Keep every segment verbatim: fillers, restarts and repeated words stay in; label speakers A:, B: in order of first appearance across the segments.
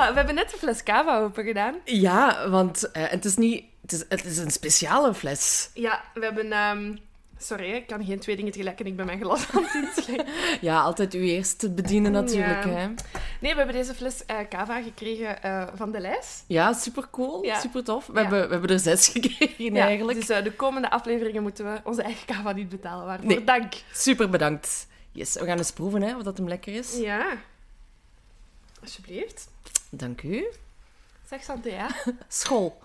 A: Ja, we hebben net een fles cava open gedaan.
B: Ja, want uh, het is niet... Het is, het is een speciale fles.
A: Ja, we hebben... Um... Sorry, ik kan geen twee dingen tegelijk en ik ben mijn glas aan het inschenken.
B: Ja, altijd u eerst bedienen natuurlijk. Ja. Hè.
A: Nee, we hebben deze fles uh, cava gekregen uh, van de lijst.
B: Ja, super cool, ja. super tof. We,
A: ja.
B: hebben, we hebben er zes gekregen ja, eigenlijk.
A: Dus uh, de komende afleveringen moeten we onze eigen cava niet betalen. Waarvoor
B: nee.
A: dank.
B: Super bedankt. Yes, we gaan eens proeven hè, of dat hem lekker is.
A: Ja. Alsjeblieft.
B: Dank u.
A: Zeg Santé, ja.
B: School.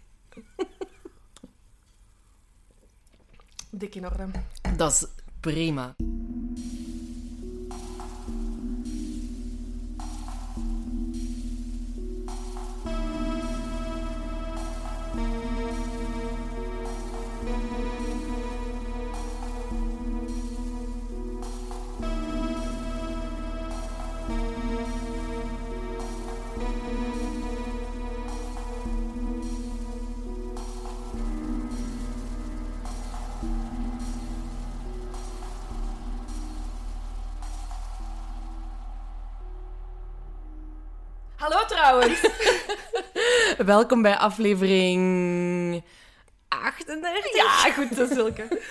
A: Dik in orde.
B: Dat is prima.
A: Hallo trouwens.
B: Welkom bij aflevering achtendertig.
A: Ja, goed, dat is Silke.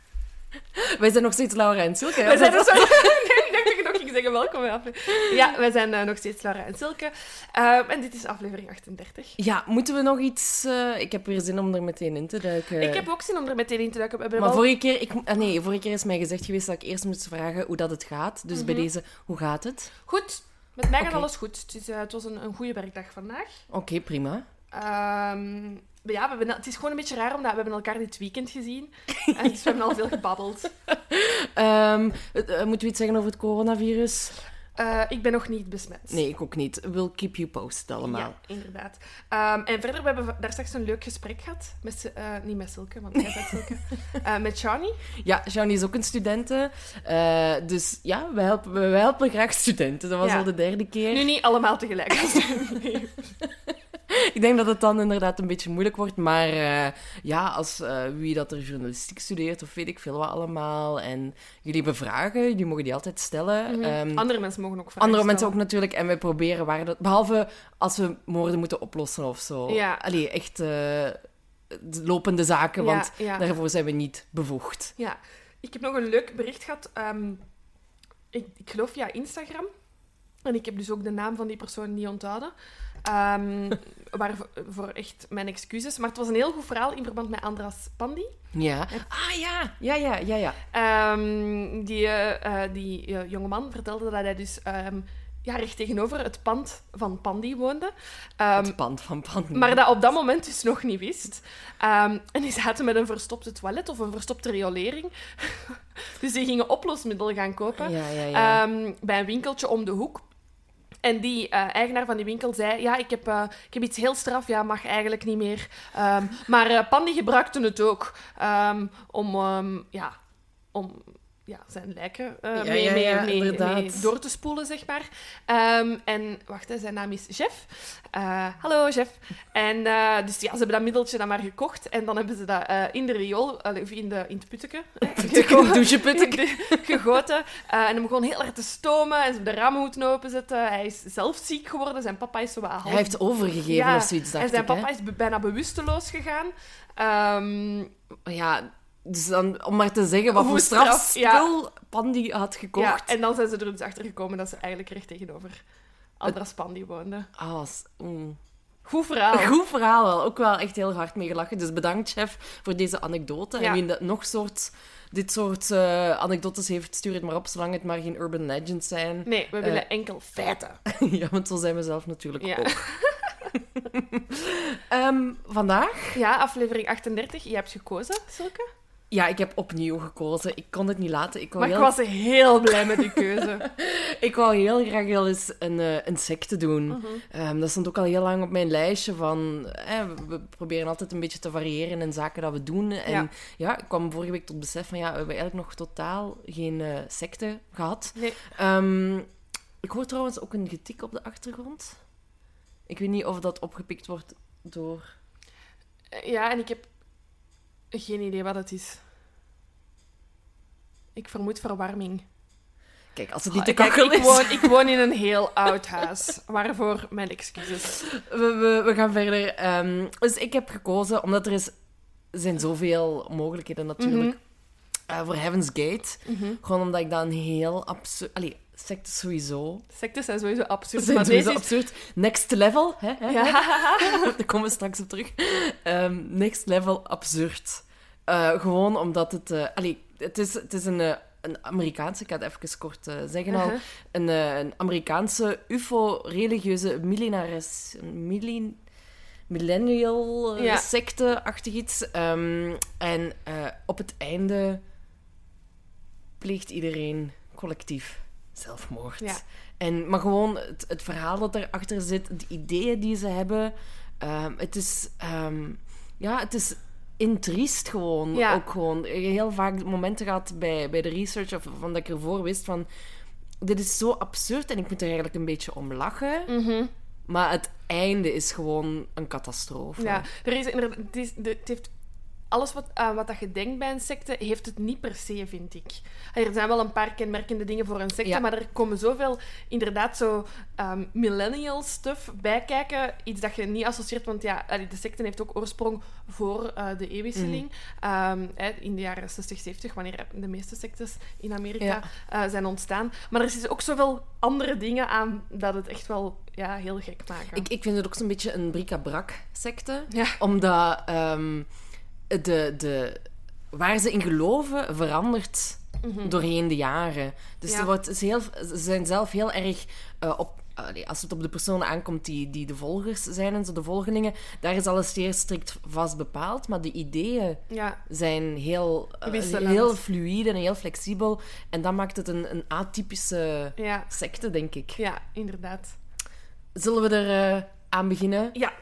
B: Wij zijn nog steeds Laura en Silke.
A: Wij zijn dus... nee, ik dacht dat je nog ging zeggen welkom bij aflevering. Ja, wij zijn uh, nog steeds Laura en Silke. Uh, en dit is aflevering achtendertig.
B: Ja, moeten we nog iets... Uh, ik heb weer zin om er meteen in te duiken.
A: Ik heb ook zin om er meteen in te duiken. We
B: maar
A: wel...
B: vorige keer... Ik, ah nee, vorige keer is mij gezegd geweest dat ik eerst moest vragen hoe dat het gaat. Dus mm-hmm. bij deze, hoe gaat het?
A: Goed. Met mij gaat okay. alles goed. Het, is, uh, het was een, een goede werkdag vandaag.
B: Oké, okay, prima.
A: Um, ja, we hebben, het is gewoon een beetje raar, omdat we hebben elkaar dit weekend gezien. En dus we hebben al veel gebabbeld.
B: um, uh, moeten we iets zeggen over het coronavirus?
A: Uh, ik ben nog niet besmet.
B: Nee, ik ook niet. We'll keep you posted allemaal.
A: Ja, inderdaad. Um, en verder, we hebben daar straks een leuk gesprek gehad. Met, uh, niet met Silke, want jij bent Silke. Uh, met Shani.
B: Ja, Shani is ook een studente. Uh, dus ja, wij helpen, wij helpen graag studenten. Dat was ja. al de derde keer.
A: Nu niet allemaal tegelijk. Nee.
B: Ik denk dat het dan inderdaad een beetje moeilijk wordt. Maar uh, ja, als uh, wie dat er journalistiek studeert, of weet ik veel wat allemaal. En jullie hebben vragen, jullie mogen die altijd stellen.
A: Mm-hmm. Um, andere mensen mogen ook vragen
B: Andere
A: stellen.
B: mensen ook natuurlijk. En wij proberen waar dat... Behalve als we moorden moeten oplossen of zo.
A: Ja.
B: Allee, echt uh, lopende zaken,
A: ja,
B: want
A: ja.
B: daarvoor zijn we niet bevoegd.
A: Ja. Ik heb nog een leuk bericht gehad. Um, ik, ik geloof via Instagram. En ik heb dus ook de naam van die persoon niet onthouden. Um, waarvoor voor echt mijn excuses. Maar het was een heel goed verhaal in verband met Andras Pandi.
B: Ja. En, ah ja, ja, ja, ja. ja.
A: Um, die uh, die uh, jongeman vertelde dat hij dus um, ja, recht tegenover het pand van Pandi woonde. Um,
B: het pand van Pandi.
A: Maar dat op dat moment dus nog niet wist. Um, en die zaten met een verstopte toilet of een verstopte riolering. Dus die gingen oplosmiddel gaan kopen.
B: Ja, ja, ja.
A: Um, bij een winkeltje om de hoek. En die uh, eigenaar van die winkel zei... Ja, ik heb, uh, ik heb iets heel straf. Ja, mag eigenlijk niet meer. Um, maar uh, Pandi gebruikte het ook. Um, om... Um, ja, om... Ja, zijn lijken uh,
B: ja,
A: mee,
B: ja, ja,
A: mee, mee, mee door te spoelen, zeg maar. Um, en, wacht, hè, zijn naam is Jeff. Uh, hallo, Jeff. En uh, dus ja, ze hebben dat middeltje dan maar gekocht. En dan hebben ze dat uh, in de riool, of in, de, in het putteke,
B: doucheputteke,
A: gegoten. Uh, en hem gewoon heel hard te stomen. En ze hebben de ramen moeten openzetten. Hij is zelf ziek geworden. Zijn papa is zo wat half...
B: Hij heeft overgegeven
A: ja,
B: of zoiets, dacht
A: en zijn
B: ik,
A: papa
B: hè?
A: is bijna bewusteloos gegaan. Um,
B: ja... Dus dan, om maar te zeggen wat voor strafspul ja. Pandi had gekocht.
A: Ja, en dan zijn ze er dus achter gekomen dat ze eigenlijk recht tegenover Andras Pandi woonden.
B: Ah, mm.
A: Goed verhaal.
B: Goed verhaal wel. Ook wel echt heel hard mee gelachen. Dus bedankt, chef, voor deze anekdote. Ja. En wie dat nog soort, dit soort uh, anekdotes heeft, stuur het maar op, zolang het maar geen urban legends zijn.
A: Nee, we willen uh, enkel feiten.
B: Ja, want zo zijn we zelf natuurlijk ja. ook. um, vandaag?
A: Ja, aflevering achtendertig. Je hebt gekozen, Silke?
B: Ja, ik heb opnieuw gekozen. Ik kon het niet laten. Ik
A: maar
B: heel...
A: ik was heel blij met die keuze.
B: Ik wou heel graag heel eens een, uh, een secte doen.
A: Uh-huh.
B: Um, dat stond ook al heel lang op mijn lijstje van... Eh, we proberen altijd een beetje te variëren in zaken dat we doen. En ja, ja ik kwam vorige week tot besef van... Ja, we hebben eigenlijk nog totaal geen uh, secte gehad.
A: Nee.
B: Um, ik hoor trouwens ook een getik op de achtergrond. Ik weet niet of dat opgepikt wordt door...
A: Ja, en ik heb geen idee wat het is. Ik vermoed verwarming.
B: Kijk, als het niet
A: Oh,
B: te
A: kijk,
B: kachel
A: ik,
B: is...
A: woon, ik woon in een heel oud huis. Waarvoor mijn excuses.
B: We, we, we gaan verder. Um, dus ik heb gekozen, omdat er is, zijn zoveel mogelijkheden natuurlijk,
A: Mm-hmm.
B: uh, voor Heaven's Gate.
A: Mm-hmm.
B: Gewoon omdat ik dat een heel absurd... Allee, sectes sowieso.
A: Sectes zijn sowieso absurd.
B: Zijn
A: maar
B: sowieso
A: deze is...
B: absurd. Next level, hè? hè?
A: Ja.
B: Daar komen we straks op terug. Um, next level absurd. Uh, gewoon omdat het... Uh, allee, het is, het is een... Uh, een Amerikaanse, ik ga het even kort uh, zeggen al,
A: Uh-huh.
B: een, uh, een Amerikaanse U F O-religieuze millenares, millen, millennial uh,
A: Ja.
B: secte-achtig iets. Um, en uh, op het einde pleegt iedereen collectief zelfmoord.
A: Ja.
B: En, maar gewoon het, het verhaal dat erachter zit, de ideeën die ze hebben, um, het is... Um, ja, het is... intriest gewoon.
A: Ja.
B: Ook gewoon. Heel vaak momenten gehad bij, bij de research, of van dat ik ervoor wist van... Dit is zo absurd en ik moet er eigenlijk een beetje om lachen.
A: Mm-hmm.
B: Maar het einde is gewoon een catastrofe.
A: Ja, er is, inderdaad- het, is, de- het heeft... Alles wat, uh, wat dat je denkt bij een secte, heeft het niet per se, vind ik. Er zijn wel een paar kenmerkende dingen voor een secte,
B: Ja.
A: maar er komen zoveel, inderdaad, zo um, millennial stuff bij kijken. Iets dat je niet associeert, want ja, allee, de secte heeft ook oorsprong voor uh, de eeuwwisseling. Um, hè, in de jaren zestig, zeventig, wanneer de meeste sectes in Amerika uh, zijn ontstaan. Maar er is ook zoveel andere dingen aan dat het echt wel ja, heel gek maken.
B: Ik, ik vind het ook zo'n beetje een bric-à-brac-secte.
A: Ja.
B: Omdat um, de, de, waar ze in geloven verandert
A: Mhm.
B: doorheen de jaren. Dus
A: Ja.
B: er wordt, is heel, ze zijn zelf heel erg uh, op... Allee, als het op de personen aankomt die, die de volgers zijn en zo, de volgelingen, daar is alles zeer strikt vast bepaald. Maar de ideeën
A: Ja,
B: zijn heel, uh,
A: Wisselend.
B: heel fluïde en heel flexibel. En dat maakt het een, een atypische
A: ja,
B: secte, denk ik.
A: ja, inderdaad.
B: Zullen we er uh, aan beginnen?
A: Ja.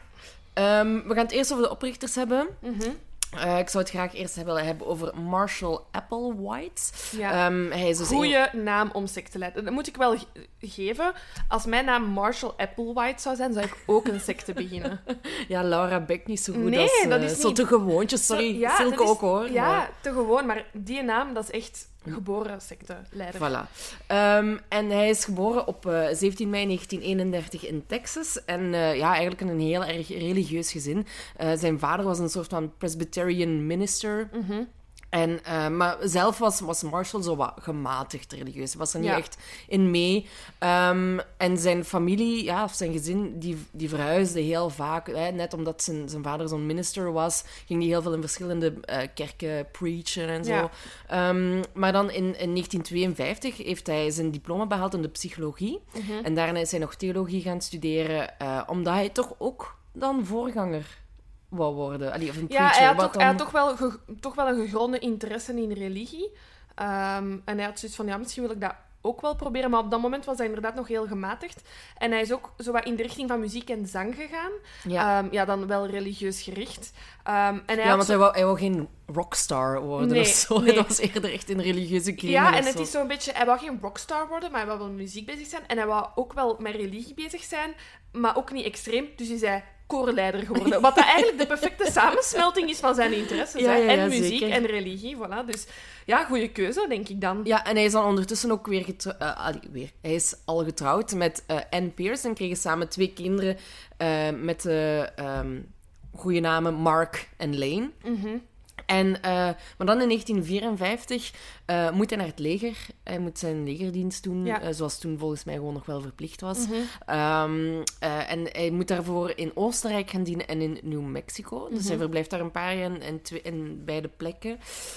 B: Um, we gaan het eerst over de oprichters hebben.
A: Mhm.
B: Uh, ik zou het graag eerst willen hebben over Marshall Applewhite.
A: Ja.
B: Um, hij is dus
A: Goeie naam om secte te leiden. Dat moet ik wel ge- geven. Als mijn naam Marshall Applewhite zou zijn, zou ik ook een secte beginnen.
B: Ja, Laura Beck niet zo goed
A: Nee,
B: als... Uh,
A: dat is
B: Zo
A: niet-
B: te gewoontjes, sorry.
A: Zo- ja,
B: Silke
A: dat is-
B: ook, hoor.
A: Ja,
B: Maar-
A: te gewoon. Maar die naam, dat is echt geboren secteleider.
B: Voilà. Um, en hij is geboren op uh, zeventien mei negentien eenendertig in Texas. En uh, ja, eigenlijk in een heel erg religieus gezin. Uh, zijn vader was een soort van Presbyterian minister.
A: Mhm.
B: En, uh, maar zelf was, was Marshall zo wat gematigd religieus. Hij was er niet
A: Ja.
B: echt in mee. Um, en zijn familie, ja, of zijn gezin, die, die verhuisde heel vaak. Hè, net omdat zijn, zijn vader zo'n minister was, ging hij heel veel in verschillende uh, kerken preachen en zo.
A: Ja.
B: Um, maar dan in, in negentien tweeënvijftig heeft hij zijn diploma behaald in de psychologie.
A: Mhm.
B: En daarna is hij nog theologie gaan studeren, uh, omdat hij toch ook dan voorganger wou worden. Allee, of een
A: Ja,
B: preacher.
A: hij had,
B: wat
A: toch,
B: dan...
A: hij had toch, wel ge- toch wel een gegronde interesse in religie. Ehm, en hij had zoiets van, ja, misschien wil ik dat ook wel proberen. Maar op dat moment was hij inderdaad nog heel gematigd. En hij is ook zo wat in de richting van muziek en zang gegaan.
B: Ja.
A: Ehm, ja, dan wel religieus gericht. Ehm, en hij
B: Ja,
A: had
B: want
A: zo-
B: hij wou, hij wou geen rockstar worden
A: Nee,
B: of zo.
A: nee.
B: Dat was eerder echt in religieuze kringen.
A: Ja,
B: of
A: en het
B: zo.
A: is zo'n beetje... Hij wou geen rockstar worden, maar hij wou wel met muziek bezig zijn. En hij wou ook wel met religie bezig zijn, maar ook niet extreem. Dus is hij koorleider geworden. Wat dat eigenlijk de perfecte samensmelting is van zijn interesses.
B: Ja,
A: hè.
B: ja, ja,
A: en muziek
B: zeker.
A: en religie, voilà. Dus ja, goede keuze, denk ik dan.
B: Ja, en hij is dan ondertussen ook weer getrouwd. Uh, allee, weer. Hij is al getrouwd met uh, Anne Pierce en kregen samen twee kinderen uh, met de um, goede namen Mark en Lane.
A: Mhm.
B: En, uh, maar dan in negentien vierenvijftig uh, moet hij naar het leger. Hij moet zijn legerdienst doen,
A: Ja.
B: uh, zoals toen volgens mij gewoon nog wel verplicht was.
A: Mhm.
B: Um, uh, en hij moet daarvoor in Oostenrijk gaan dienen en in New Mexico. Dus
A: Mhm.
B: hij verblijft daar een paar jaar in, in, twee, in beide plekken.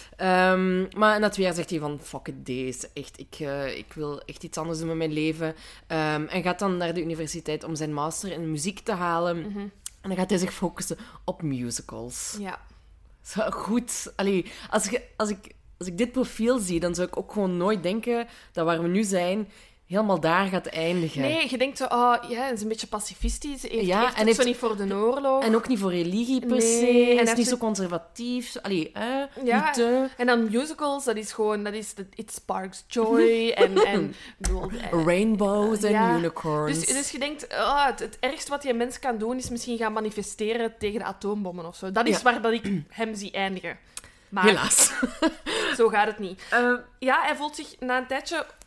B: Um, maar na twee jaar zegt hij van, fuck it, deze. Echt, ik, uh, ik wil echt iets anders doen met mijn leven. Um, en gaat dan naar de universiteit om zijn master in muziek te halen.
A: Mhm.
B: En dan gaat hij zich focussen op musicals.
A: Ja.
B: Zo goed. Allee, als, je, als, ik, als ik dit profiel zie, dan zou ik ook gewoon nooit denken dat waar we nu zijn helemaal daar gaat eindigen.
A: Nee, je denkt zo, oh, ja, hij is een beetje pacifistisch. Heeft,
B: Ja,
A: heeft
B: en
A: het
B: heeft-
A: zo niet voor de oorlog.
B: En ook niet voor religie per
A: Nee,
B: se.
A: en
B: Hij
A: hij
B: is
A: heeft
B: niet zo
A: zo-
B: conservatief. Allee, eh,
A: Ja,
B: niet te...
A: En dan musicals, dat is gewoon, dat is, de- it sparks joy. en, en, ik bedoel, eh,
B: Rainbows en
A: ja.
B: unicorns.
A: Dus, dus je denkt, oh, het, het ergste wat je een mens kan doen, is misschien gaan manifesteren tegen de atoombommen of zo. Dat is
B: Ja.
A: waar dat ik hem zie eindigen. Maar
B: Helaas.
A: zo gaat het niet.
B: Eh,
A: Ja, hij voelt zich na een tijdje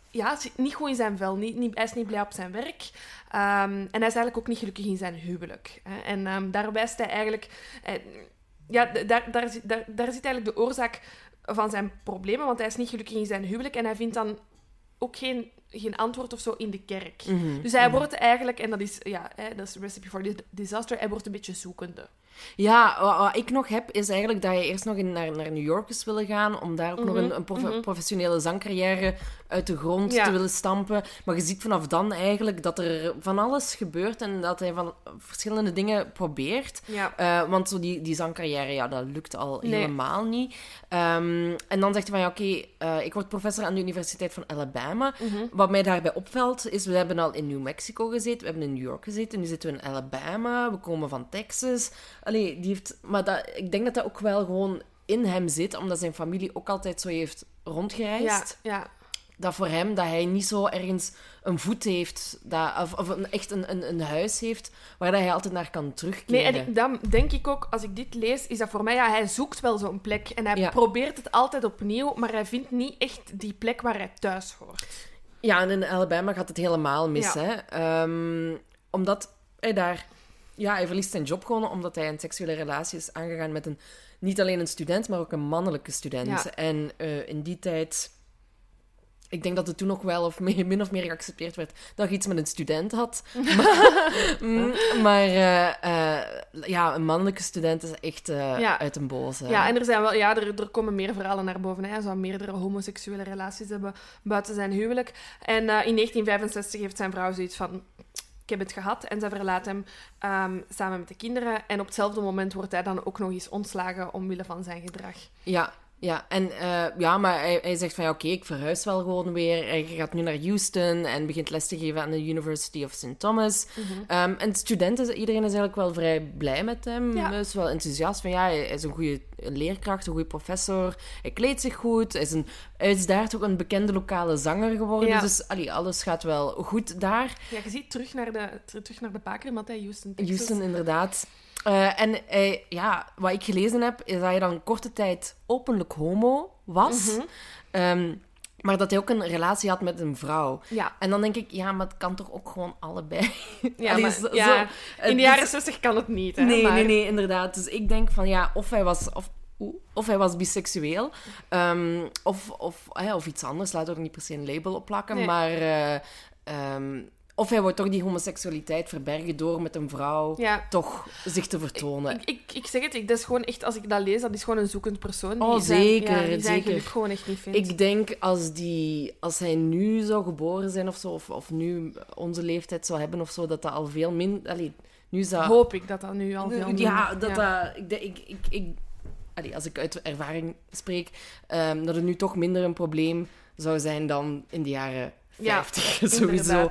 A: ja, zit niet goed in zijn vel. Niet, niet, hij is niet blij op zijn werk. Um, en hij is eigenlijk ook niet gelukkig in zijn huwelijk. Hè. En um, daar wijst hij eigenlijk... Uh, ja, daar, daar, zit, daar, daar zit eigenlijk de oorzaak van zijn problemen, want hij is niet gelukkig in zijn huwelijk en hij vindt dan ook geen, geen antwoord of zo in de kerk.
B: Mm-hmm.
A: Dus hij
B: Mm-hmm.
A: wordt eigenlijk, en dat is, ja, hè, dat is Recipe for Disaster, hij wordt een beetje zoekende.
B: Ja, wat, wat ik nog heb, is eigenlijk dat je eerst nog in, naar, naar New York is willen gaan, om daar ook
A: Mm-hmm.
B: nog een, een prof-
A: Mm-hmm.
B: professionele zangcarrière uit de grond
A: Ja.
B: te willen stampen. Maar je ziet vanaf dan eigenlijk dat er van alles gebeurt en dat hij van verschillende dingen probeert.
A: Ja.
B: Uh, want zo die, die zangcarrière, ja, dat lukt al
A: Nee.
B: helemaal niet. Um, en dan zegt hij van, ja, oké, okay, uh, ik word professor aan de Universiteit van Alabama.
A: Mm-hmm.
B: Wat mij daarbij opvalt, is we hebben al in New Mexico gezeten, we hebben in New York gezeten, nu zitten we in Alabama, we komen van Texas. Allee, die heeft... Maar dat, ik denk dat dat ook wel gewoon in hem zit, omdat zijn familie ook altijd zo heeft rondgereisd.
A: Ja, ja.
B: Dat voor hem, dat hij niet zo ergens een voet heeft, dat, of, of een, echt een, een, een huis heeft, waar dat hij altijd naar kan terugkeren.
A: Nee, en ik, dan denk ik ook, als ik dit lees, is dat voor mij... Ja, hij zoekt wel zo'n plek en hij
B: Ja.
A: probeert het altijd opnieuw, maar hij vindt niet echt die plek waar hij thuis hoort.
B: Ja, en in Alabama gaat het helemaal mis,
A: Ja.
B: hè. Um, omdat hij daar... Ja, hij verliest zijn job gewoon omdat hij een seksuele relatie is aangegaan met een... Niet alleen een student, maar ook een mannelijke student.
A: Ja.
B: En uh, in die tijd... Ik denk dat het toen nog wel of meer, min of meer geaccepteerd werd dat je iets met een student had. maar mm, maar uh, uh, ja, een mannelijke student is echt uh,
A: Ja.
B: uit een boze.
A: Ja, en er, zijn wel, ja, er, er komen meer verhalen naar boven. Hè. Hij zou meerdere homoseksuele relaties hebben buiten zijn huwelijk. En uh, in negentien vijfenzestig heeft zijn vrouw zoiets van... Ik heb het gehad. En zij verlaat hem um, samen met de kinderen. En op hetzelfde moment wordt hij dan ook nog eens ontslagen omwille van zijn gedrag.
B: Ja, ja. En uh, ja, maar hij, hij zegt van ja, oké, okay, ik verhuis wel gewoon weer. Hij gaat nu naar Houston en begint les te geven aan de University of Saint Thomas.
A: Mm-hmm.
B: Um, en studenten, iedereen is eigenlijk wel vrij blij met hem.
A: Ja.
B: Hij is wel enthousiast van ja, hij is een goede leerkracht, een goede professor. Hij kleedt zich goed. Hij is, een, hij is daar toch een bekende lokale zanger geworden.
A: Ja.
B: Dus allee, alles gaat wel goed daar.
A: Ja, je ziet terug naar de, terug naar de bakermat, hè, Houston, Texas.
B: Houston, inderdaad. Uh, en hij, ja, wat ik gelezen heb, is dat hij dan korte tijd openlijk homo was.
A: Mm-hmm.
B: Um, maar dat hij ook een relatie had met een vrouw.
A: Ja.
B: En dan denk ik, ja, maar het kan toch ook gewoon allebei?
A: Ja,
B: Allee,
A: maar,
B: zo,
A: ja,
B: zo,
A: in de
B: dus,
A: jaren zestig kan het niet, hè.
B: Nee,
A: maar...
B: nee, nee, inderdaad. Dus ik denk van, ja, of hij was... Of, Of hij was biseksueel, um, of, of, uh, of iets anders. Laat er niet per se een label op plakken.
A: Nee.
B: Maar... Uh, um, Of hij wordt toch die homoseksualiteit verbergen door met een vrouw
A: Ja.
B: toch zich te vertonen.
A: Ik, ik, ik zeg het, ik, dat is gewoon echt, als ik dat lees, dat is gewoon een zoekend persoon. Die
B: Oh,
A: zijn,
B: zeker,
A: ja, die zijn
B: zeker.
A: geluk gewoon echt niet vindt.
B: Ik denk als, die, als hij nu zou geboren zijn of zo, of, of nu onze leeftijd zou hebben of zo, dat dat al veel minder... Allee, nu zou...
A: Hoop ik dat dat nu al veel minder...
B: Ja, dat
A: ja.
B: dat... Ik, denk- ik, ik, ik, allee, als ik uit ervaring spreek, um, dat het nu toch minder een probleem zou zijn dan in de jaren vijftig,
A: Ja,
B: sowieso.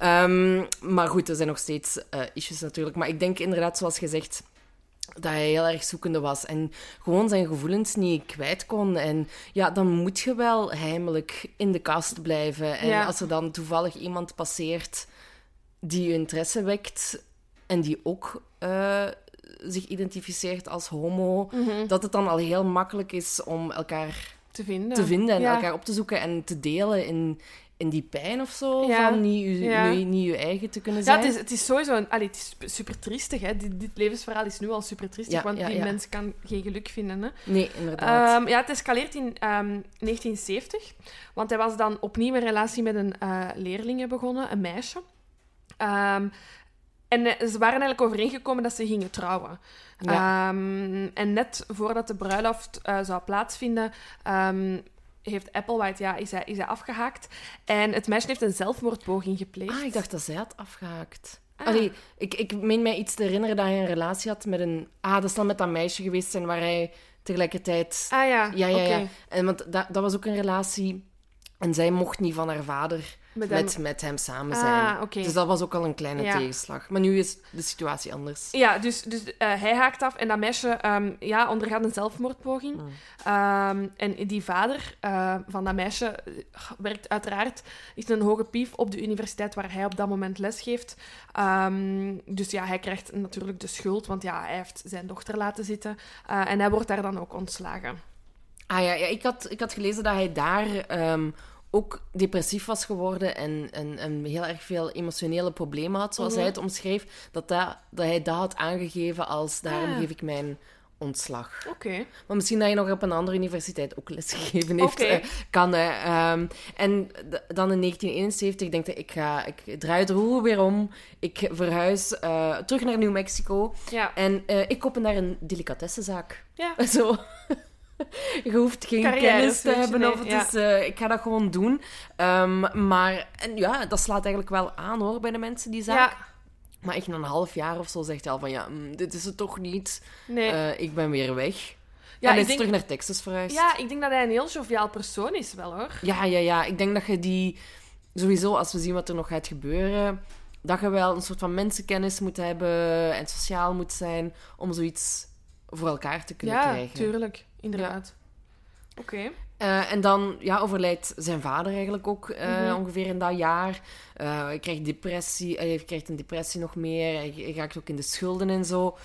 B: Um, maar goed, er zijn nog steeds uh, issues natuurlijk. Maar ik denk inderdaad, zoals gezegd, dat hij heel erg zoekende was en gewoon zijn gevoelens niet kwijt kon. En ja, dan moet je wel heimelijk in de kast blijven. En
A: Ja.
B: als er dan toevallig iemand passeert die je interesse wekt en die ook uh, zich identificeert als homo,
A: Mm-hmm.
B: dat het dan al heel makkelijk is om elkaar
A: Te vinden.
B: te vinden en
A: Ja.
B: elkaar op te zoeken en te delen in, in die pijn of zo,
A: Ja.
B: van niet, u,
A: Ja.
B: niet, niet je eigen te kunnen
A: Ja,
B: zijn.
A: het is, het is sowieso... Een, allee, het is super triestig, hè. Dit, dit levensverhaal is nu al super triestig,
B: Ja,
A: want
B: ja,
A: die
B: ja.
A: mens kan geen geluk vinden, hè.
B: Nee, inderdaad.
A: Um, ja, het escaleert in um, negentien zeventig, want hij was dan opnieuw een relatie met een uh, leerling begonnen, een meisje. Um, en uh, ze waren eigenlijk overeengekomen dat ze gingen trouwen.
B: Ja.
A: Um, en net voordat de bruiloft uh, zou plaatsvinden, um, heeft Applewhite, ja, is hij, is hij afgehaakt. En het meisje heeft een zelfmoordpoging gepleegd.
B: Ah, ik dacht dat zij had afgehaakt.
A: Ah.
B: Allee, ik, ik meen mij iets te herinneren dat hij een relatie had met een... Ah, dat is dan met dat meisje geweest zijn waar hij tegelijkertijd...
A: Ah ja,
B: Ja, ja, ja.
A: oké.
B: En want dat, dat was ook een relatie... En zij mocht niet van haar vader
A: Met
B: met,
A: hem-
B: met hem samen
A: Ah,
B: zijn.
A: oké.
B: Dus dat was ook al een kleine
A: Ja.
B: tegenslag. Maar nu is de situatie anders.
A: Ja, dus, dus uh, hij haakt af en dat meisje um, ja, ondergaat een zelfmoordpoging.
B: Mm.
A: Um, en die vader uh, van dat meisje uh, werkt uiteraard, is een hoge pief op de universiteit waar hij op dat moment les geeft. Um, dus ja, hij krijgt natuurlijk de schuld, want ja, hij heeft zijn dochter laten zitten. Uh, en hij wordt daar dan ook ontslagen.
B: Ah ja, ja ik, had, ik had gelezen dat hij daar... Um, ook depressief was geworden en, en, en heel erg veel emotionele problemen had, zoals
A: Mm-hmm.
B: hij het omschreef, dat, dat, dat hij dat had aangegeven als daarom
A: Ah.
B: geef ik mijn ontslag.
A: Oké. Okay.
B: Maar misschien dat je nog op een andere universiteit ook lesgegeven heeft.
A: Okay.
B: Uh, kan, hè. Um, en d- dan in negentien eenenzeventig denk ik, ik, ga, ik draai de roer weer om. Ik verhuis uh, terug naar New Mexico.
A: Ja.
B: En uh, ik open daar een delicatessenzaak.
A: Ja.
B: Zo. Je hoeft geen
A: Carrière
B: kennis te
A: switch,
B: hebben.
A: nee,
B: Of het
A: ja.
B: is, uh, ik ga dat gewoon doen. Um, maar en ja, dat slaat eigenlijk wel aan hoor, bij de mensen, die zaak.
A: Ja.
B: Maar echt na een half jaar of zo zegt hij al van ja, mm, dit is het toch niet.
A: Nee.
B: Uh, ik ben weer weg.
A: Ja,
B: en hij
A: ik
B: is
A: denk...
B: terug naar Texas verhuisd.
A: Ja, ik denk dat hij een heel joviaal persoon is wel, hoor.
B: Ja, ja, ja. Ik denk dat je die... Sowieso, als we zien wat er nog gaat gebeuren... Dat je wel een soort van mensenkennis moet hebben en sociaal moet zijn om zoiets voor elkaar te kunnen
A: ja,
B: krijgen.
A: Ja, tuurlijk. Inderdaad. Ja. Oké. Okay.
B: Uh, en dan ja, overlijdt zijn vader eigenlijk ook uh, mm-hmm. ongeveer in dat jaar. Uh, hij krijgt depressie, hij krijgt een depressie nog meer. Hij, hij raakt ook in de schulden en zo.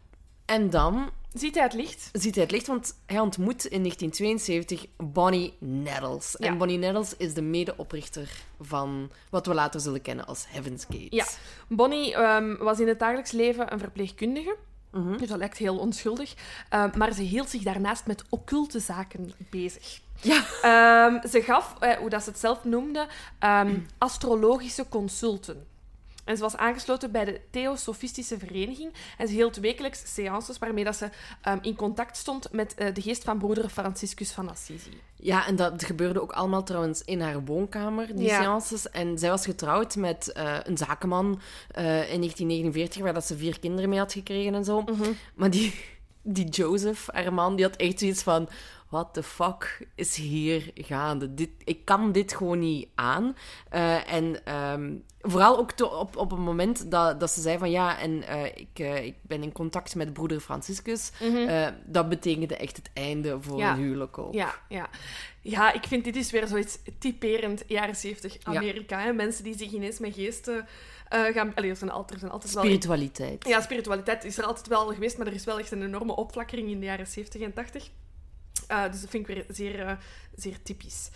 B: En dan...
A: Ziet hij het licht?
B: Ziet hij het licht, want hij ontmoet in negentien tweeënzeventig Bonnie Nettles. Ja. En Bonnie Nettles is de medeoprichter van wat we later zullen kennen als Heaven's Gate.
A: Ja, Bonnie um, was in het dagelijks leven een verpleegkundige.
B: Mm-hmm.
A: Dus dat lijkt heel onschuldig. Uh, maar ze hield zich daarnaast met occulte zaken bezig.
B: Ja.
A: Um, ze gaf, uh, hoe dat ze het zelf noemde, um, astrologische consulten. En ze was aangesloten bij de Theosofistische Vereniging. En ze hield wekelijks seances waarmee dat ze um, in contact stond met uh, de geest van broeder Franciscus van Assisi.
B: Ja, en dat gebeurde ook allemaal trouwens in haar woonkamer, die
A: ja.
B: seances. En zij was getrouwd met uh, een zakenman uh, in negentien negenenveertig, waar dat ze vier kinderen mee had gekregen en zo.
A: Mm-hmm.
B: Maar die, die Joseph, haar man, die had echt zoiets van... What the fuck is hier gaande? Dit, ik kan dit gewoon niet aan. Uh, en um, vooral ook to, op, op een moment dat, dat ze zei van... Ja, en uh, ik, uh, ik ben in contact met broeder Franciscus. Mm-hmm. Uh, dat betekende echt het einde voor ja. een huwelijk ook.
A: Ja, ja. Ja, ik vind dit is weer zoiets typerend jaren zeventig Amerika. Ja. Hè? Mensen die zich ineens met geesten... Uh, gaan, allee, er zijn altijd, er zijn altijd
B: spiritualiteit.
A: Wel, ja, spiritualiteit is er altijd wel geweest, maar er is wel echt een enorme opflakkering in de jaren zeventig en tachtig. Uh, dus dat vind ik weer zeer, uh, zeer typisch.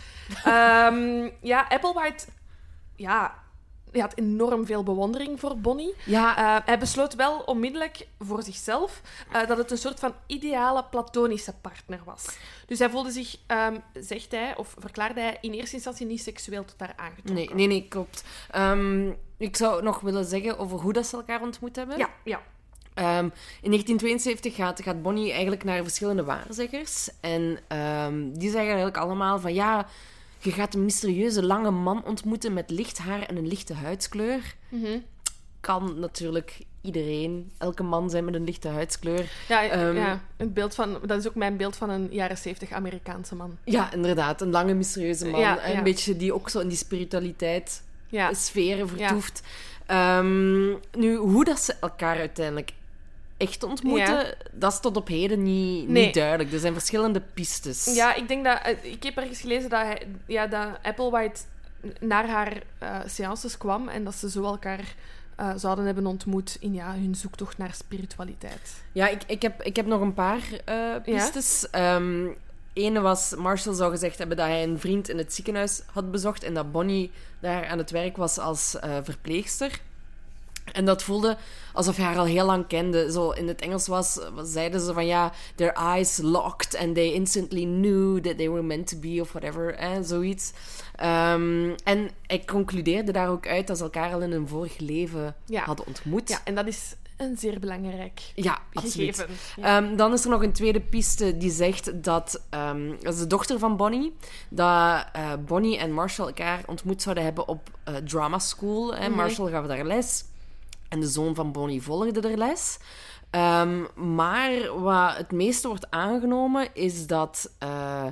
A: Um, ja, Applewhite... Ja, hij had enorm veel bewondering voor Bonnie.
B: Ja.
A: Uh, hij besloot wel onmiddellijk voor zichzelf uh, dat het een soort van ideale platonische partner was. Dus hij voelde zich, um, zegt hij, of verklaarde hij, in eerste instantie niet seksueel tot haar aangetrokken.
B: Nee, nee, nee, klopt. Um, ik zou nog willen zeggen over hoe dat ze elkaar ontmoet hebben.
A: Ja, ja.
B: Um, in negentien tweeënzeventig gaat, gaat Bonnie eigenlijk naar verschillende waarzeggers. En um, die zeggen eigenlijk allemaal van... Ja, je gaat een mysterieuze lange man ontmoeten met licht haar en een lichte huidskleur.
A: Mm-hmm.
B: Kan natuurlijk iedereen, elke man zijn met een lichte huidskleur.
A: Ja, um, ja een beeld van, dat is ook mijn beeld van een jaren zeventig Amerikaanse man.
B: Ja, inderdaad. Een lange mysterieuze man. Ja, een ja. beetje die ook zo in die spiritualiteit ja. sferen vertoeft. Ja. Um, nu, hoe dat ze elkaar uiteindelijk... echt ontmoeten, ja. dat is tot op heden niet,
A: nee.
B: niet duidelijk. Er zijn verschillende pistes.
A: Ja, ik denk dat... Ik heb ergens gelezen dat, hij, ja, dat Applewhite naar haar uh, seances kwam en dat ze zo elkaar uh, zouden hebben ontmoet in ja, hun zoektocht naar spiritualiteit.
B: Ja, ik, ik, heb, ik heb nog een paar uh, pistes. Ja? Um, Ene was, Marshall zou gezegd hebben dat hij een vriend in het ziekenhuis had bezocht en dat Bonnie daar aan het werk was als uh, verpleegster. En dat voelde alsof hij haar al heel lang kende. Zo in het Engels was, zeiden ze van ja, their eyes locked and they instantly knew that they were meant to be of whatever, eh, zoiets. Um, en hij concludeerde daar ook uit dat ze elkaar al in een vorig leven ja. hadden ontmoet.
A: Ja, en dat is een zeer belangrijk
B: ja,
A: gegeven.
B: Ja. Um, dan is er nog een tweede piste die zegt dat... Um, dat is de dochter van Bonnie. Dat uh, Bonnie en Marshall elkaar ontmoet zouden hebben op uh, drama school. Mm-hmm. Marshall gaf daar les. En de zoon van Bonnie volgde er les. Um, maar wat het meeste wordt aangenomen, is dat... Uh,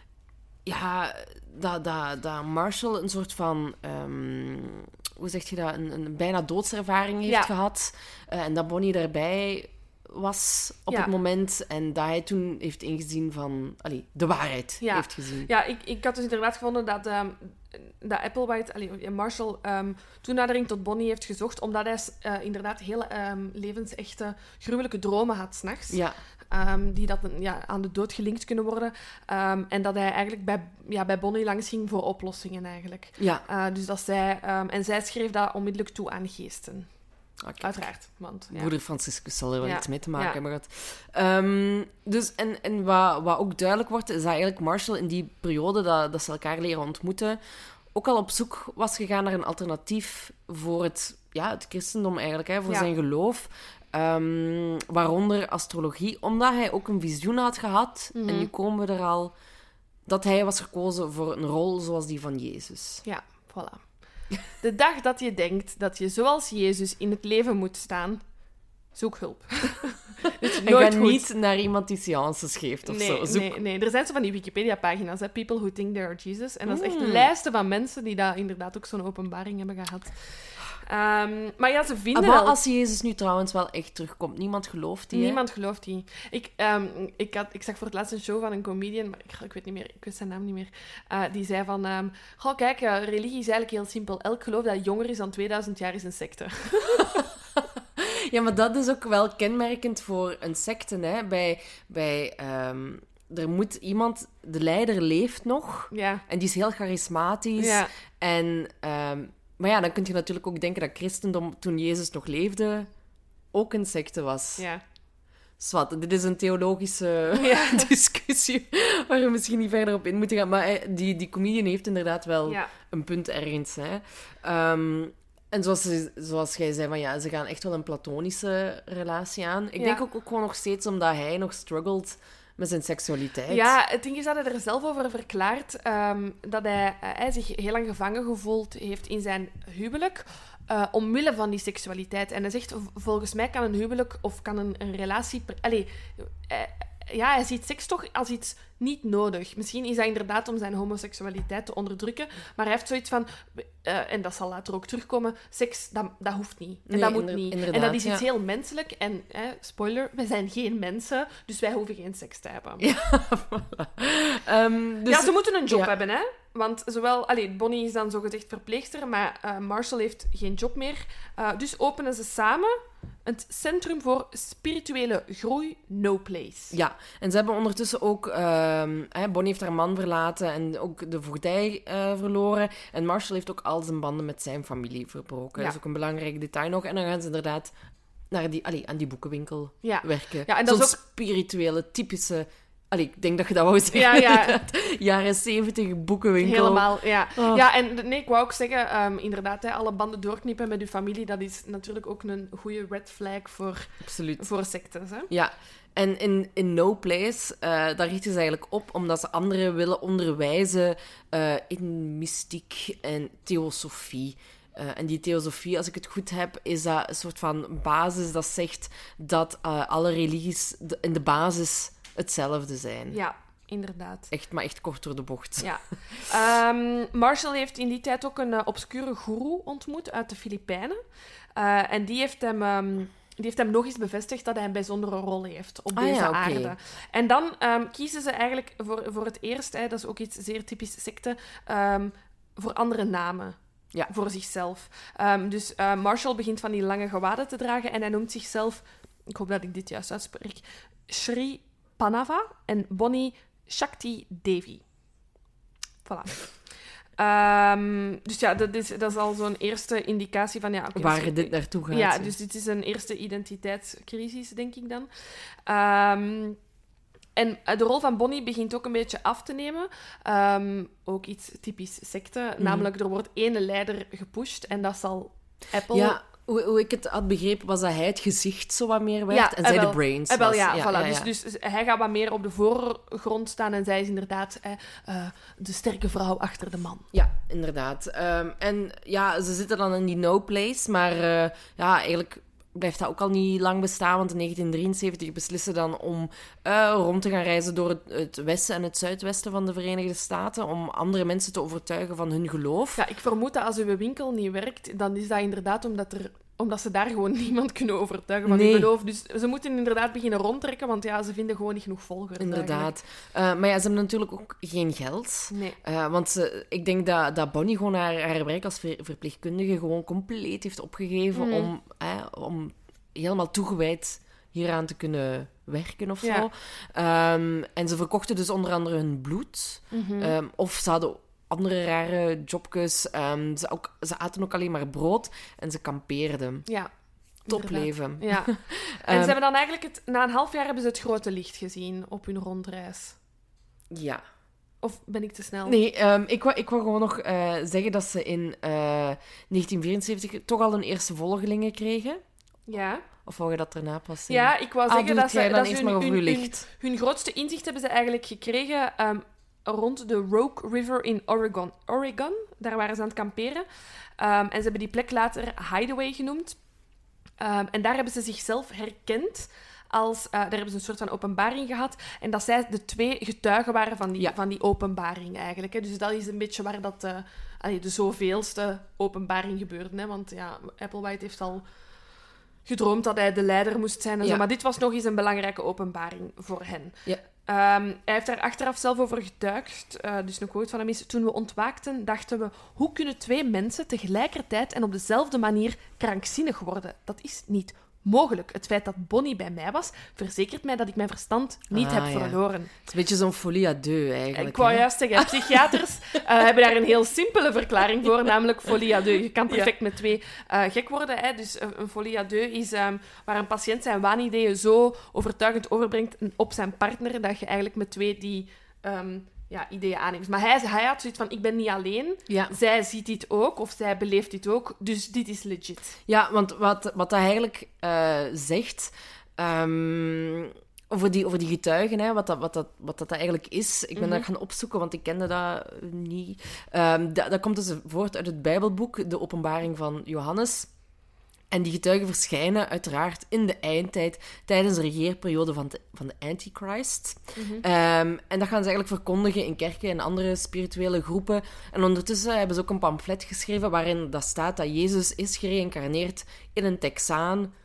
B: ja, dat, dat, dat Marshall een soort van... Um, hoe zeg je dat? Een, een bijna doodservaring heeft ja. gehad. Uh, en dat Bonnie daarbij was op
A: Ja.
B: het moment. En dat hij toen heeft ingezien van... Allee, de waarheid
A: Ja.
B: heeft gezien.
A: Ja, ik, ik had dus inderdaad gevonden dat, ehm, dat Applewhite, allee, Marshall, um, toenadering tot Bonnie heeft gezocht, omdat hij uh, inderdaad hele um, levensechte, gruwelijke dromen had 's nachts.
B: Ja.
A: Um, die dat, ja, aan de dood gelinkt kunnen worden. Um, en dat hij eigenlijk bij, ja, bij Bonnie langs ging voor oplossingen, eigenlijk.
B: Ja.
A: Uh, dus dat zij... Um, en zij schreef dat onmiddellijk toe aan geesten.
B: Okay.
A: Uiteraard. Want, ja.
B: Broeder Franciscus zal er wel
A: Ja.
B: iets mee te maken
A: Ja.
B: hebben gehad. Um, dus, en en wat, wat ook duidelijk wordt, is dat eigenlijk Marshall in die periode dat, dat ze elkaar leren ontmoeten, ook al op zoek was gegaan naar een alternatief voor het, ja, het christendom eigenlijk, hè, voor
A: Ja.
B: zijn geloof. Um, waaronder astrologie, omdat hij ook een visioen had gehad,
A: Mm-hmm.
B: en nu komen we er al, dat hij was gekozen voor een rol zoals die van Jezus.
A: Ja, voilà. De dag dat je denkt dat je zoals Jezus in het leven moet staan, zoek hulp. Dus
B: En
A: nooit
B: ga
A: goed.
B: niet naar iemand die seances geeft of
A: nee,
B: zo. Zoek...
A: nee, nee, er zijn zo van die Wikipedia-pagina's, hè, People Who Think They Are Jesus. En dat is echt
B: Mm.
A: lijsten van mensen die daar inderdaad ook zo'n openbaring hebben gehad. Um, maar ja, ze vinden
B: Ah, maar
A: wel...
B: als Jezus nu trouwens wel echt terugkomt, niemand gelooft die, hè?
A: Niemand gelooft die. Ik, um, ik, had, ik zag voor het laatst een show van een comedian, maar ik, ik weet niet meer, ik weet zijn naam niet meer, uh, die zei van... Um, Goh, kijk, uh, religie is eigenlijk heel simpel. Elk geloof dat jonger is dan tweeduizend jaar is een secte.
B: Ja, maar dat is ook wel kenmerkend voor een secte, hè. Bij... bij um, er moet iemand... De leider leeft nog.
A: Ja.
B: En die is heel charismatisch.
A: Ja.
B: En... Um, maar ja, dan kun je natuurlijk ook denken dat christendom, toen Jezus nog leefde, ook een secte was.
A: Ja.
B: Zwat, dit is een theologische
A: Ja.
B: discussie waar we misschien niet verder op in moeten gaan. Maar hij, die, die comedian heeft inderdaad wel
A: Ja.
B: een punt ergens. Hè. Um, en zoals, zoals jij zei, van, ja, ze gaan echt wel een platonische relatie aan. Ik
A: Ja.
B: denk ook, ook gewoon nog steeds omdat hij nog struggelt met zijn seksualiteit.
A: Ja, het ding is dat hij er zelf over verklaart um, dat hij, uh, hij zich heel lang gevangen gevoeld heeft in zijn huwelijk, uh, omwille van die seksualiteit. En hij zegt, volgens mij kan een huwelijk of kan een, een relatie... Allee, uh, ja, hij ziet seks toch als iets niet nodig. Misschien is dat inderdaad om zijn homoseksualiteit te onderdrukken, maar hij heeft zoiets van... Uh, en dat zal later ook terugkomen, seks, dat, dat hoeft niet. En
B: Nee,
A: dat moet
B: inder-
A: niet.
B: inderdaad,
A: En dat is iets
B: ja.
A: heel menselijk. En, eh, spoiler, wij zijn geen mensen, dus wij hoeven geen seks te hebben.
B: Ja, voilà. Um, dus,
A: Ja, ze moeten een job
B: ja.
A: hebben, hè. Want zowel... Allee, Bonnie is dan zogezegd verpleegster, maar uh, Marshall heeft geen job meer. Uh, dus openen ze samen het Centrum voor Spirituele Groei No Place.
B: Ja, en ze hebben ondertussen ook... Um, hè, Bonnie heeft haar man verlaten en ook de voogdij uh, verloren. En Marshall heeft ook al zijn banden met zijn familie verbroken.
A: Ja.
B: Dat is ook een belangrijk detail nog. En dan gaan ze inderdaad naar die, allee, aan die boekenwinkel
A: Ja.
B: werken.
A: Ja, en dat
B: Zo'n
A: is ook-
B: spirituele, typische... Allee, ik denk dat je dat wou zeggen.
A: Ja, ja.
B: inderdaad. Jaren zeventig boekenwinkel.
A: Helemaal, ja.
B: Oh.
A: Ja, en nee, ik wou ook zeggen, um, inderdaad, hè, alle banden doorknippen met uw familie, dat is natuurlijk ook een goede red flag voor,
B: Absoluut.
A: voor sectes, hè.
B: Ja, en in, in No Place, uh, daar richten ze eigenlijk op omdat ze anderen willen onderwijzen uh, in mystiek en theosofie. Uh, en die theosofie, als ik het goed heb, is dat een soort van basis dat zegt dat uh, alle religies de, in de basis hetzelfde zijn.
A: Ja, inderdaad.
B: Echt, maar echt kort door de bocht.
A: Ja. Um, Marshall heeft in die tijd ook een uh, obscure goeroe ontmoet uit de Filipijnen. Uh, en die heeft hem... Um, Die heeft hem nog eens bevestigd dat hij een bijzondere rol heeft op
B: Ah,
A: deze
B: ja, oké.
A: aarde. En dan um, kiezen ze eigenlijk voor, voor het eerst, hè, dat is ook iets zeer typisch secte, um, voor andere namen.
B: Ja.
A: Voor zichzelf. Um, dus uh, Marshall begint van die lange gewaden te dragen en hij noemt zichzelf, ik hoop dat ik dit juist uitspreek, Sri Panava en Bonnie Shakti Devi. Voilà. Um, dus ja, dat is, dat is al zo'n eerste indicatie van... Ja, okay,
B: Waar
A: dus-
B: dit naartoe gaat.
A: Ja, dus dit is een eerste identiteitscrisis, denk ik dan. Um, en de rol van Bonnie begint ook een beetje af te nemen. Um, ook iets typisch secte.
B: Mm.
A: Namelijk, er wordt ene leider gepusht en dat zal Apple...
B: Ja, hoe, hoe ik het had begrepen, was dat hij het gezicht zo wat meer werd
A: Ja,
B: en
A: eh,
B: zij
A: wel.
B: de brains
A: Eh, wel,
B: was.
A: ja,
B: ja,
A: voilà.
B: ja, ja.
A: Dus, dus hij gaat wat meer op de voorgrond staan en zij is inderdaad eh, uh, de sterke vrouw achter de man.
B: Ja, inderdaad. Um, en ja, ze zitten dan in die no place, maar uh, ja, eigenlijk blijft dat ook al niet lang bestaan, want in negentien drieënzeventig beslissen dan om uh, rond te gaan reizen door het, het westen en het zuidwesten van de Verenigde Staten, om andere mensen te overtuigen van hun geloof.
A: Ja, ik vermoed dat als uw winkel niet werkt, dan is dat inderdaad omdat er omdat ze daar gewoon niemand kunnen overtuigen van
B: Nee.
A: hun geloof. Dus ze moeten inderdaad beginnen rondtrekken, want ja, ze vinden gewoon niet genoeg volgers.
B: Inderdaad. Uh, maar ja, ze hebben natuurlijk ook geen geld.
A: Nee.
B: Uh, want ze, ik denk dat, dat Bonnie gewoon haar, haar werk als ver, verpleegkundige gewoon compleet heeft opgegeven
A: Mm.
B: om, eh, om helemaal toegewijd hieraan te kunnen werken of
A: Ja.
B: zo. Um, en ze verkochten dus onder andere hun bloed.
A: Mm-hmm.
B: Um, of ze hadden andere rare jobjes. Um, ze, ook, ze aten ook alleen maar brood en ze kampeerden.
A: Ja.
B: Topleven.
A: Ja. En ze hebben dan eigenlijk... Het, na een half jaar hebben ze het grote licht gezien op hun rondreis.
B: Ja.
A: Of ben ik te snel?
B: Nee, um, ik, wou, ik wou gewoon nog uh, zeggen dat ze in uh, negentien vierenzeventig toch al hun eerste volgelingen kregen.
A: Ja.
B: Of wou je dat erna pas zeggen?
A: Ja, ik wou
B: ah,
A: zeggen dat ze,
B: dan
A: dat
B: eerst
A: ze
B: maar
A: hun,
B: over
A: hun,
B: uw
A: hun,
B: licht.
A: hun grootste inzicht hebben ze eigenlijk gekregen um, rond de Rogue River in Oregon. Oregon, daar waren ze aan het kamperen. Um, en ze hebben die plek later Hideaway genoemd. Um, en daar hebben ze zichzelf herkend als... Uh, daar hebben ze een soort van openbaring gehad. En dat zij de twee getuigen waren van die,
B: Ja.
A: van die openbaring eigenlijk. Hè. Dus dat is een beetje waar dat, uh, allee, de zoveelste openbaring gebeurde. Hè. Want ja, Applewhite heeft al gedroomd dat hij de leider moest zijn en
B: Ja.
A: zo. Maar dit was nog eens een belangrijke openbaring voor hen.
B: Ja.
A: Um, hij heeft daar achteraf zelf over getuigd. Uh, dus een quote van hem is... Toen we ontwaakten, dachten we... Hoe kunnen twee mensen tegelijkertijd en op dezelfde manier krankzinnig worden? Dat is niet mogelijk. Het feit dat Bonnie bij mij was, verzekert mij dat ik mijn verstand niet
B: Ah,
A: heb
B: ja.
A: verloren.
B: Het is een beetje zo'n folie à deux, eigenlijk.
A: Ik wou
B: hè?
A: juist zeggen, psychiaters uh, hebben daar een heel simpele verklaring voor, namelijk folie à deux. Je kan perfect met twee uh, gek worden. Hè? Dus uh, een folie à deux is um, waar een patiënt zijn waanideeën zo overtuigend overbrengt op zijn partner, dat je eigenlijk met twee die um, ja, ideeën aanneemt. Maar hij, hij had zoiets van, ik ben niet alleen.
B: Ja.
A: Zij ziet dit ook, of zij beleeft dit ook, dus dit is legit.
B: Ja, want wat, wat dat eigenlijk uh, zegt... Um, over, die, over die getuigen, hè, wat, dat, wat, dat, wat dat eigenlijk is. Ik ben
A: Mm-hmm.
B: dat gaan opzoeken, want ik kende dat niet. Um, dat, dat komt dus voort uit het Bijbelboek, de openbaring van Johannes. En die getuigen verschijnen uiteraard in de eindtijd, tijdens de regeerperiode van de, van de Antichrist.
A: Mm-hmm.
B: Um, en dat gaan ze eigenlijk verkondigen in kerken en andere spirituele groepen. En ondertussen hebben ze ook een pamflet geschreven waarin dat staat dat Jezus is gereïncarneerd in een Texaan.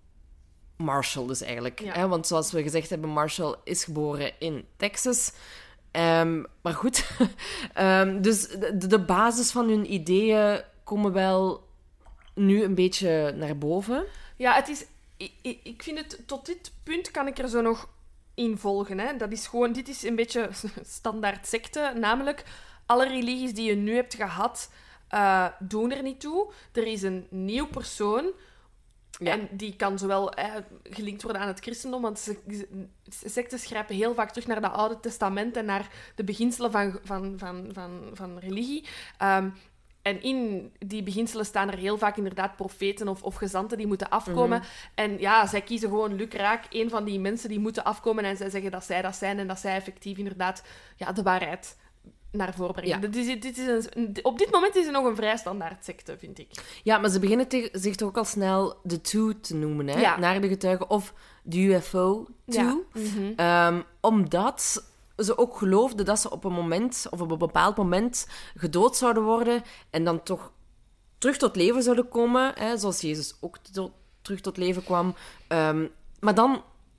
B: Marshall dus eigenlijk.
A: Ja.
B: Hè? Want zoals we gezegd hebben, Marshall is geboren in Texas. Um, maar goed. um, dus de, de basis van hun ideeën komen wel nu een beetje naar boven.
A: Ja, het is... Ik, ik, ik vind het... Tot dit punt kan ik er zo nog in volgen. Hè. Dat is gewoon... Dit is een beetje standaard secte. Namelijk, alle religies die je nu hebt gehad, uh, doen er niet toe. Er is een nieuw persoon...
B: Ja.
A: En die kan zowel eh, gelinkt worden aan het christendom, want ze, ze, sectes grijpen heel vaak terug naar het Oude Testament en naar de beginselen van, van, van, van, van religie. Um, en in die beginselen staan er heel vaak inderdaad profeten of, of gezanten die moeten afkomen.
B: Mm-hmm.
A: En ja, zij kiezen gewoon lukraak een van die mensen die moeten afkomen en zij zeggen dat zij dat zijn en dat zij effectief inderdaad ja, de waarheid naar voren brengen.
B: Ja.
A: Dit is, dit is een, op dit moment is het nog een vrij standaard secte, vind ik.
B: Ja, maar ze beginnen te, zich toch ook al snel de two te noemen, hè?
A: Ja.
B: Naar de getuigen, of de U F O two.
A: Ja. Mm-hmm.
B: Um, omdat ze ook geloofden dat ze op een moment, of op een bepaald moment, gedood zouden worden en dan toch terug tot leven zouden komen, hè? Zoals Jezus ook tot, terug tot leven kwam. Um, maar dan,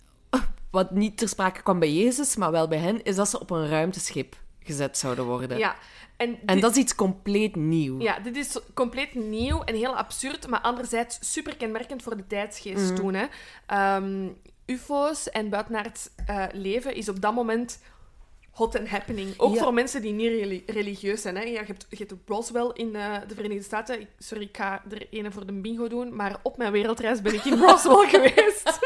B: wat niet ter sprake kwam bij Jezus, maar wel bij hen, is dat ze op een ruimteschip gezet zouden worden.
A: Ja. En,
B: En
A: dit,
B: dat is iets compleet nieuw.
A: ja, dit is compleet nieuw en heel absurd, maar anderzijds super kenmerkend voor de tijdsgeest
B: Mm.
A: toen. Hè. Um, U F O's en buitenaards uh, leven is op dat moment hot and happening. Ook
B: Ja.
A: voor mensen die niet reli- religieus zijn. Hè. Ja, je, hebt, je hebt Roswell in uh, de Verenigde Staten. Ik, sorry, ik ga er ene voor de bingo doen, maar op mijn wereldreis ben ik in Roswell geweest.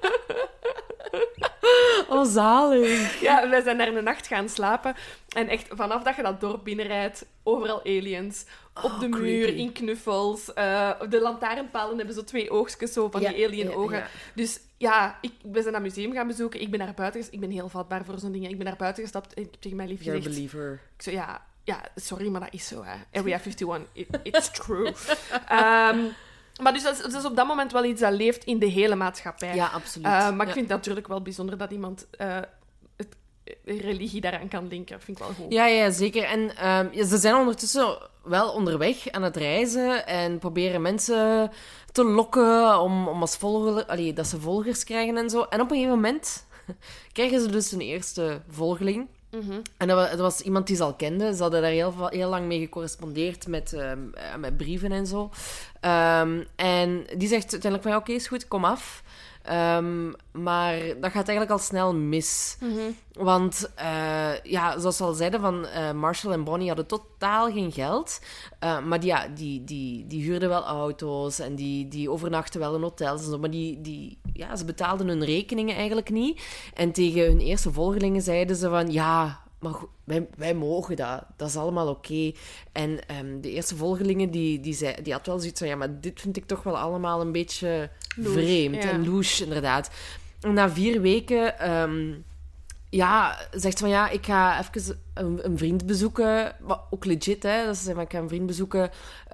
B: Oh, zalig.
A: Ja, wij zijn daar een nacht gaan slapen. En echt, vanaf dat je dat dorp binnenrijdt, overal aliens. Op
B: Oh,
A: de muur,
B: creepy.
A: in knuffels. Uh, de lantaarnpalen hebben zo twee oogstjes zo van
B: Ja,
A: die alien-ogen.
B: ja, ja.
A: Dus ja, ik, we zijn dat museum gaan bezoeken. Ik ben naar buiten gestapt. Ik ben heel vatbaar voor zo'n dingen. Ik ben naar buiten gestapt en ik heb tegen mijn lief
B: You're a
A: gezegd...
B: believer.
A: Ik zo, ja, ja, sorry, maar dat is zo. Hè. Area eenenvijftig, it, it's true. um, maar dus dat is, dat is op dat moment wel iets dat leeft in de hele maatschappij.
B: Ja, absoluut.
A: Uh, maar
B: ja.
A: ik vind het natuurlijk wel bijzonder dat iemand uh, het religie daaraan kan linken. Vind ik wel goed.
B: Ja, ja, zeker. En ehm, ja, ze zijn ondertussen wel onderweg aan het reizen en proberen mensen te lokken om, om als volger, allee, dat ze volgers krijgen en zo. En op een gegeven moment krijgen ze dus een eerste volgeling.
A: Mm-hmm.
B: En dat was, dat was iemand die ze al kenden. Ze hadden daar heel, heel lang mee gecorrespondeerd met, um, met brieven en zo. Um, en die zegt uiteindelijk van, ja, oké, okay, is goed, kom af. Um, maar dat gaat eigenlijk al snel mis.
A: Mm-hmm.
B: Want, uh, ja, zoals we al zeiden, van, uh, Marshall en Bonnie hadden totaal geen geld. Uh, maar die, ja, die, die, die huurden wel auto's en die, die overnachten wel in hotels en zo. Maar die, die, ja, ze betaalden hun rekeningen eigenlijk niet. En tegen hun eerste volgelingen zeiden ze van, ja, maar goed, wij, wij mogen dat. Dat is allemaal oké. Okay. En um, de eerste volgelingen, die, die, zei, die had wel zoiets van, ja, maar dit vind ik toch wel allemaal een beetje louche, vreemd. Ja. En louche, inderdaad. En na vier weken... Um, ja, zegt van ja, ik ga even een, een vriend bezoeken. Maar ook legit, hè. Dat ze zeggen, ik ga een vriend bezoeken.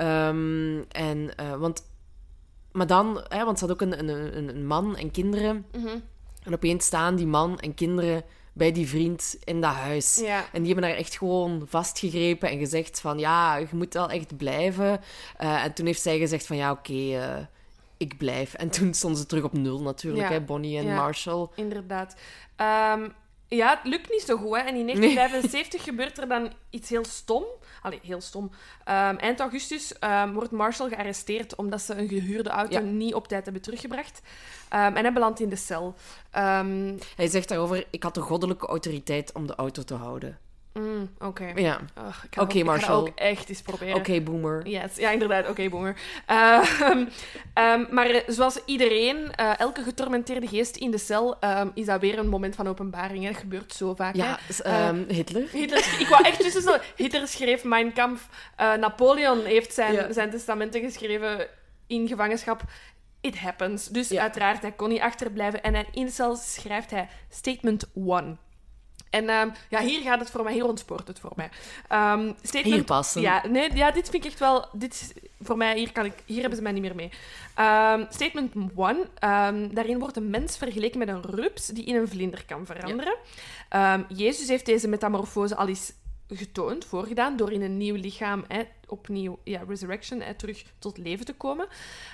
B: Um, en, uh, want, maar dan, hè, want ze had ook een, een, een man en kinderen.
A: Mm-hmm.
B: En opeens staan die man en kinderen bij die vriend in dat huis.
A: Ja.
B: En die hebben haar echt gewoon vastgegrepen en gezegd van ja, je moet wel echt blijven. Uh, en toen heeft zij gezegd van ja, oké, okay, uh, ik blijf. En toen stonden ze terug op nul natuurlijk, ja. hè, Bonnie en ja, Marshall.
A: Inderdaad. Um... Ja, het lukt niet zo goed. Hè. En in negentien vijfenzeventig nee. gebeurt er dan iets heel stom. Allee, heel stom. Um, eind augustus um, wordt Marshall gearresteerd omdat ze een gehuurde auto ja. niet op tijd hebben teruggebracht. Um, en hij belandt in de cel. Um,
B: hij zegt daarover, ik had de goddelijke autoriteit om de auto te houden.
A: Mm, Oké.
B: Okay. Ja.
A: Oké, okay, Marshall. Ik ga ook echt eens proberen.
B: Oké, okay, boomer.
A: Yes. Ja, inderdaad. Oké, okay, boomer. Uh, um, um, maar zoals iedereen, uh, elke getormenteerde geest in de cel, um, is dat weer een moment van openbaring. Hè. Dat gebeurt zo vaak.
B: Ja,
A: hè.
B: Um, uh, Hitler.
A: Hitler. Ik wou echt tussen zo... Hitler schreef Mein Kampf. Uh, Napoleon heeft zijn, ja. zijn testamenten geschreven in gevangenschap. It happens. Dus ja. uiteraard, hij kon niet achterblijven. En hij, in de cel schrijft hij Statement one. En um, ja, hier gaat het voor mij, hier ontspoort het voor mij. Um, statement,
B: hier passen.
A: Ja, nee, ja, dit vind ik echt wel... Dit is, voor mij, hier, kan ik, hier hebben ze mij niet meer mee. Um, statement one. Um, daarin wordt een mens vergeleken met een rups die in een vlinder kan veranderen. Ja. Um, Jezus heeft deze metamorfose al eens getoond, voorgedaan, door in een nieuw lichaam, hè, opnieuw, ja, resurrection, hè, terug tot leven te komen.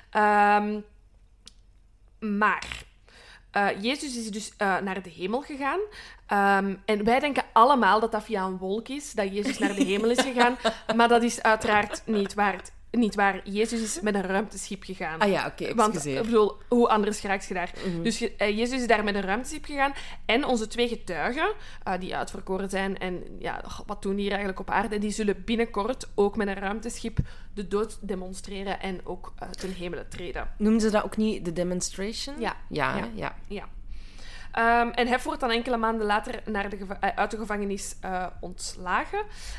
A: Um, maar... Uh, Jezus is dus uh, naar de hemel gegaan. Um, en wij denken allemaal dat dat via een wolk is, dat Jezus naar de hemel is gegaan. Maar dat is uiteraard niet waar. Niet waar. Jezus is met een ruimteschip gegaan.
B: Ah ja, oké, okay, excuseer.
A: Want, ik bedoel, hoe anders geraakt je daar?
B: Mm-hmm.
A: Dus uh, Jezus is daar met een ruimteschip gegaan. En onze twee getuigen, uh, die uitverkoren zijn en ja, wat doen die hier eigenlijk op aarde, die zullen binnenkort ook met een ruimteschip de dood demonstreren en ook uh, ten hemele treden.
B: Noemden ze dat ook niet de demonstration?
A: Ja.
B: Ja, ja.
A: ja. ja. Um, en hij wordt dan enkele maanden later naar de geva- uit de gevangenis uh, ontslagen.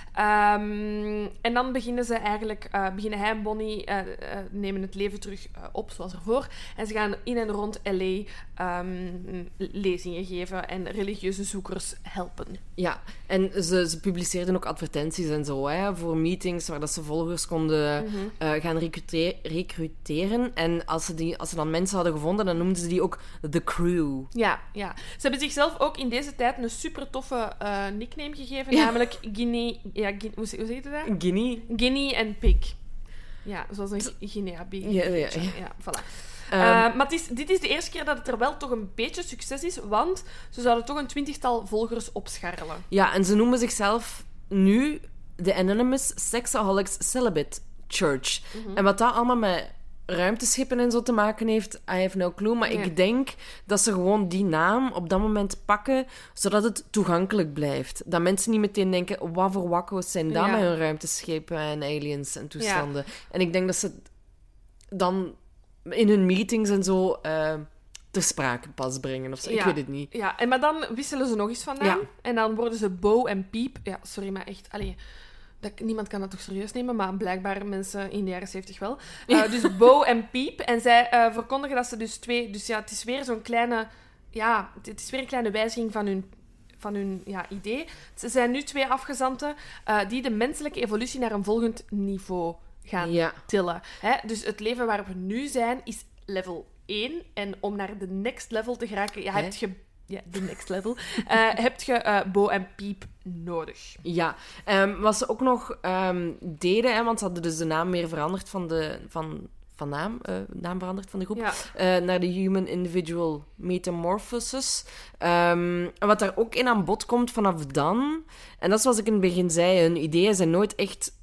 A: Um, en dan beginnen ze eigenlijk, uh, beginnen hij en Bonnie uh, uh, nemen het leven terug uh, op, zoals ervoor. En ze gaan in en rond L A um, lezingen geven en religieuze zoekers helpen.
B: Ja, en ze, ze publiceerden ook advertenties en zo, hè, voor meetings waar dat ze volgers konden mm-hmm. uh, gaan recrute- recruteren. En als ze, die, als ze dan mensen hadden gevonden, dan noemden ze die ook The Crew.
A: Ja, ja. Ja. Ze hebben zichzelf ook in deze tijd een super toffe uh, nickname gegeven, ja. namelijk Guinea... Ja, Guinea, hoe, hoe zeg je dat?
B: Guinea.
A: Guinea en Pig. Ja, zoals een Guinea-pig.
B: Ja, ja, ja.
A: ja voilà.
B: Um,
A: uh, maar het is, dit is de eerste keer dat het er wel toch een beetje succes is, want ze zouden toch een twintigtal volgers opscharrelen.
B: Ja, en ze noemen zichzelf nu de Anonymous Sexaholics Celibate Church. Mm-hmm. En wat dat allemaal met ruimteschippen en zo te maken heeft, I have no clue. Maar ja. ik denk dat ze gewoon die naam op dat moment pakken, zodat het toegankelijk blijft. Dat mensen niet meteen denken, wat voor wakko's zijn dat ja. met hun ruimteschepen en aliens en toestanden. Ja. En ik denk dat ze dan in hun meetings en zo uh, ter sprake pas brengen. Of zo. Ja. Ik weet het niet.
A: Ja, en maar dan wisselen ze nog eens van naam. Ja. En dan worden ze Bo en Piep. Ja, sorry, maar echt... Allee, dat, niemand kan dat toch serieus nemen, maar blijkbaar mensen in de jaren zeventig wel. Uh, dus Bo en Piep. En zij uh, verkondigen dat ze dus twee... Dus ja, het is weer zo'n kleine... Ja, het is weer een kleine wijziging van hun... van hun ja, idee. Ze zijn nu twee afgezanten uh, die de menselijke evolutie naar een volgend niveau gaan
B: ja.
A: tillen. Hè? Dus het leven waar we nu zijn, is level één. En om naar de next level te geraken, ja, heb je ja, de next level, uh, heb je uh, Bo en Piep nodig.
B: Ja, um, wat ze ook nog um, deden, hè, want ze hadden dus de naam meer veranderd van de... Van... van naam, uh, naam veranderd van de groep,
A: ja.
B: uh, naar de Human Individual Metamorphosis. Um, wat daar ook in aan bod komt vanaf dan, en dat is zoals ik in het begin zei, hun ideeën zijn nooit echt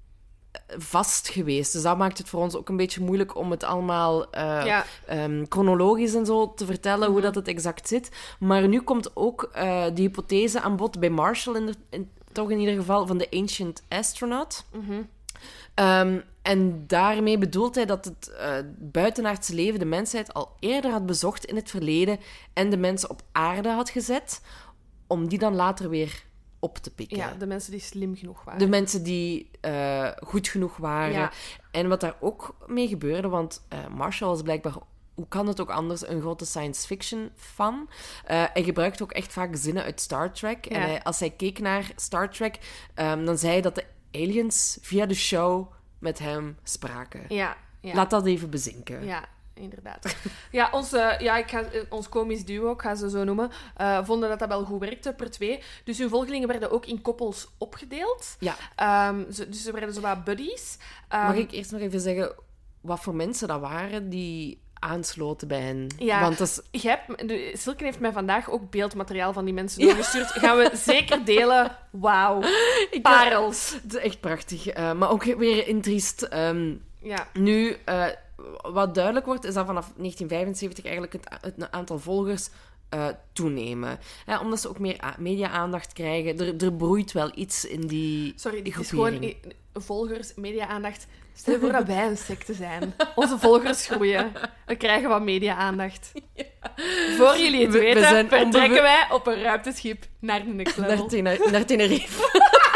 B: vast geweest. Dus dat maakt het voor ons ook een beetje moeilijk om het allemaal uh,
A: ja.
B: um, chronologisch en zo te vertellen, mm-hmm. hoe dat het exact zit. Maar nu komt ook uh, die hypothese aan bod bij Marshall, in de, in, toch in ieder geval, van de Ancient Astronaut.
A: Mm-hmm.
B: Um, en daarmee bedoelt hij dat het uh, buitenaardse leven de mensheid al eerder had bezocht in het verleden en de mensen op aarde had gezet, om die dan later weer op te pikken.
A: Ja, de mensen die slim genoeg waren.
B: De mensen die uh, goed genoeg waren.
A: Ja.
B: En wat daar ook mee gebeurde, want uh, Marshall was blijkbaar, hoe kan het ook anders, een grote science fiction fan. Uh, hij gebruikt ook echt vaak zinnen uit Star Trek.
A: Ja.
B: En hij, als hij keek naar Star Trek, um, dan zei hij dat de aliens via de show met hem spraken.
A: Ja, ja.
B: Laat dat even bezinken.
A: Ja, inderdaad. Ja, ons, uh, ja ik ga, ons komisch duo, ik ga ze zo noemen, uh, vonden dat dat wel goed werkte per twee. Dus hun volgelingen werden ook in koppels opgedeeld.
B: Ja.
A: Um, ze, dus ze werden zo wat buddies. Um,
B: Mag ik eerst nog even zeggen wat voor mensen dat waren die aansloten bij hen?
A: Ja,
B: want dat is...
A: je hebt, de, Silke heeft mij vandaag ook beeldmateriaal van die mensen doorgestuurd. Ja. Gaan we zeker delen. Wauw. Parels.
B: Het is echt prachtig. Uh, maar ook weer intriest. Um,
A: ja.
B: Nu, uh, wat duidelijk wordt, is dat vanaf negentien vijfenzeventig eigenlijk het, het aantal volgers uh, toenemen. Ja, omdat ze ook meer a- media-aandacht krijgen. Er, er broeit wel iets in die
A: Sorry, dit is
B: groepering.
A: gewoon volgers, media-aandacht. Stel je voor dat wij een secte zijn. Onze volgers groeien. We krijgen wat media-aandacht. Ja. Voor jullie het
B: we,
A: weten,
B: we zijn
A: vertrekken
B: onbewu-
A: wij op een ruimteschip naar de next level.
B: Naar, Tena- naar Tenerife.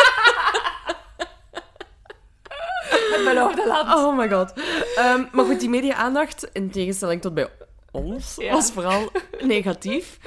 A: Het beloofde land.
B: Oh my god. Um, maar goed, die media-aandacht, in tegenstelling tot bij ons,
A: Ja.
B: was vooral negatief.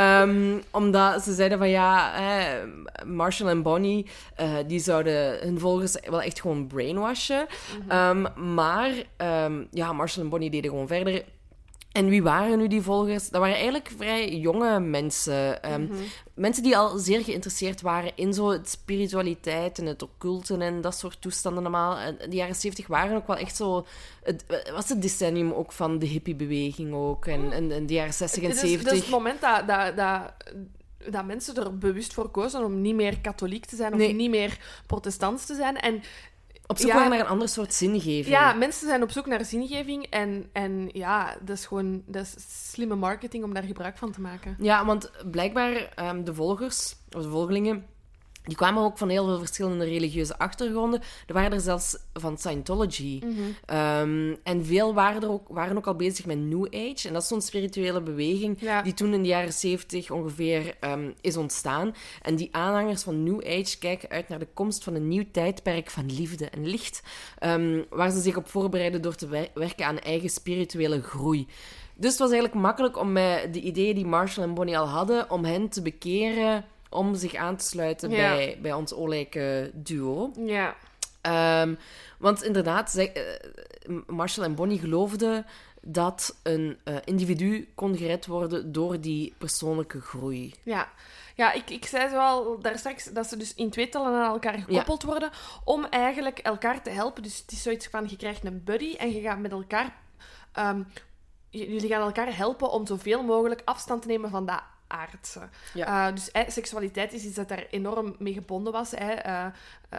B: Um, omdat ze zeiden van ja, hè, Marshall en Bonnie, uh, die zouden hun volgers wel echt gewoon brainwashen. Mm-hmm. Um, maar um, ja, Marshall en Bonnie deden gewoon verder. En wie waren nu die volgers? Dat waren eigenlijk vrij jonge mensen. Um,
A: Mm-hmm.
B: Mensen die al zeer geïnteresseerd waren in zo het spiritualiteit en het occulten en dat soort toestanden allemaal. En de jaren zeventig waren ook wel echt zo... Het was het decennium ook van de hippiebeweging ook. En, en, en de jaren zestig en
A: Het is,
B: zeventig.
A: het is het moment dat... dat, dat dat mensen er bewust voor kozen om niet meer katholiek te zijn of
B: Nee.
A: niet meer protestants te zijn. En
B: Op zoek
A: ja,
B: waren naar een ander soort zingeving.
A: Ja, mensen zijn op zoek naar zingeving. En, en ja, dat is gewoon dat is slimme marketing om daar gebruik van te maken.
B: Ja, want blijkbaar um, de volgers, of de volgelingen, die kwamen ook van heel veel verschillende religieuze achtergronden. Er waren er zelfs van Scientology.
A: Mm-hmm.
B: Um, en veel waren, er ook, waren ook al bezig met New Age. En dat is zo'n spirituele beweging
A: Ja.
B: die toen in de jaren zeventig ongeveer um, is ontstaan. En die aanhangers van New Age kijken uit naar de komst van een nieuw tijdperk van liefde en licht. Um, waar ze zich op voorbereiden door te wer- werken aan eigen spirituele groei. Dus het was eigenlijk makkelijk om met de ideeën die Marshall en Bonnie al hadden, om hen te bekeren, om zich aan te sluiten
A: Ja.
B: bij, bij ons olijke duo.
A: Ja.
B: Um, want inderdaad, zij, uh, Marshall en Bonnie geloofden dat een uh, individu kon gered worden door die persoonlijke groei.
A: Ja, ja ik, ik zei zo al daar straks dat ze dus in tweetallen aan elkaar gekoppeld ja. worden om eigenlijk elkaar te helpen. Dus het is zoiets van, je krijgt een buddy en je gaat met elkaar... Um, jullie gaan elkaar helpen om zoveel mogelijk afstand te nemen van dat aardse. Ja. Uh, dus eh, seksualiteit is iets dat daar enorm mee gebonden was. Eh. Uh, uh,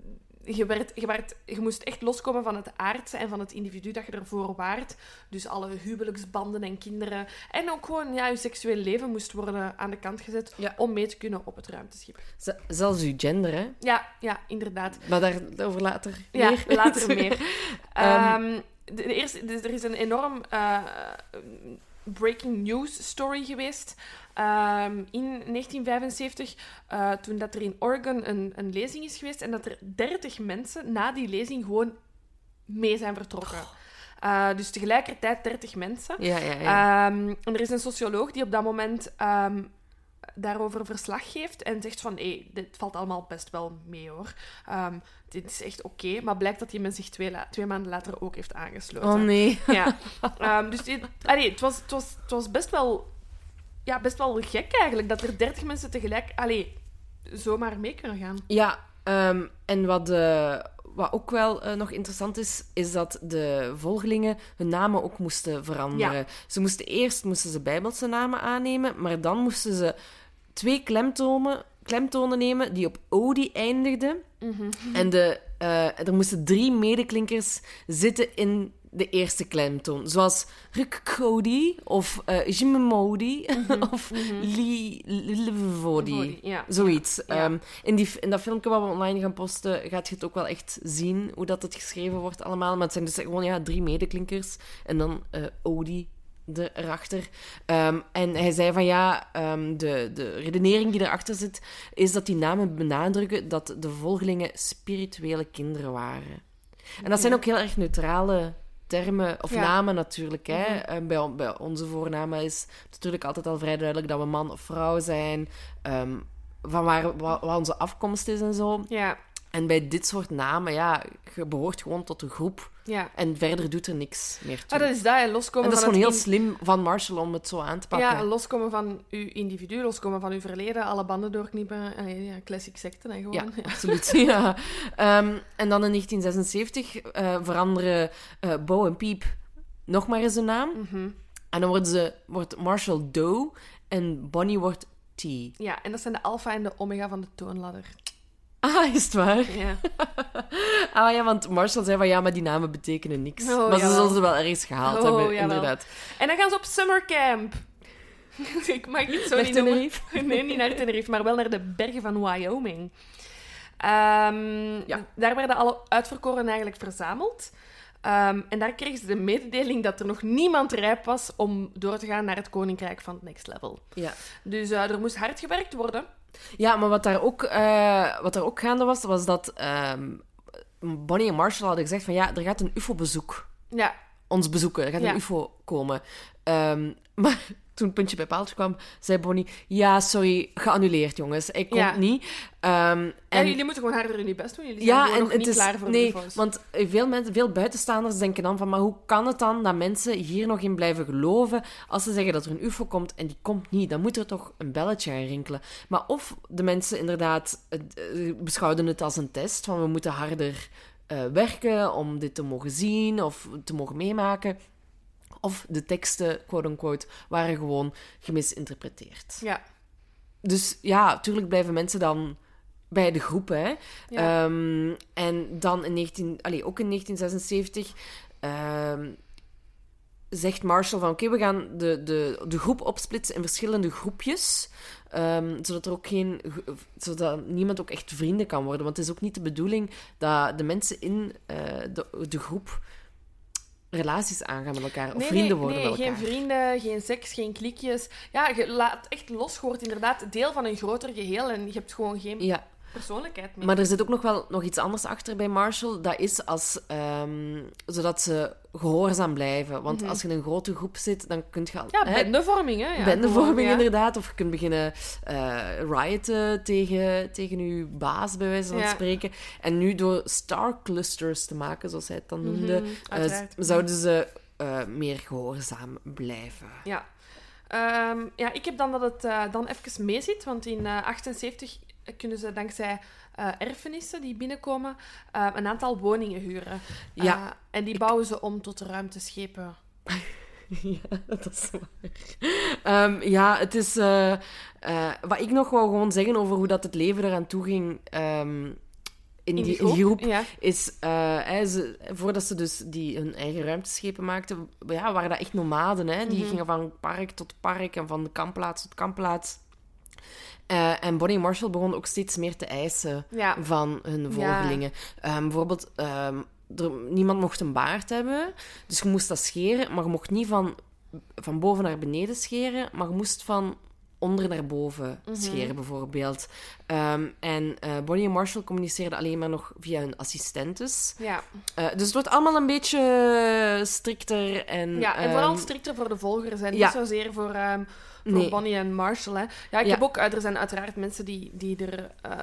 A: je, werd, je, werd, je moest echt loskomen van het aardse en van het individu dat je ervoor waart. Dus alle huwelijksbanden en kinderen. En ook gewoon ja, je seksuele leven moest worden aan de kant gezet ja. om mee te kunnen op het ruimteschip.
B: Z- zelfs uw gender, hè?
A: Ja, ja, inderdaad.
B: Maar daarover later
A: ja,
B: meer.
A: Ja, later meer. um, um, de, de eerste, de, er is een enorm uh, breaking news story geweest. Um, in negentien vijfenzeventig, uh, toen dat er in Oregon een, een lezing is geweest en dat er dertig mensen na die lezing gewoon mee zijn vertrokken. Uh, dus tegelijkertijd dertig mensen.
B: Ja, ja, ja.
A: Um, en er is een socioloog die op dat moment um, daarover verslag geeft en zegt van, hé, hey, dit valt allemaal best wel mee, hoor. Um, dit is echt oké, okay, maar blijkt dat die mensen zich twee, la- twee maanden later ook heeft aangesloten.
B: Oh, nee.
A: Ja. Um, dus dit, allee, het, was, het, was, het was best wel ja, best wel gek eigenlijk, dat er dertig mensen tegelijk... Allee, zomaar mee kunnen gaan.
B: Ja, um, en wat, uh, wat ook wel uh, nog interessant is, is dat de volgelingen hun namen ook moesten veranderen. Ja. Ze moesten eerst moesten ze Bijbelse namen aannemen, maar dan moesten ze twee klemtonen, klemtonen nemen die op Odi eindigden. Mm-hmm. En de, uh, er moesten drie medeklinkers zitten in de eerste klemtoon. Zoals Rukodi of uh, Jimemodi mm-hmm. of mm-hmm. Livodi.
A: Ja.
B: Zoiets.
A: Ja.
B: Um, in, die, in dat filmpje wat we online gaan posten, gaat je het ook wel echt zien hoe dat het geschreven wordt allemaal. Maar het zijn dus gewoon ja, drie medeklinkers en dan uh, Odi erachter. Um, en hij zei van ja, um, de, de redenering die erachter zit, is dat die namen benadrukken dat de volgelingen spirituele kinderen waren. En dat zijn ook heel erg neutrale termen, of ja. namen natuurlijk. Hè. Mm-hmm. Bij, bij onze voornamen is het natuurlijk altijd al vrij duidelijk dat we man of vrouw zijn, um, van waar wat, wat onze afkomst is en zo.
A: Ja.
B: En bij dit soort namen, ja, je behoort gewoon tot een groep.
A: Ja.
B: En verder doet er niks meer toe.
A: Ah, dat is dat, hè. Loskomen
B: en dat is
A: van
B: gewoon
A: het
B: heel in... slim van Marshall om het zo aan te pakken.
A: Ja, loskomen van uw individu, loskomen van uw verleden, alle banden doorknippen. Allee, ja, classic secten, hè, gewoon.
B: Ja,
A: ja.
B: absoluut. Ja. Um, en dan in negentien zesenzeventig uh, veranderen uh, Bo en Piep nog maar eens hun naam.
A: Mm-hmm.
B: En dan wordt, ze, wordt Marshall Doe en Bonnie wordt T.
A: Ja, en dat zijn de alfa en de omega van de toonladder.
B: Ah, is het waar?
A: Ja.
B: ah ja, want Marshall zei van ja, maar die namen betekenen niks.
A: Oh,
B: maar ze
A: jawel.
B: zullen ze wel ergens gehaald
A: oh,
B: hebben,
A: jawel.
B: inderdaad.
A: En dan gaan ze op summercamp. Ik mag het zo
B: naar
A: niet
B: Tenerife?
A: noemen. Nee, niet naar Tenerife, maar wel naar de bergen van Wyoming. Um, ja. Daar werden alle uitverkorenen eigenlijk verzameld. Um, en daar kregen ze de mededeling dat er nog niemand rijp was om door te gaan naar het koninkrijk van het next level.
B: Ja.
A: Dus uh, er moest hard gewerkt worden.
B: Ja, maar wat daar ook, uh, wat daar ook gaande was, was dat um, Bonnie en Marshall hadden gezegd van ja, er gaat een U F O-bezoek.
A: Ja.
B: Ons bezoeken, er gaat
A: ja.
B: een U F O komen. Um, maar toen puntje bij paaltje kwam, zei Bonnie, ja, sorry, geannuleerd, jongens. Ik kom
A: ja.
B: niet. Um, en...
A: Ja, jullie moeten gewoon harder jullie best doen. Jullie zijn
B: ja,
A: gewoon
B: en
A: nog
B: het
A: niet
B: is...
A: klaar voor
B: nee,
A: U F O's.
B: Want veel, mensen, veel buitenstaanders denken dan van, maar hoe kan het dan dat mensen hier nog in blijven geloven als ze zeggen dat er een U F O komt en die komt niet? Dan moet er toch een belletje gaan rinkelen. Maar of de mensen inderdaad uh, beschouwden het als een test, van we moeten harder uh, werken om dit te mogen zien of te mogen meemaken. Of de teksten, quote-unquote, waren gewoon gemisinterpreteerd.
A: Ja.
B: Dus ja, natuurlijk blijven mensen dan bij de groep, hè. Ja. Um, en dan in negentien, allez, ook in negentien zesenzeventig um, zegt Marshall van oké, okay, we gaan de, de, de groep opsplitsen in verschillende groepjes. Um, zodat er ook geen... Zodat niemand ook echt vrienden kan worden. Want het is ook niet de bedoeling dat de mensen in uh, de, de groep relaties aangaan met elkaar. Of
A: nee,
B: vrienden
A: nee,
B: worden
A: nee,
B: met elkaar.
A: geen vrienden, geen seks, geen klikjes. Ja, je laat echt los. Je wordt inderdaad deel van een groter geheel en je hebt gewoon geen
B: ja.
A: persoonlijkheid meer.
B: Maar er zit ook nog wel nog iets anders achter bij Marshall. Dat is als... Um, zodat ze gehoorzaam blijven. Want mm-hmm. als je in een grote groep zit, dan kun je... Al,
A: ja,
B: hè,
A: bendevorming, hè. Ja,
B: bendevorming,
A: gewoon, ja.
B: inderdaad. Of je kunt beginnen uh, rioten tegen, tegen je baas, bij wijze van
A: ja.
B: spreken. En nu door star clusters te maken, zoals hij het dan noemde,
A: mm-hmm,
B: uh, zouden ze uh, meer gehoorzaam blijven.
A: Ja. Um, ja, ik heb dan dat het uh, dan even mee zit, want in uh, achtenzeventig kunnen ze dankzij uh, erfenissen die binnenkomen uh, een aantal woningen huren.
B: Ja.
A: Uh, en die bouwen ze om tot ruimteschepen.
B: Ja, dat is waar. Um, ja, het is... Uh, uh, wat ik nog wou gewoon zeggen over hoe dat het leven eraan toe ging... Um, In, in die, die groep, in die groep
A: ja.
B: is... Uh, hè, ze, voordat ze dus die, hun eigen ruimteschepen maakten, ja, waren dat echt nomaden. Hè? Die mm-hmm. gingen van park tot park en van kampplaats tot kampplaats. Uh, en Bonnie en Marshall begonnen ook steeds meer te eisen
A: ja.
B: van hun volgelingen. Ja. Um, bijvoorbeeld, um, er, niemand mocht een baard hebben, dus je moest dat scheren, maar je mocht niet van, van boven naar beneden scheren, maar je moest van onder naar boven scheren, mm-hmm. bijvoorbeeld. Um, en uh, Bonnie en Marshall communiceerden alleen maar nog via hun assistentes.
A: Ja.
B: Uh, dus het wordt allemaal een beetje strikter. En,
A: ja, en
B: um,
A: vooral strikter voor de volgers en
B: ja.
A: niet zozeer voor, um, voor nee. Bonnie en Marshall. Hè. Ja, ik
B: ja.
A: heb ook... Er zijn uiteraard mensen die, die er... Uh,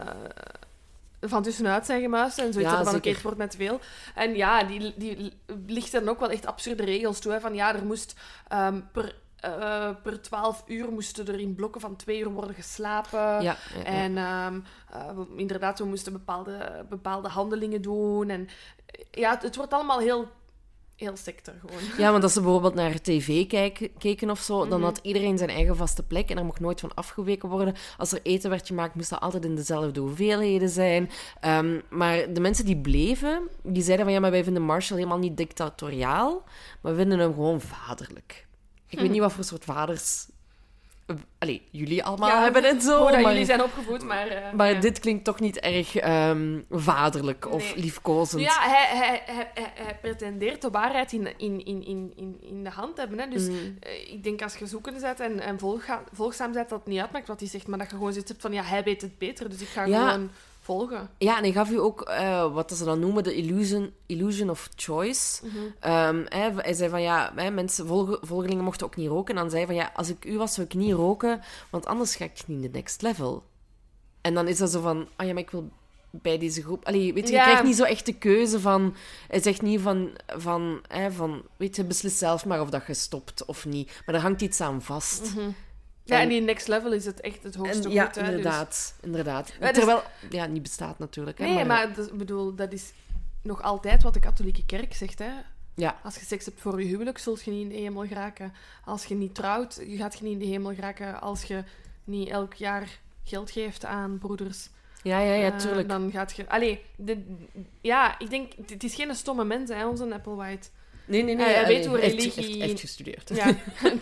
A: van tussenuit zijn gemuist en zoiets ja, van, oké, okay, het wordt met veel. En ja, die, die lichten dan ook wel echt absurde regels toe. Hè, van ja, er moest um, per uh, per twaalf uur moesten er in blokken van twee uur worden geslapen.
B: Ja, ja, ja.
A: En um, uh, we, inderdaad, we moesten bepaalde, bepaalde handelingen doen. En ja, het, het wordt allemaal heel... Heel sector gewoon.
B: Ja, want als ze bijvoorbeeld naar tv kijk, keken of zo, dan
A: Mm-hmm.
B: had iedereen zijn eigen vaste plek en er mocht nooit van afgeweken worden. Als er eten werd gemaakt, moest dat altijd in dezelfde hoeveelheden zijn. Um, maar de mensen die bleven, die zeiden van ja, maar wij vinden Marshall helemaal niet dictatoriaal, maar we vinden hem gewoon vaderlijk. Ik weet niet wat voor soort vaders... Allee, jullie allemaal
A: Ja,
B: hebben het zo.
A: Hoe dat
B: maar...
A: jullie zijn opgevoed, maar... Uh,
B: Maar
A: ja.
B: dit klinkt toch niet erg um, vaderlijk of
A: Nee.
B: liefkozend.
A: Ja, hij, hij, hij, hij, hij pretendeert de waarheid in, in, in, in, in, in de hand te hebben. Hè. Dus
B: Mm.
A: uh, ik denk als je zoekende bent en, en volga, volgzaam bent, dat het niet uitmaakt wat hij zegt, maar dat je gewoon zoiets hebt van, ja, hij weet het beter, dus ik ga
B: Ja.
A: gewoon volgen.
B: Ja, en hij gaf u ook uh, wat ze dan noemen de illusion, illusion of choice.
A: Mm-hmm.
B: Um, hij, hij zei van ja, hè, mensen, volge, volgelingen mochten ook niet roken. En dan zei hij van ja, als ik u was, zou ik niet roken, want anders ga ik niet in de next level. En dan is dat zo van, ah ja, maar ik wil bij deze groep... Allee, weet je,
A: Ja.
B: je krijgt niet zo echt de keuze van... Hij zegt niet van, van, hè, van, weet je, beslis zelf maar of dat je stopt of niet. Maar daar hangt iets aan vast.
A: Mm-hmm. Ja,
B: En-
A: en die next level is het echt het hoogste
B: En, ja,
A: goed. Hè, dus-
B: inderdaad. inderdaad.
A: Ja, dus-
B: Terwijl, ja, het niet bestaat natuurlijk. Hè,
A: Nee, maar dat, ik bedoel, dat is nog altijd wat de katholieke kerk zegt, hè.
B: Ja,
A: Als je seks hebt voor je huwelijk, zult je niet in de hemel geraken. Als je niet trouwt, je gaat je niet in de hemel geraken. Als je niet elk jaar geld geeft aan broeders,
B: ja, ja, ja
A: eh,
B: tuurlijk.
A: dan gaat je... Allee, de, ja, ik denk... Het is geen stomme mens, hè, onze Applewhite.
B: Nee, nee, nee.
A: Hij
B: allee,
A: weet hoe
B: hij heeft-
A: religie-
B: heeft, heeft gestudeerd.
A: Ja,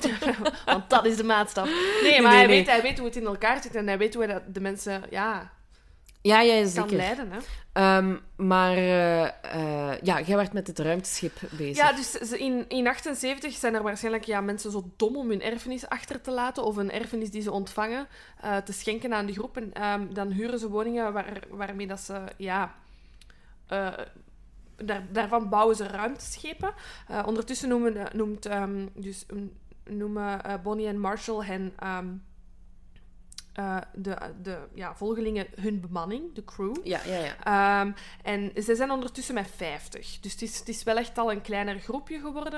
A: want dat is de maatstaf. Nee, maar
B: nee,
A: hij,
B: nee.
A: Weet, hij weet hoe het in elkaar zit en hij weet hoe hij dat de mensen ja,
B: Ja, ja,
A: kan
B: zeker.
A: leiden, hè.
B: Um, maar uh, uh, ja, jij werd met het ruimteschip bezig.
A: Ja, dus ze- in, in achtenzeventig zijn er waarschijnlijk ja, mensen zo dom om hun erfenis achter te laten, of een erfenis die ze ontvangen, uh, te schenken aan die groep. En um, dan huren ze woningen waar, waarmee dat ze... Ja, uh, daar, daarvan bouwen ze ruimteschepen. Uh, ondertussen noemen, noemt, um, dus, um, noemen uh, Bonnie en Marshall hen... Um, uh, de, de ja, volgelingen hun bemanning, de crew.
B: Ja, ja, ja.
A: Um, en ze zijn ondertussen met vijftig. Dus het is, het is wel echt al een kleiner groepje geworden.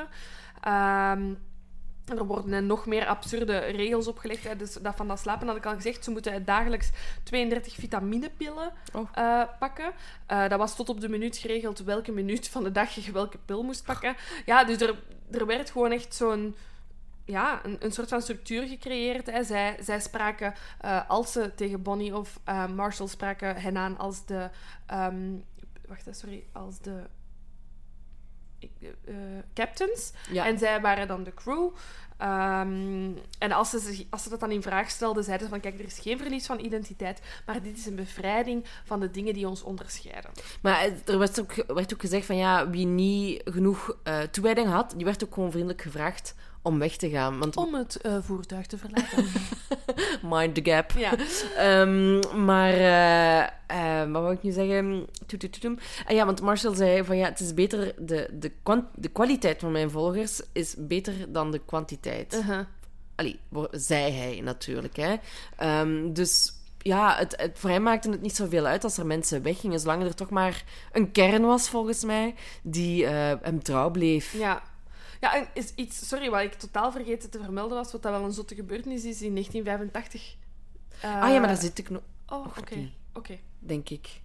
A: Um, er worden nog meer absurde regels opgelegd. Hè. Dus dat van dat slapen had ik al gezegd. Ze moeten dagelijks tweeëndertig vitaminepillen
B: Oh.
A: uh, pakken. Uh, dat was tot op de minuut geregeld welke minuut van de dag je welke pil moest pakken. Ja, dus er, er werd gewoon echt zo'n... Ja, een, een soort van structuur gecreëerd. Hè. Zij, zij spraken, uh, als ze tegen Bonnie of uh, Marshall spraken, hen aan als de... Um, wacht, sorry. Als de... Uh, captains.
B: Ja.
A: En zij waren dan de crew. Um, en als ze, zich- als ze dat dan in vraag stelden, zeiden ze van... Kijk, er is geen verlies van identiteit, maar dit is een bevrijding van de dingen die ons onderscheiden.
B: Maar er werd ook, werd ook gezegd van ja, wie niet genoeg uh, toewijding had, die werd ook gewoon vriendelijk gevraagd om weg te gaan. Want
A: Om het uh, voertuig te verlaten.
B: mind the gap.
A: Ja.
B: Um, maar, uh, uh, wat wou ik nu zeggen? Toetoetoetum. Ah, ja, want Marshall zei van ja, het is beter, de, de, kwant- de kwaliteit van mijn volgers is beter dan de kwantiteit.
A: Uh-huh.
B: Allee, wo- zei hij natuurlijk. Hè. Um, dus ja, het, het, voor hem maakte het niet zoveel uit als er mensen weggingen, zolang er toch maar een kern was, volgens mij, die uh, hem trouw bleef.
A: Ja. Ja, en is iets, sorry, wat ik totaal vergeten te vermelden was, wat dat wel een zotte gebeurtenis is in negentien vijfentachtig. Uh,
B: Ah ja, maar daar zit ik nog,
A: Oh,
B: nog
A: oké.
B: niet,
A: Oké.
B: denk ik.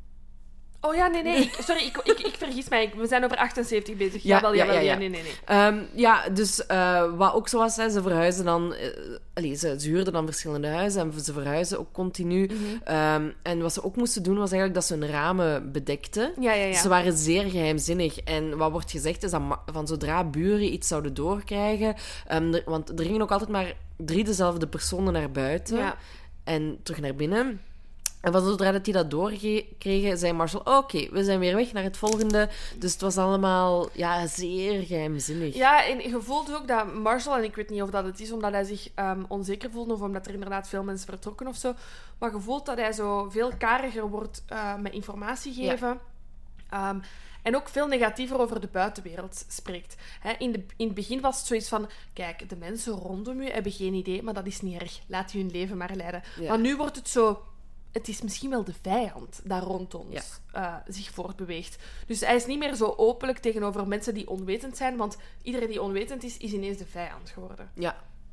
A: Oh ja, nee, nee. Ik, sorry, ik, ik, ik vergis mij. Ik- We zijn over achtenzeventig bezig.
B: Ja,
A: Jawel,
B: ja,
A: jawel.
B: ja, ja.
A: Ja, nee, nee, nee.
B: Um, ja, dus uh, wat ook zo was, hè, ze verhuizen dan... Uh, allee, ze, ze huurden dan verschillende huizen en ze verhuizen ook continu.
A: Mhm.
B: Um, en wat ze ook moesten doen, was eigenlijk dat ze hun ramen bedekten.
A: Ja, ja, ja.
B: Ze waren zeer geheimzinnig. En wat wordt gezegd is dat ma- van zodra buren iets zouden doorkrijgen... Um, er, want er gingen ook altijd maar drie dezelfde personen naar buiten
A: Ja.
B: en terug naar binnen... En van zodra dat die dat doorkregen, zei Marshall... Oh, oké, we zijn weer weg naar het volgende. Dus het was allemaal ja, zeer geheimzinnig.
A: Ja, en je voelt ook dat Marshall, en ik weet niet of dat het is omdat hij zich um, onzeker voelde of omdat er inderdaad veel mensen vertrokken of zo, maar je voelt dat hij zo veel kariger wordt uh, met informatie geven. Ja. Um, en ook veel negatiever over de buitenwereld spreekt. Hè, in, de, in het begin was het zoiets van... Kijk, de mensen rondom u hebben geen idee, maar dat is niet erg. Laat u hun leven maar leiden.
B: Ja.
A: Maar nu wordt het zo... Het is misschien wel de vijand daar rond ons
B: Ja.
A: uh, zich voortbeweegt. Dus hij is niet meer zo openlijk tegenover mensen die onwetend zijn, want iedereen die onwetend is, is ineens de vijand geworden.
B: Ja,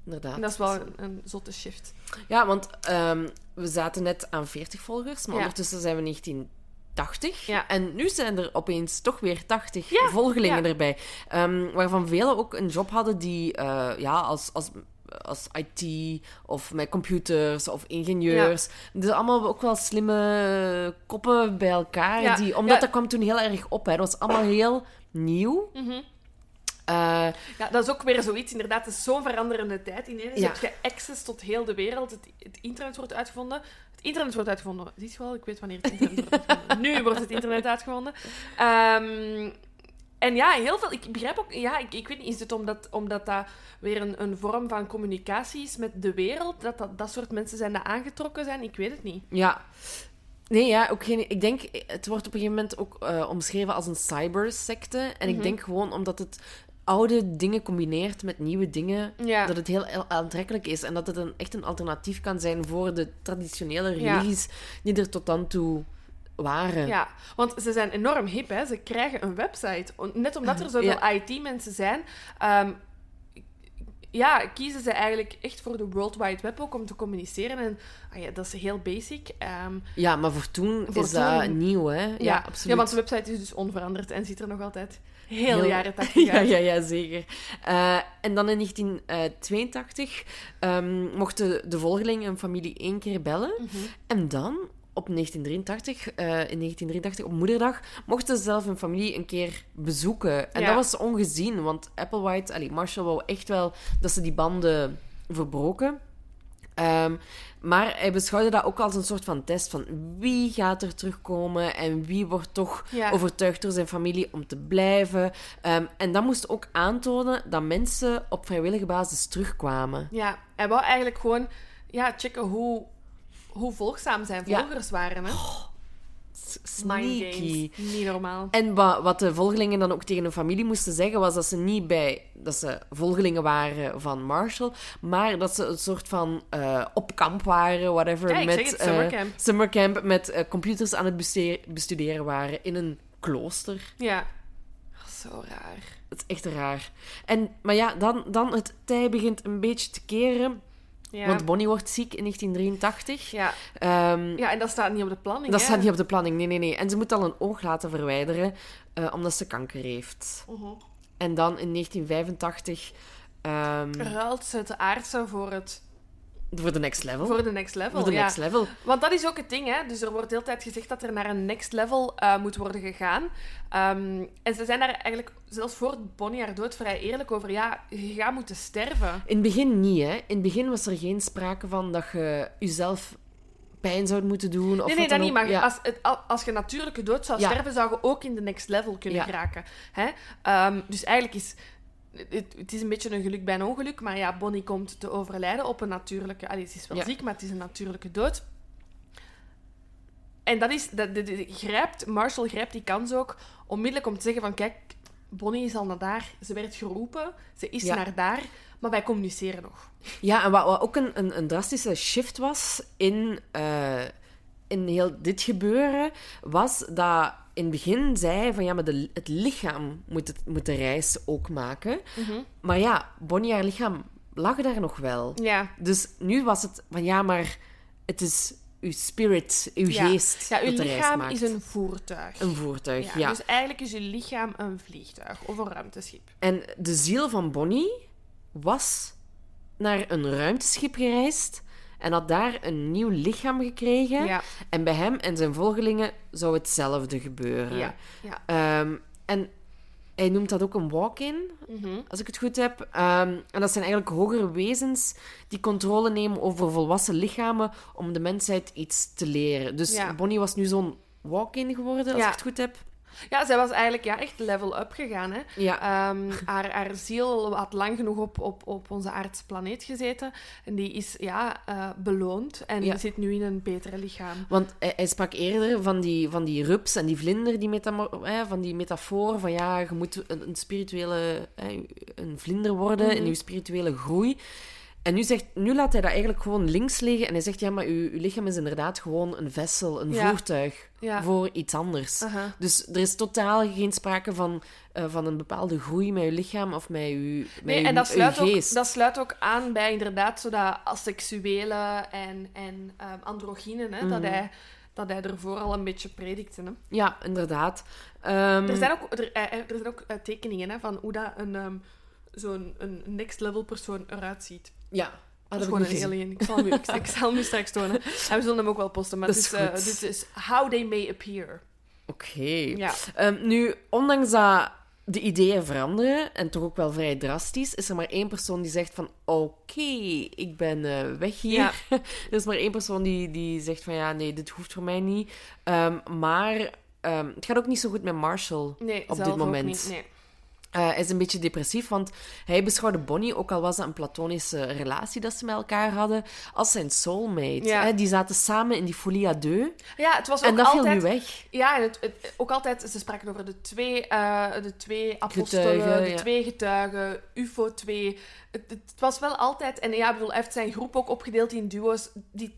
B: inderdaad.
A: En dat is wel een, een zotte shift.
B: Ja, want um, we zaten net aan veertig volgers, maar
A: ja.
B: ondertussen zijn we negentien tachtig.
A: Ja.
B: En nu zijn er opeens toch weer tachtig
A: ja.
B: volgelingen
A: ja.
B: erbij. Um, waarvan velen ook een job hadden die uh, ja, als... als als I T of met computers of ingenieurs. Ja. Dus allemaal ook wel slimme koppen bij elkaar.
A: Ja.
B: Die, omdat
A: ja.
B: dat kwam toen heel erg op. Hè. Dat was allemaal heel nieuw.
A: Mm-hmm.
B: Uh,
A: ja, dat is ook weer zoiets. Inderdaad, het is zo'n veranderende tijd. Ineens
B: ja.
A: heb je access tot heel de wereld. Het, het internet wordt uitgevonden. Het internet wordt uitgevonden. Zie je wel? Ik weet wanneer het internet wordt uitgevonden. Nu wordt het internet uitgevonden. Um, En ja, heel veel... Ik begrijp ook... Ja, ik, ik weet niet, is het omdat, omdat dat weer een, een vorm van communicatie is met de wereld? Dat, dat dat soort mensen zijn dat aangetrokken zijn? Ik weet het niet.
B: Ja. Nee, ja, ook geen... Ik denk, het wordt op een gegeven moment ook uh, omschreven als een cybersecte. En mm-hmm. ik denk gewoon omdat het oude dingen combineert met nieuwe dingen, ja. dat het heel aantrekkelijk is. En dat het een, echt een alternatief kan zijn voor de traditionele religies ja. die er tot dan toe... waren.
A: Ja, want ze zijn enorm hip, hè. Ze krijgen een website. Net omdat er zoveel ja. I T-mensen zijn, um, ja, kiezen ze eigenlijk echt voor de World Wide Web ook om te communiceren. En ah ja, dat is heel basic. Um,
B: ja, maar voor toen voor is toen... dat nieuw, hè? Ja,
A: ja,
B: absoluut.
A: Ja, want de website is dus onveranderd en ziet er nog altijd heel, heel... jaren tachtig
B: ja, ja, ja, zeker. Uh, en dan in negentien tweeëntachtig um, mochten de volgelingen een familie één keer bellen. Mm-hmm. En dan... Op negentien drieëntachtig, uh, in negentien drieëntachtig, op moederdag, mochten ze zelf hun familie een keer bezoeken. En ja. dat was ongezien, want Applewhite, allee, Marshall wou echt wel dat ze die banden verbroken. Um, maar hij beschouwde dat ook als een soort van test van wie gaat er terugkomen en wie wordt toch ja. overtuigd door zijn familie om te blijven. Um, en dat moest ook aantonen dat mensen op vrijwillige basis terugkwamen.
A: Ja, hij wou eigenlijk gewoon ja, checken hoe... hoe volgzaam zijn volgers ja. waren, hè?
B: Oh, sneaky.
A: Niet normaal.
B: En wat, wat de volgelingen dan ook tegen hun familie moesten zeggen, was dat ze niet bij... dat ze volgelingen waren van Marshall, maar dat ze een soort van uh, op kamp waren, whatever.
A: Ja, ik
B: met,
A: zeg het, summercamp.
B: Uh, summercamp, met uh, computers aan het bestudeer, bestuderen waren in een klooster.
A: Ja. Zo raar.
B: Het is echt raar. En, maar ja, dan, dan het tij begint een beetje te keren... Ja. Want Bonnie wordt ziek in negentien drieëntachtig.
A: Ja.
B: Um,
A: ja, en dat staat niet op de planning.
B: Dat
A: hè?
B: staat niet op de planning, nee, nee, nee. En ze moet al een oog laten verwijderen, uh, omdat ze kanker heeft.
A: Uh-huh.
B: En dan in negentien vijfentachtig... Um,
A: ruilt ze het aardse voor het...
B: Voor de next level.
A: Voor de next level,
B: Voor de
A: ja.
B: next level.
A: Want dat is ook het ding, hè. Dus er wordt de hele tijd gezegd dat er naar een next level uh, moet worden gegaan. Um, en ze zijn daar eigenlijk, zelfs voor Bonnie haar dood, vrij eerlijk over. Ja, je gaat moeten sterven.
B: In het begin niet, hè. In het begin was er geen sprake van dat je jezelf pijn zou moeten doen. Of
A: nee, nee, dat
B: niet.
A: Ook, maar
B: ja.
A: als, het, als je natuurlijke dood zou
B: ja.
A: sterven, zou je ook in de next level kunnen
B: ja.
A: geraken. Hè? Um, dus eigenlijk is... Het, het is een beetje een geluk bij een ongeluk, maar ja, Bonnie komt te overlijden op een natuurlijke... Allee, ze is wel ja. ziek, maar het is een natuurlijke dood. En dat is... Dat, dat, dat, grijpt, Marshall grijpt die kans ook onmiddellijk om te zeggen van... Kijk, Bonnie is al naar daar. Ze werd geroepen. Ze is ja. naar daar. Maar wij communiceren nog.
B: Ja, en wat, wat ook een, een, een drastische shift was in, uh, in heel dit gebeuren, was dat... In het begin zei hij van ja, maar de, het lichaam moet, het, moet de reis ook maken. Mm-hmm. Maar ja, Bonnie, haar lichaam lag daar nog wel.
A: Ja.
B: Dus nu was het van ja, maar het is uw spirit, uw
A: ja.
B: geest.
A: Ja, uw
B: dat
A: lichaam is een voertuig.
B: Een voertuig, ja.
A: ja. Dus eigenlijk is uw lichaam een vliegtuig of een ruimteschip.
B: En de ziel van Bonnie was naar een ruimteschip gereisd. En had daar een nieuw lichaam gekregen. Ja. En bij hem en zijn volgelingen zou hetzelfde gebeuren.
A: Ja. Ja.
B: Um, en hij noemt dat ook een walk-in, mm-hmm. als ik het goed heb. Um, en dat zijn eigenlijk hogere wezens die controle nemen over volwassen lichamen om de mensheid iets te leren. Dus ja. Bonnie was nu zo'n walk-in geworden, als ja. ik het goed heb.
A: Ja, zij was eigenlijk ja, echt level up gegaan. Hè?
B: Ja.
A: Um, haar, haar ziel had lang genoeg op, op, op onze aardse planeet gezeten. En die is ja, uh, beloond en ja. zit nu in een betere lichaam.
B: Want hij, hij sprak eerder van die, van die rups en die vlinder, die metamo- eh, van die metafoor van ja, je moet een, een spirituele... Eh, een vlinder worden mm-hmm. in je spirituele groei. En nu, zegt, nu laat hij dat eigenlijk gewoon links liggen. En hij zegt, ja, maar uw, uw lichaam is inderdaad gewoon een vessel, een
A: Ja.
B: voertuig
A: Ja.
B: voor iets anders.
A: Uh-huh.
B: Dus er is totaal geen sprake van, uh, van een bepaalde groei met je lichaam of met je, met
A: Nee,
B: uw,
A: en dat
B: uw
A: sluit, ook,
B: geest.
A: dat sluit ook aan bij inderdaad zo dat asexuele en, en um, androgynen, hè,
B: Mhm.
A: dat, hij, dat hij ervoor al een beetje predikte. Hè.
B: Ja, inderdaad. Um,
A: Er zijn ook, er, er er zijn ook uh, tekeningen hè, van hoe dat een, um, zo'n een next-level persoon eruit ziet.
B: Ja. Ah,
A: Dat is
B: dat
A: gewoon
B: heb
A: een
B: ik niet
A: alien. Ik zal, hem, ik, ik zal hem nu straks tonen. En we zullen hem ook wel posten. Maar
B: Dat
A: dit
B: is
A: is, uh,
B: goed.
A: dit is How They May Appear.
B: Oké. Okay.
A: Ja.
B: Um, nu, ondanks dat de ideeën veranderen, en toch ook wel vrij drastisch, is er maar één persoon die zegt van oké, okay, ik ben uh, weg hier.
A: Ja.
B: Er is maar één persoon die, die zegt van ja, nee, dit hoeft voor mij niet. Um, maar um, het gaat ook niet zo goed met Marshall
A: Nee,
B: op
A: zelf
B: dit moment.
A: ook niet. Nee.
B: Uh, hij is een beetje depressief, want hij beschouwde Bonnie, ook al was dat een platonische relatie dat ze met elkaar hadden, als zijn soulmate.
A: Ja.
B: Hè? Die zaten samen in die folie à deux.
A: Ja, het was ook
B: En dat
A: altijd...
B: viel nu weg.
A: Ja, en het, het, ook altijd... Ze spraken over de twee, uh, de twee apostelen,
B: Getuigen,
A: de
B: ja.
A: twee getuigen, U F O twee. Het, het, het was wel altijd... En ja, ik bedoel, hij heeft zijn groep ook opgedeeld in duo's. Die,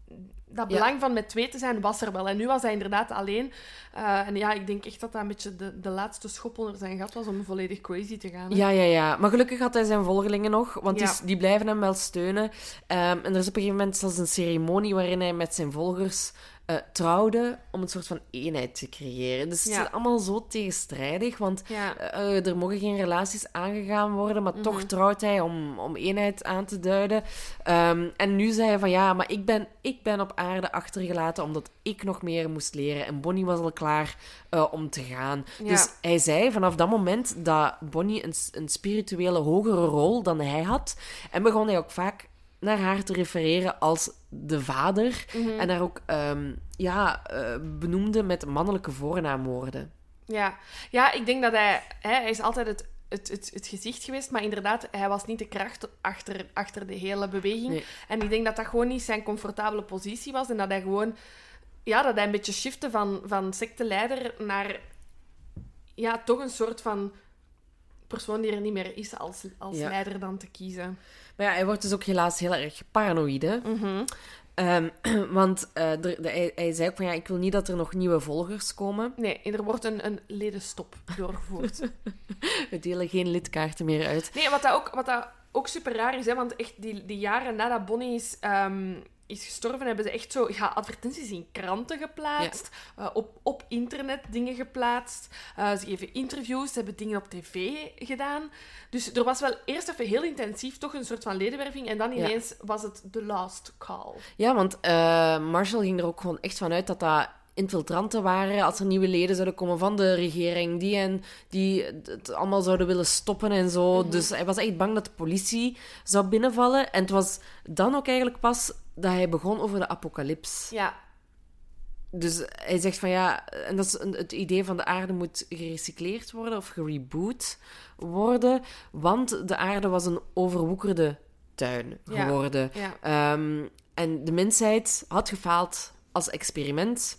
A: dat belang
B: Ja.
A: van met twee te zijn was er wel. En nu was hij inderdaad alleen. Uh, en ja, ik denk echt dat dat een beetje de, de laatste schop onder zijn gat was om volledig crazy te gaan. Hè?
B: Ja, ja, ja. Maar gelukkig had hij zijn volgelingen nog, want
A: Ja.
B: die, die blijven hem wel steunen. Um, en er is op een gegeven moment zelfs een ceremonie waarin hij met zijn volgers uh, trouwde om een soort van eenheid te creëren. Dus het
A: Ja.
B: is allemaal zo tegenstrijdig, want
A: Ja.
B: uh, er mogen geen relaties aangegaan worden, maar
A: Mhm.
B: toch trouwt hij om, om eenheid aan te duiden. Um, en nu zei hij van ja, maar ik ben, ik ben op aarde achtergelaten omdat ik nog meer moest leren. En Bonnie was al klaar uh, om te gaan.
A: Ja.
B: Dus hij zei vanaf dat moment dat Bonnie een, een spirituele hogere rol dan hij had. En begon hij ook vaak naar haar te refereren als de vader.
A: Mhm.
B: En haar ook um, ja, uh, benoemde met mannelijke voornaamwoorden.
A: Ja. ja, ik denk dat hij... Hè, hij is altijd het, het, het, het gezicht geweest, maar inderdaad, hij was niet de kracht achter, achter de hele beweging.
B: Nee.
A: En ik denk dat dat gewoon niet zijn comfortabele positie was en dat hij gewoon... Ja, dat hij een beetje shifte van, van secteleider naar... Ja, toch een soort van persoon die er niet meer is als, als
B: Ja.
A: leider dan te kiezen.
B: Maar ja, hij wordt dus ook helaas heel erg paranoïde.
A: Mhm.
B: Um, want uh, de, de, hij, hij zei ook van ja, ik wil niet dat er nog nieuwe volgers komen.
A: Nee, er wordt een, een ledenstop doorgevoerd.
B: We delen geen lidkaarten meer uit.
A: Nee, wat dat ook, wat dat ook super raar is, hè, want echt die, die jaren nadat Bonnie is, um, is gestorven, hebben ze echt zo ja, advertenties in kranten geplaatst, ja. uh, op, op internet dingen geplaatst. Uh, ze geven interviews, ze hebben dingen op tv gedaan. Dus er was wel eerst even heel intensief toch een soort van ledenwerving en dan ineens ja. was het the last call.
B: Ja, want uh, Marshall ging er ook gewoon echt van uit dat dat infiltranten waren, als er nieuwe leden zouden komen van de regering, die, en, die het allemaal zouden willen stoppen en zo. Mm-hmm. Dus hij was echt bang dat de politie zou binnenvallen. En het was dan ook eigenlijk pas dat hij begon over de apocalyps.
A: Ja.
B: Dus hij zegt van ja, en dat is een, het idee van de aarde moet gerecycleerd worden of gereboot worden, want de aarde was een overwoekerde tuin geworden.
A: Ja. Ja.
B: Um, en de mensheid had gefaald als experiment.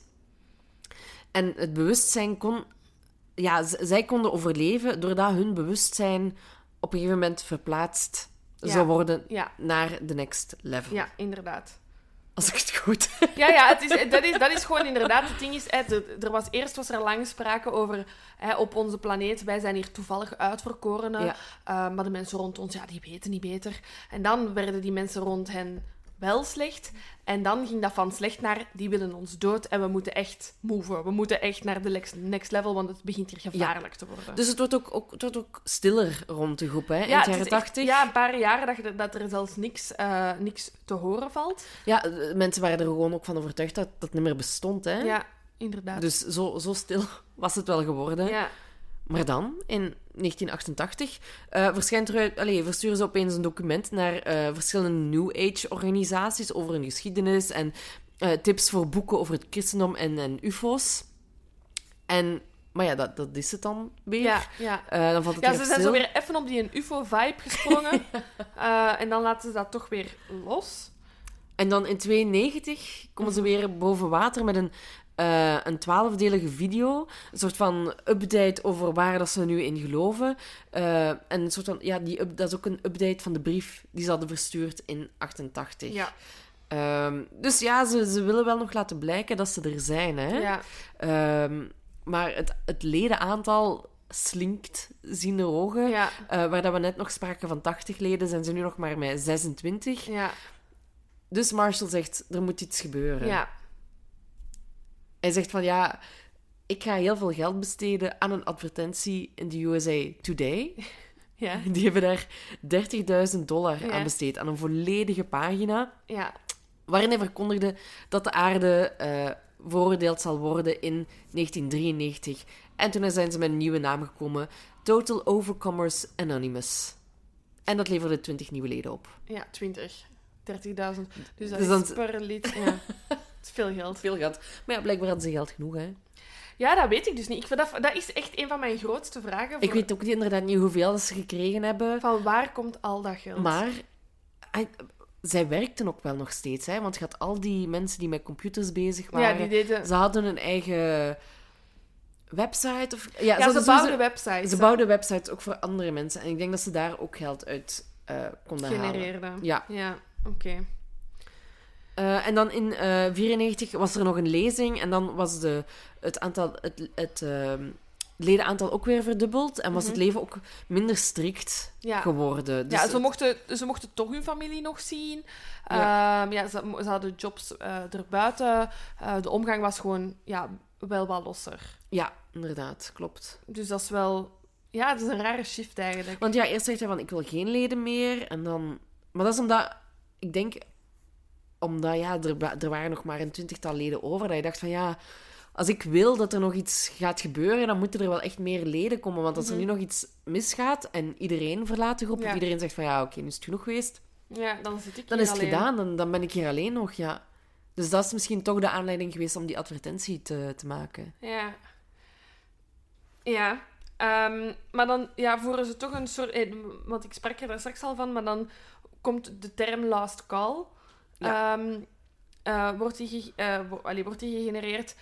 B: En het bewustzijn kon... Ja, z- zij konden overleven doordat hun bewustzijn op een gegeven moment verplaatst ja. zou worden
A: ja.
B: naar de next level.
A: Ja, inderdaad.
B: Als ik het goed...
A: Ja, ja het is, dat, is, dat is gewoon inderdaad... Het ding is, hè, er was, eerst was er lang sprake over... Hè, op onze planeet, wij zijn hier toevallig uitverkorenen. Ja. Uh, maar de mensen rond ons, ja, die weten niet beter. En dan werden die mensen rond hen wel slecht. En dan ging dat van slecht naar, die willen ons dood en we moeten echt moven. We moeten echt naar de next level, want het begint hier gevaarlijk ja. te worden.
B: Dus het wordt ook, ook, het wordt ook stiller rond de groep, hè? In
A: ja,
B: de jaren tachtig.
A: Ja, een paar jaren dat, je, dat er zelfs niks, uh, niks te horen valt.
B: Ja, mensen waren er gewoon ook van overtuigd dat dat niet meer bestond, hè?
A: Ja, inderdaad.
B: Dus zo, zo stil was het wel geworden.
A: Ja.
B: Maar dan, in negentien achtentachtig, uh, verschijnt er, allez, versturen ze opeens een document naar uh, verschillende New Age-organisaties over hun geschiedenis en uh, tips voor boeken over het christendom en, en U F O's. En, maar ja, dat, dat is het dan weer.
A: Ja, ja.
B: Uh, dan valt het
A: ja ze zijn
B: stil.
A: zo weer even op die U F O-vibe gesprongen. uh, en dan laten ze dat toch weer los.
B: En dan in tweeënnegentig komen ze weer boven water met een uh, een twaalfdelige video. Een soort van update over waar dat ze nu in geloven. Uh, en een soort van... Ja, die up, dat is ook een update van de brief die ze hadden verstuurd in achtentachtig.
A: Ja.
B: Um, dus ja, ze, ze willen wel nog laten blijken dat ze er zijn. Hè?
A: Ja.
B: Um, maar het, het ledenaantal slinkt zien ogen.
A: Ja.
B: Uh, waar dat we net nog spraken van tachtig leden, zijn ze nu nog maar met zesentwintig.
A: Ja.
B: Dus Marshall zegt, er moet iets gebeuren.
A: Ja.
B: Hij zegt van, ja, ik ga heel veel geld besteden aan een advertentie in de U S A Today.
A: Ja.
B: Die hebben daar dertigduizend dollar
A: ja.
B: aan besteed, aan een volledige pagina.
A: Ja.
B: Waarin hij verkondigde dat de aarde uh, veroordeeld zal worden in negentien drieënnegentig. En toen zijn ze met een nieuwe naam gekomen. Total Overcomers Anonymous. En dat leverde twintig nieuwe leden op.
A: Ja, twintig. dertigduizend. Dus dat
B: dus
A: is
B: dan...
A: per lid. Ja. Dat is veel geld.
B: Veel geld. Maar ja, blijkbaar hadden ze geld genoeg, hè.
A: Ja, dat weet ik dus niet. Ik vind dat, dat is echt een van mijn grootste vragen. Voor...
B: Ik weet ook niet, inderdaad niet hoeveel ze gekregen hebben.
A: Van waar komt al dat geld?
B: Maar... I... Zij werkten ook wel nog steeds, hè? Want je had al die mensen die met computers bezig waren.
A: Ja, die deden...
B: Ze hadden een eigen website. Of... Ja,
A: ja,
B: ze,
A: ze bouwden websites.
B: Ze bouwden websites ook voor andere mensen. En ik denk dat ze daar ook geld uit uh, konden
A: genereerden.
B: halen. Ja.
A: Ja, oké. Okay.
B: Uh, en dan in negentien vierennegentig was er nog een lezing. En dan was de, het aantal... Het, het, uh, ledenaantal ook weer verdubbeld. En was mm-hmm. het leven ook minder strikt ja. geworden. Dus
A: ja, ze mochten, ze mochten toch hun familie nog zien. Ja. Um, ja, ze, ze hadden jobs uh, erbuiten. Uh, de omgang was gewoon ja, wel wat losser.
B: Ja, inderdaad. Klopt.
A: Dus dat is wel... Ja, het is een rare shift eigenlijk.
B: Want ja, eerst zegt hij van, ik wil geen leden meer. En dan... Maar dat is omdat... Ik denk... Omdat, ja, er, er waren nog maar een twintigtal leden over. Dat je dacht van, ja... Als ik wil dat er nog iets gaat gebeuren, dan moeten er wel echt meer leden komen. Want als er nu nog iets misgaat en iedereen verlaat de groep, ja. of iedereen zegt van ja, oké, okay, nu is het genoeg geweest.
A: Ja, dan zit ik
B: Dan
A: hier
B: is het
A: alleen.
B: gedaan, dan, dan ben ik hier alleen nog, ja. Dus dat is misschien toch de aanleiding geweest om die advertentie te, te maken.
A: Ja. Ja. Um, maar dan ja, voeren ze toch een soort... Eh, want ik sprak er daar straks al van, maar dan komt de term last call. Ja. Um, uh, wordt, die, uh, wo- allee, wordt die gegenereerd...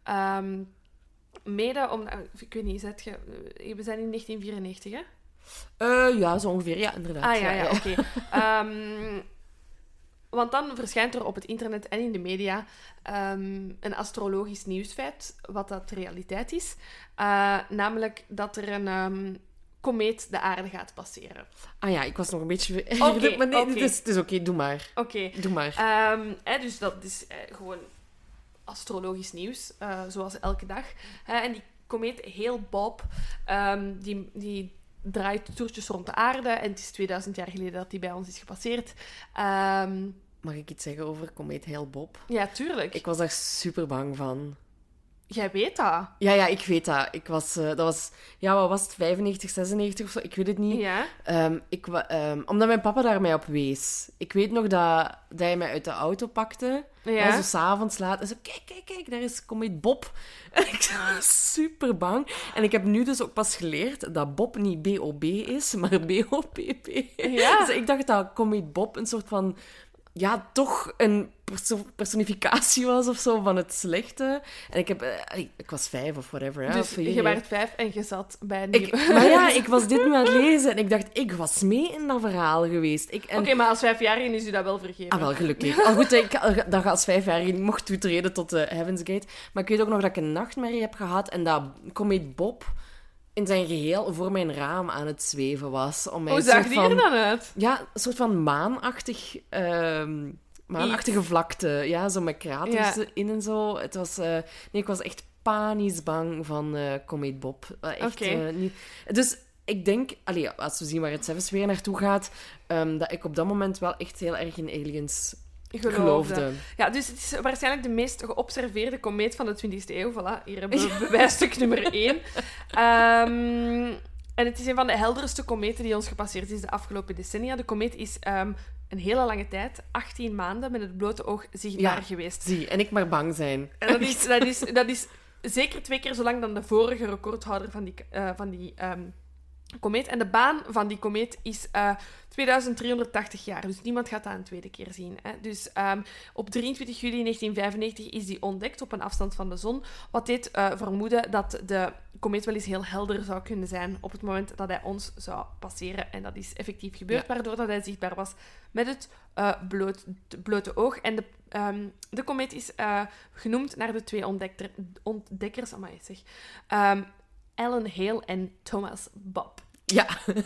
A: Um, mede om... Ik weet niet, zet je, we zijn in negentien vierennegentig, hè?
B: Uh, ja, zo ongeveer. Ja, inderdaad.
A: Ah, ja, ja,
B: ja, ja.
A: oké. Okay. Um, want dan verschijnt er op het internet en in de media um, een astrologisch nieuwsfeit, wat dat realiteit is. Uh, namelijk dat er een um, komeet de aarde gaat passeren.
B: Ah ja, ik was nog een beetje...
A: Oké, okay,
B: maar nee,
A: okay.
B: het is, het is oké, okay, doe maar.
A: Oké. Okay.
B: Doe maar.
A: Um, hè, dus dat is uh, gewoon... astrologisch nieuws, uh, zoals elke dag. Uh, en die komeet Hale-Bopp, um, die, die draait toertjes rond de aarde. En het is tweeduizend jaar geleden dat die bij ons is gepasseerd. Um,
B: Mag ik iets zeggen over komeet Hale-Bopp?
A: Ja, tuurlijk.
B: Ik was daar super bang van.
A: Jij weet dat?
B: Ja, ja, ik weet dat. Ik was, uh, dat was, ja, wat was het? vijfennegentig, zesennegentig of zo? Ik weet het niet.
A: Ja.
B: Um, ik, um, omdat mijn papa daar mij op wees. Ik weet nog dat, dat hij mij uit de auto pakte.
A: Ja.
B: En zo s'avonds laat. En zo, kijk, kijk, kijk, daar is komeet Bob. En ik was super bang. En ik heb nu dus ook pas geleerd dat Bob niet B O B is, maar B O P P.
A: Ja.
B: Dus ik dacht dat komeet Bob een soort van... ja, toch een perso- personificatie was of zo van het slechte. En ik heb... Uh, ik was vijf of whatever. Ja,
A: dus
B: of
A: je werd vijf en je zat bij een
B: ik, Maar ja, ik was dit nu aan het lezen en ik dacht, ik was mee in dat verhaal geweest. En...
A: Oké, okay, maar als vijfjarige is u dat wel vergeven.
B: Ah, wel, gelukkig. Al goed, ik, dat als vijfjarige niet mocht toetreden tot de Heaven's Gate. Maar ik weet ook nog dat ik een nachtmerrie heb gehad en dat komeet Bob in zijn geheel voor mijn raam aan het zweven was. Om mij
A: Hoe zag die er dan uit?
B: Ja, een soort van maanachtig... Uh, maanachtige vlakte. Ja, zo met kraters ja. in en zo. Het was... Uh, nee, ik was echt panisch bang van uh, komeet Bob. Uh, echt
A: okay.
B: uh, niet... Dus ik denk... Allee, als we zien waar het zelfs weer naartoe gaat, um, dat ik op dat moment wel echt heel erg in aliens... Geloofde. geloofde.
A: Ja, dus het is waarschijnlijk de meest geobserveerde komeet van de twintigste eeuw. Voilà, hier hebben we bewijsstuk nummer één. Um, en het is een van de helderste kometen die ons gepasseerd is de afgelopen decennia. De komeet is um, een hele lange tijd, achttien maanden, met het blote oog zichtbaar
B: ja,
A: geweest.
B: Zie, en ik maar bang zijn.
A: En dat is, dat is, dat is zeker twee keer zo lang dan de vorige recordhouder van die... Uh, van die um, komeet. En de baan van die komeet is uh, tweeduizend driehonderdtachtig jaar. Dus niemand gaat dat een tweede keer zien. Hè. Dus um, op drieëntwintig juli negentien vijfennegentig is die ontdekt op een afstand van de zon. Wat deed uh, vermoeden dat de komeet wel eens heel helder zou kunnen zijn op het moment dat hij ons zou passeren. En dat is effectief gebeurd, ja. Waardoor dat hij zichtbaar was met het uh, bloot, blote oog. En de, um, de komeet is uh, genoemd naar de twee ontdekter, ontdekkers. Amai, zeg. Um, Alan Hale en Thomas Bob.
B: Ja,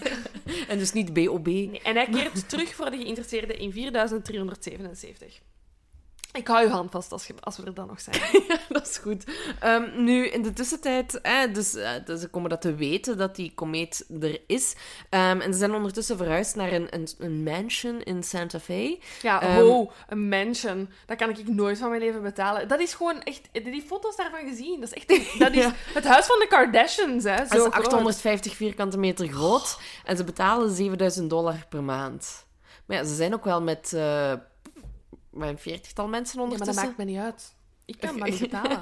B: en dus niet B O B.
A: Nee, en hij keert terug voor de geïnteresseerden in vierduizend driehonderdzevenenzeventig. Ik hou je hand vast als, als we er dan nog zijn.
B: Ja, dat is goed. Um, nu, in de tussentijd, eh, dus, uh, dus ze komen dat te weten, dat die komeet er is. Um, en ze zijn ondertussen verhuisd naar een, een, een mansion in Santa Fe.
A: Ja, um, ho, een mansion. Dat kan ik nooit van mijn leven betalen. Dat is gewoon echt... Die foto's daarvan gezien, dat is echt... Dat is ja. Het huis van de Kardashians, hè. Zo
B: dat is achthonderdvijftig vierkante meter groot. Oh. En ze betalen zevenduizend dollar per maand. Maar ja, ze zijn ook wel met... Uh, Met een veertigtal mensen ondertussen.
A: Ja, maar dat maakt me niet uit. Ik kan dat niet betalen.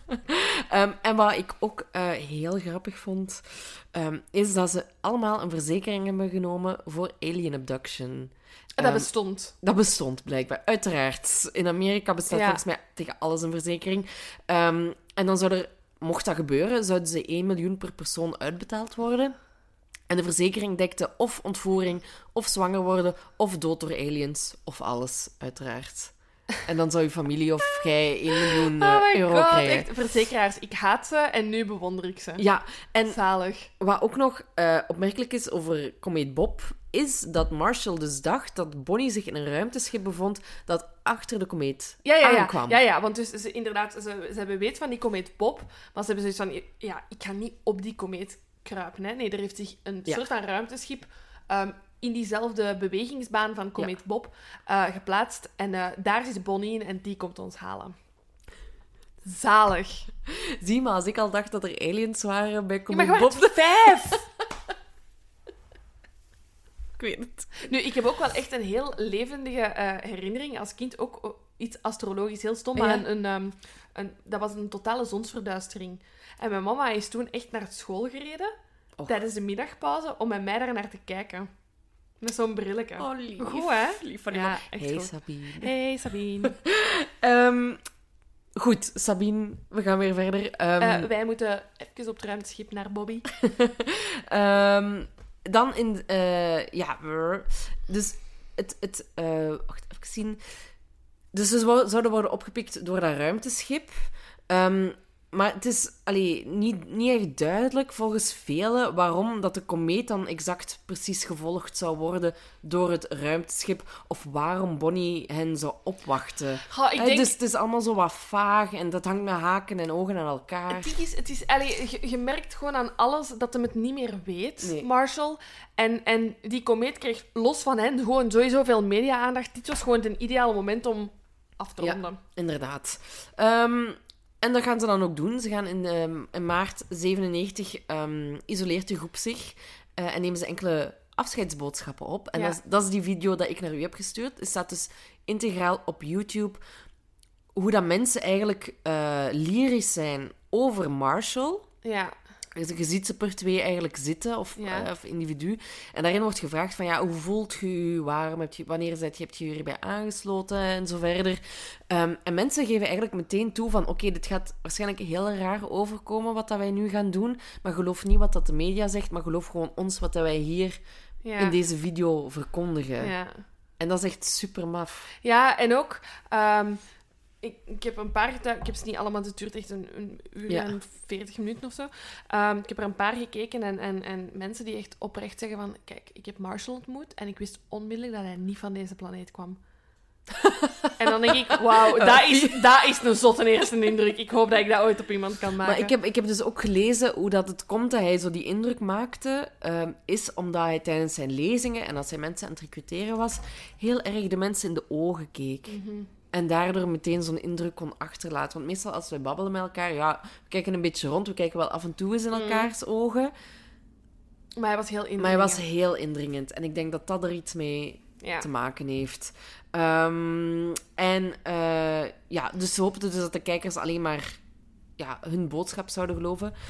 B: um, en wat ik ook uh, heel grappig vond, um, is dat ze allemaal een verzekering hebben genomen voor alien abduction.
A: Um, dat bestond.
B: Dat bestond, blijkbaar. Uiteraard. In Amerika bestaat ja. volgens mij tegen alles een verzekering. Um, en dan zou er, mocht dat gebeuren, zouden ze één miljoen per persoon uitbetaald worden. En de verzekering dekte of ontvoering, of zwanger worden, of dood door aliens, of alles, uiteraard. En dan zou je familie of jij één miljoen uh,
A: oh
B: euro
A: God,
B: krijgen.
A: Echt, verzekeraars, ik haat ze en nu bewonder ik ze.
B: Ja, en
A: zalig.
B: Wat ook nog uh, opmerkelijk is over komeet Bob, is dat Marshall dus dacht dat Bonnie zich in een ruimteschip bevond dat achter de komeet
A: ja, ja,
B: aankwam.
A: Ja, ja, ja, want dus ze, inderdaad, ze, ze hebben weet van die komeet Bob, maar ze hebben zoiets van, ja, ik ga niet op die komeet kruipen. Hè? Nee, er heeft zich een ja. soort van ruimteschip um, in diezelfde bewegingsbaan van komeet ja. Bob uh, geplaatst. En uh, daar is Bonnie in en die komt ons halen. Zalig.
B: Zie maar, als ik al dacht dat er aliens waren bij komeet
A: ja, maar
B: Bob...
A: vijf!
B: Ik weet het.
A: Nu, ik heb ook wel echt een heel levendige uh, herinnering. Als kind ook iets astrologisch, heel stom, maar ja. een, een, um, een, dat was een totale zonsverduistering. En mijn mama is toen echt naar school gereden, oh. tijdens de middagpauze, om met mij daar naar te kijken. Met zo'n brilletje.
B: Oh, lief.
A: Goed, hè?
B: Lief van
A: ja,
B: echt Hey, goed. Sabine.
A: Hey, Sabine.
B: um, goed, Sabine, we gaan weer verder. Um,
A: uh, wij moeten even op het ruimteschip naar Bobby.
B: um, dan in... Uh, ja, dus het... het uh, wacht, even zien... Dus ze zouden worden opgepikt door dat ruimteschip. Um, maar het is allee, niet, niet echt duidelijk volgens velen waarom dat de komeet dan exact precies gevolgd zou worden door het ruimteschip. Of waarom Bonnie hen zou opwachten.
A: Ha, ik denk...
B: Dus het is allemaal zo wat vaag en dat hangt met haken en ogen aan elkaar.
A: Het is, het is, allee, je, je merkt gewoon aan alles dat hij het niet meer weet,
B: nee.
A: Marshall. En, en die komeet kreeg los van hen gewoon sowieso veel media-aandacht. Dit was gewoon een ideale moment om af te ronden.
B: Ja, inderdaad. Um, en dat gaan ze dan ook doen. Ze gaan in, um, in maart zevenennegentig um, isoleert de groep zich uh, en nemen ze enkele afscheidsboodschappen op. En ja. dat, is, dat is die video dat ik naar u heb gestuurd. Het staat dus integraal op YouTube. Hoe dat mensen eigenlijk uh, lyrisch zijn over Marshall.
A: Ja.
B: Je ziet ze per twee eigenlijk zitten, of,
A: ja.
B: uh, of individu. En daarin wordt gevraagd van, ja, hoe voelt je je? Waarom heb je, wanneer zijt je, hebt je hierbij aangesloten? En zo verder. Um, en mensen geven eigenlijk meteen toe van, oké, okay, dit gaat waarschijnlijk heel raar overkomen wat dat wij nu gaan doen. Maar geloof niet wat dat de media zegt, maar geloof gewoon ons wat dat wij hier ja. in deze video verkondigen.
A: Ja.
B: En dat is echt super maf.
A: Ja, en ook... Um... Ik, ik heb een paar getuigen... Ik heb ze niet allemaal... Het duurt echt een, een uur ja. en veertig minuten of zo. Um, ik heb er een paar gekeken en, en, en mensen die echt oprecht zeggen van... Kijk, ik heb Marshall ontmoet en ik wist onmiddellijk dat hij niet van deze planeet kwam. En dan denk ik, wauw, dat is, dat is een zotte eerste indruk. Ik hoop dat ik dat ooit op iemand kan maken.
B: Maar ik heb, ik heb dus ook gelezen hoe dat het komt dat hij zo die indruk maakte. Um, is omdat hij tijdens zijn lezingen, en als hij mensen aan het recruteren was, heel erg de mensen in de ogen keek.
A: Mm-hmm.
B: En daardoor meteen zo'n indruk kon achterlaten. Want meestal als wij babbelen met elkaar, ja, we kijken een beetje rond. We kijken wel af en toe eens in elkaars mm. ogen.
A: Maar hij was heel indringend.
B: Maar hij was heel indringend. En ik denk dat dat er iets mee ja. te maken heeft. Um, en uh, ja, dus ze hoopten dus dat de kijkers alleen maar ja, hun boodschap zouden geloven.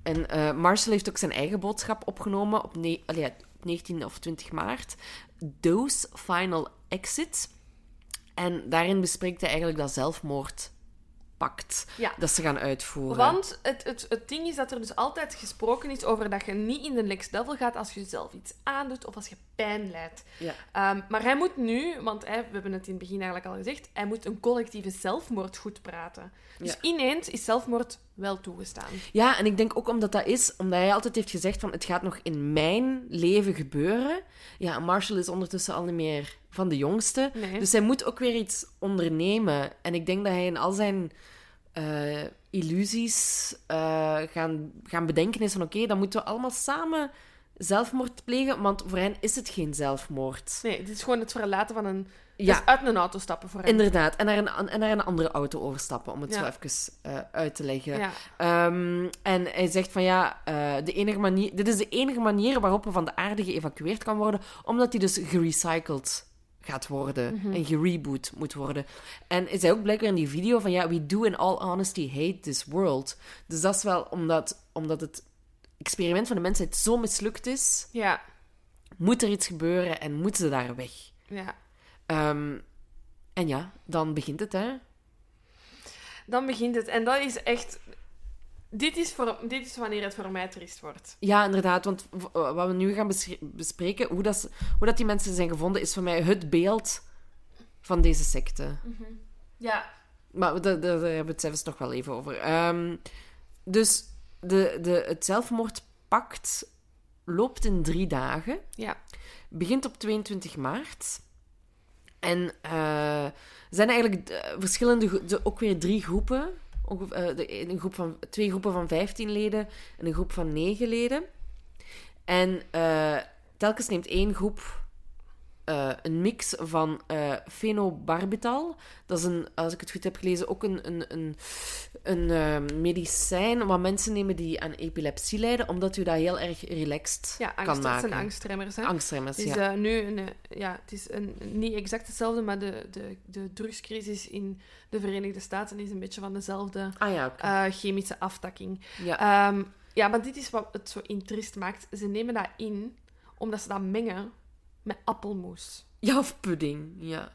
B: en uh, Marshall heeft ook zijn eigen boodschap opgenomen op, ne- allee, op negentien of twintig maart. Those Final Exit. En daarin bespreekt hij eigenlijk dat zelfmoordpact
A: Ja.
B: dat ze gaan uitvoeren.
A: Want het, het, het ding is dat er dus altijd gesproken is over dat je niet in de next level gaat als je jezelf iets aandoet of als je pijn lijdt.
B: Ja.
A: Um, maar hij moet nu, want hij, we hebben het in het begin eigenlijk al gezegd, hij moet een collectieve zelfmoord goed praten. Dus
B: Ja.
A: ineens is zelfmoord wel toegestaan.
B: Ja, en ik denk ook omdat dat is, omdat hij altijd heeft gezegd van het gaat nog in mijn leven gebeuren. Ja, Marshall is ondertussen al niet meer van de jongste.
A: Nee.
B: Dus hij moet ook weer iets ondernemen. En ik denk dat hij in al zijn uh, illusies uh, gaan, gaan bedenken is van oké, okay, dan moeten we allemaal samen zelfmoord plegen, want voor hen is het geen zelfmoord.
A: Nee, het is gewoon het verlaten van een...
B: Ja.
A: Dus uit een auto stappen voor hem.
B: Inderdaad. En naar een, en naar een andere auto overstappen, om het
A: Ja.
B: zo even uh, uit te leggen.
A: Ja.
B: Um, en hij zegt van ja, uh, de enige manier, dit is de enige manier waarop er van de aarde geëvacueerd kan worden, omdat die dus gerecycled gaat worden
A: Mm-hmm.
B: en gereboot moet worden. En hij zei ook blijkbaar in die video van ja, we do in all honesty hate this world. Dus dat is wel omdat, omdat het experiment van de mensheid zo mislukt is,
A: Ja.
B: moet er iets gebeuren en moeten ze daar weg.
A: Ja.
B: Um, en ja, dan begint het, hè.
A: Dan begint het. En dat is echt... Dit is, voor, dit is wanneer het voor mij triest wordt.
B: Ja, inderdaad. Want wat we nu gaan beschre- bespreken, hoe dat, hoe dat die mensen zijn gevonden, is voor mij het beeld van deze secte.
A: Mm-hmm. Ja.
B: Maar daar, daar hebben we het zelfs nog wel even over. Um, dus de, de, het zelfmoordpact loopt in drie dagen.
A: Ja.
B: Begint op tweeëntwintig maart. En uh, er zijn eigenlijk uh, verschillende, de, ook weer drie groepen. Uh, de, een groep van, twee groepen van vijftien leden en een groep van negen leden. En uh, telkens neemt één groep uh, een mix van uh, fenobarbital. Dat is, een, als ik het goed heb gelezen, ook een, een, een, een uh, medicijn wat mensen nemen die aan epilepsie lijden, omdat u dat heel erg relaxed
A: ja, angst,
B: kan maken.
A: Het zijn angstremmers, hè?
B: Angstremmers,
A: het is,
B: ja.
A: Uh, nu een, uh, ja. Het is een, niet exact hetzelfde, maar de, de, de drugscrisis in de Verenigde Staten is een beetje van dezelfde
B: ah, ja, okay.
A: uh, chemische aftakking.
B: Ja.
A: Um, ja, maar dit is wat het zo interest maakt. Ze nemen dat in omdat ze dat mengen met appelmoes.
B: Ja, of pudding, ja.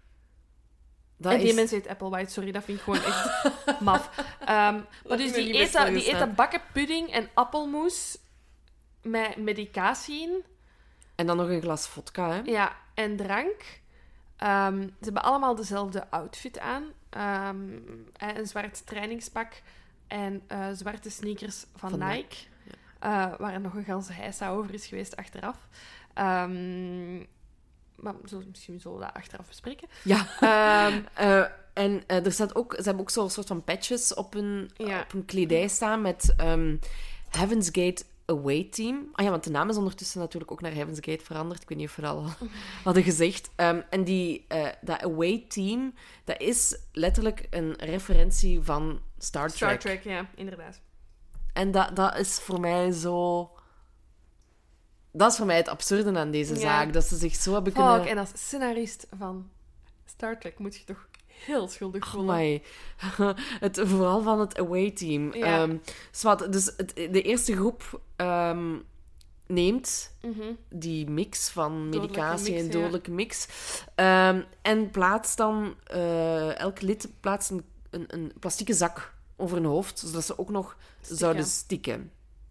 B: Dat
A: en die
B: is...
A: mensen heet Apple White, sorry, dat vind ik gewoon echt maf. Um, maar dus die eten, die eten bakken pudding en appelmoes met medicatie in.
B: En dan nog een glas vodka, hè?
A: Ja, en drank. Um, ze hebben allemaal dezelfde outfit aan. Um, een zwart trainingspak en uh, zwarte sneakers van, van Nike. Nike. Ja. Uh, waar er nog een ganse heisa over is geweest achteraf. Um, maar we zullen misschien zo dat achteraf bespreken.
B: Ja. Um, uh, en uh, er staat ook, ze hebben ook zo'n soort van patches op hun, ja. op hun kledij staan met um, Heaven's Gate Away Team. Ah ja, want de naam is ondertussen natuurlijk ook naar Heaven's Gate veranderd. Ik weet niet of we dat al hadden gezegd. Um, en die, uh, dat Away Team, dat is letterlijk een referentie van Star Trek.
A: Star Trek, ja, inderdaad.
B: En dat, dat is voor mij zo... Dat is voor mij het absurde aan deze ja. zaak. Dat ze zich zo hebben kunnen...
A: Oh, en als scenarist van Star Trek moet je toch heel schuldig voelen.
B: Oh, het, vooral van het away team.
A: Ja.
B: Um, zwart, dus het, de eerste groep um, neemt mm-hmm. die mix van medicatie mix, en dodelijke ja. mix. Um, en plaatst dan... Uh, elk lid plaatst een, een, een plastieke zak over hun hoofd, zodat ze ook nog stikken. zouden stikken.